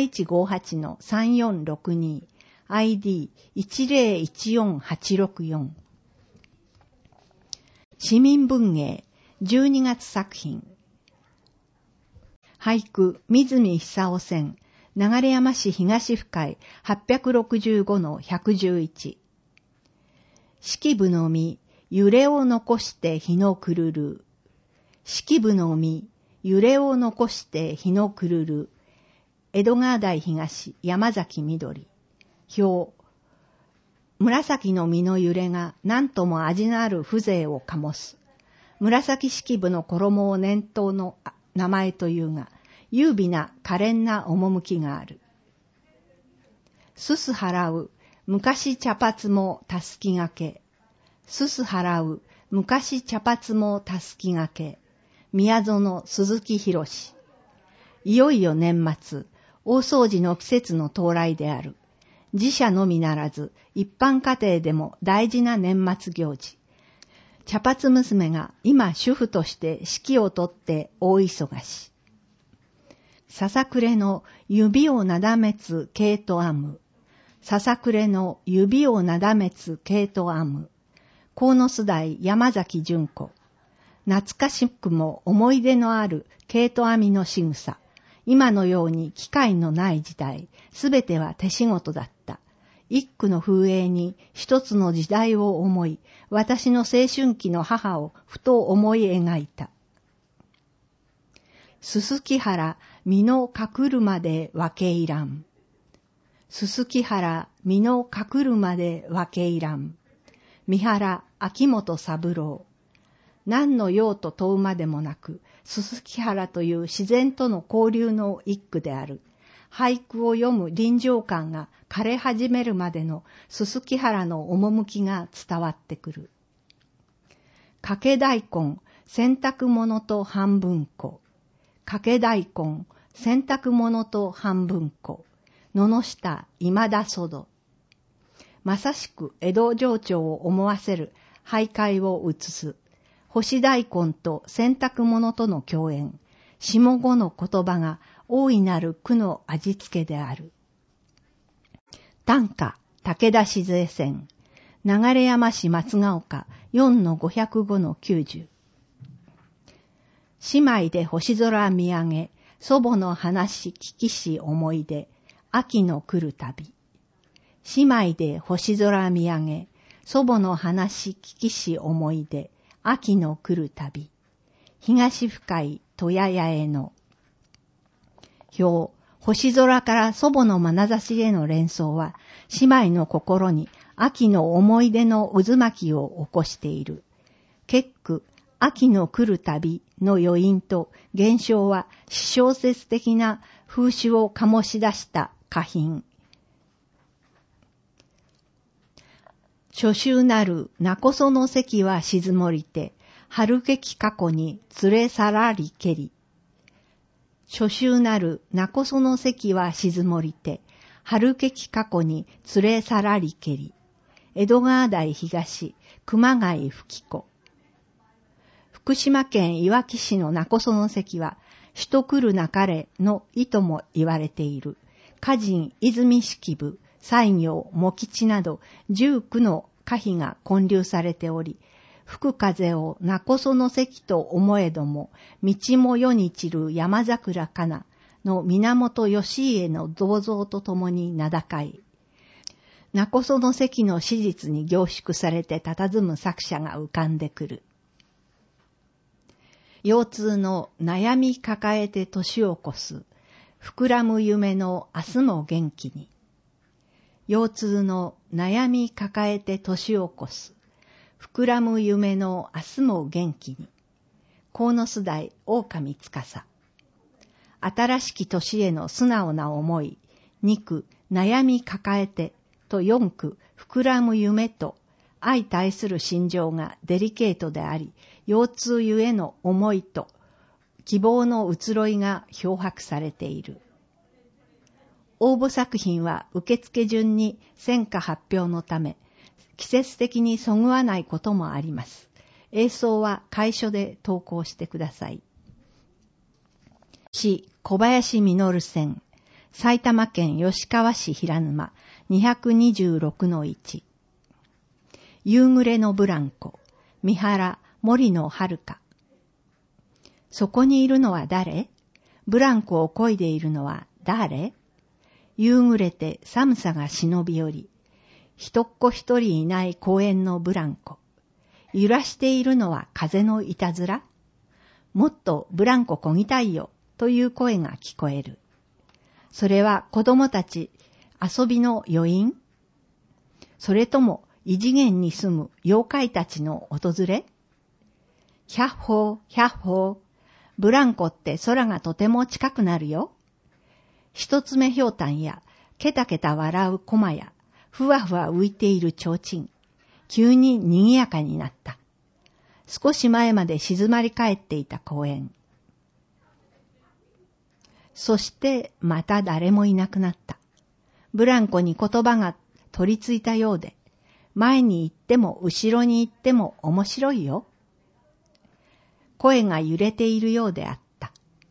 7158-3462、ID1014864。市民文芸12月作品。俳句、水見久夫選、流山市東府会 865-111。式部の実、揺れを残して日のくるる。式部の実、揺れを残して日のくるる。江戸川台東、山崎みどり。表。紫の実の揺れが何とも味のある風情を醸す。紫式部の衣を念頭の名前というが、優美な可憐な趣がある。すす払う、昔茶髪もたすきがけ。すす払う、昔茶髪もたすきがけ。宮園鈴木博士。いよいよ年末、大掃除の季節の到来である。自社のみならず、一般家庭でも大事な年末行事。茶髪娘が今主婦として指揮をとって大忙し。ささくれの指をなだめつ毛と編む。ささくれの指をなだめつ毛と編む。鴻巣台山崎純子。懐かしくも思い出のある毛と編みの仕草。今のように機械のない時代、すべては手仕事だった。一句の風営に一つの時代を思い、私の青春期の母をふと思い描いた。すすき原身のかくるまで分けいらん。すすき原身のかくるまで分けいらん。三原秋元三郎。何の用と問うまでもなく、すすき原という自然との交流の一句である。 俳句を読む臨場感が枯れ始めるまでのすすき原の趣が伝わってくる。かけ大根、洗濯物と半分こ。かけ大根、洗濯物と半分こ。野の下、今だそど。まさしく江戸情緒を思わせる俳諧を映す。干し大根と洗濯物との共演。下五の言葉が大いなる句の味付けである。短歌、武田静江線。流山市松ヶ丘 4-505-90。姉妹で星空見上げ、祖母の話聞きし思い出、秋の来る旅。姉妹で星空見上げ、祖母の話聞きし思い出、秋の来る旅。東深い戸谷屋への。表、星空から祖母の眼差しへの連想は、姉妹の心に秋の思い出の渦巻きを起こしている。結句、秋の来る旅の余韻と現象は詩小説的な風刺を醸し出した歌品。初秋なるなこその関は静もりて、春けき過去に連れ去らりけり。初秋なるなこその関は静もりて、春けき過去に連れ去らりけり。江戸川台東、熊谷吹子。福島県いわき市のなこその関は、首都来るなかれの意とも言われている。歌人泉式部、西行、茂吉など19の歌碑が建立されており、吹く風をなこその関と思えども、道も世に散る山桜かなの源義家の銅像とともに名高い。なこその関の史実に凝縮されて佇む作者が浮かんでくる。腰痛の悩み抱えて年を越す、膨らむ夢の明日も元気に。腰痛の悩み抱えて年を越す、膨らむ夢の明日も元気に。鴻巣台狼司。新しき年への素直な思い、2句悩み抱えてと4句膨らむ夢と相対する心情がデリケートであり、腰痛ゆえの思いと希望の移ろいが漂白されている。応募作品は受付順に選歌発表のため、季節的にそぐわないこともあります。映像は会所で投稿してください。市小林実線、埼玉県吉川市平沼 226-1。夕暮れのブランコ、三原森野遥。そこにいるのは誰？ブランコを漕いでいるのは誰？夕暮れて寒さが忍び寄り、一っ子一人いない公園のブランコ。揺らしているのは風のいたずら？もっとブランコ漕ぎたいよという声が聞こえる。それは子供たち遊びの余韻？それとも異次元に住む妖怪たちの訪れ？百歩百歩、ブランコって空がとても近くなるよ。一つ目ひょうたんや、ケタケタ笑うコマや、ふわふわ浮いている提灯、急に賑やかになった。少し前まで静まり返っていた公園。そしてまた誰もいなくなった。ブランコに言葉が取り付いたようで、前に行っても後ろに行っても面白いよ。声が揺れているようであった。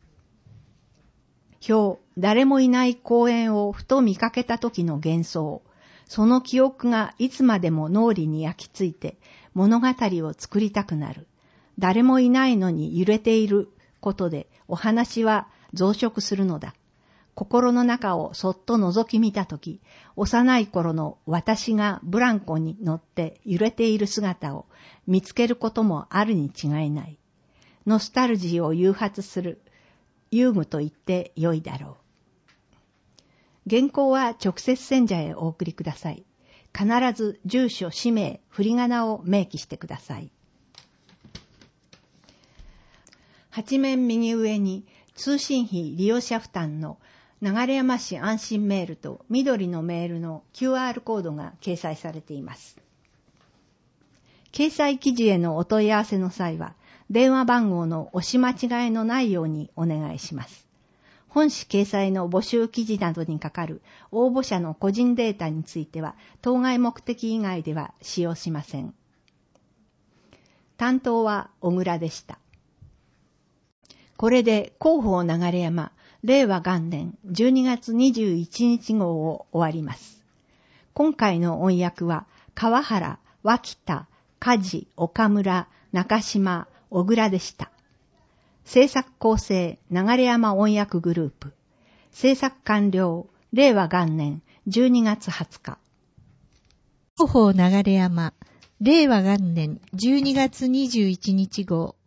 誰もいない公園をふと見かけた時の幻想、その記憶がいつまでも脳裏に焼き付いて物語を作りたくなる。誰もいないのに揺れていることでお話は増殖するのだ。心の中をそっと覗き見たとき、幼い頃の私がブランコに乗って揺れている姿を見つけることもあるに違いない。ノスタルジーを誘発する遊具と言ってよいだろう。原稿は直接選者へお送りください。必ず住所、氏名、振り仮名を明記してください。8面右上に通信費利用者負担の流山市安心メールと緑のメールの QR コードが掲載されています。掲載記事へのお問い合わせの際は、電話番号の押し間違いのないようにお願いします。本誌掲載の募集記事などにかかる応募者の個人データについては、当該目的以外では使用しません。担当は小倉でした。これで広報流山令和元年12月21日号を終わります。今回の音訳は川原、脇田、梶、岡村、中島、小倉でした。制作構成流山音訳グループ。制作完了令和元年12月20日。 広報流山令和元年12月21日号。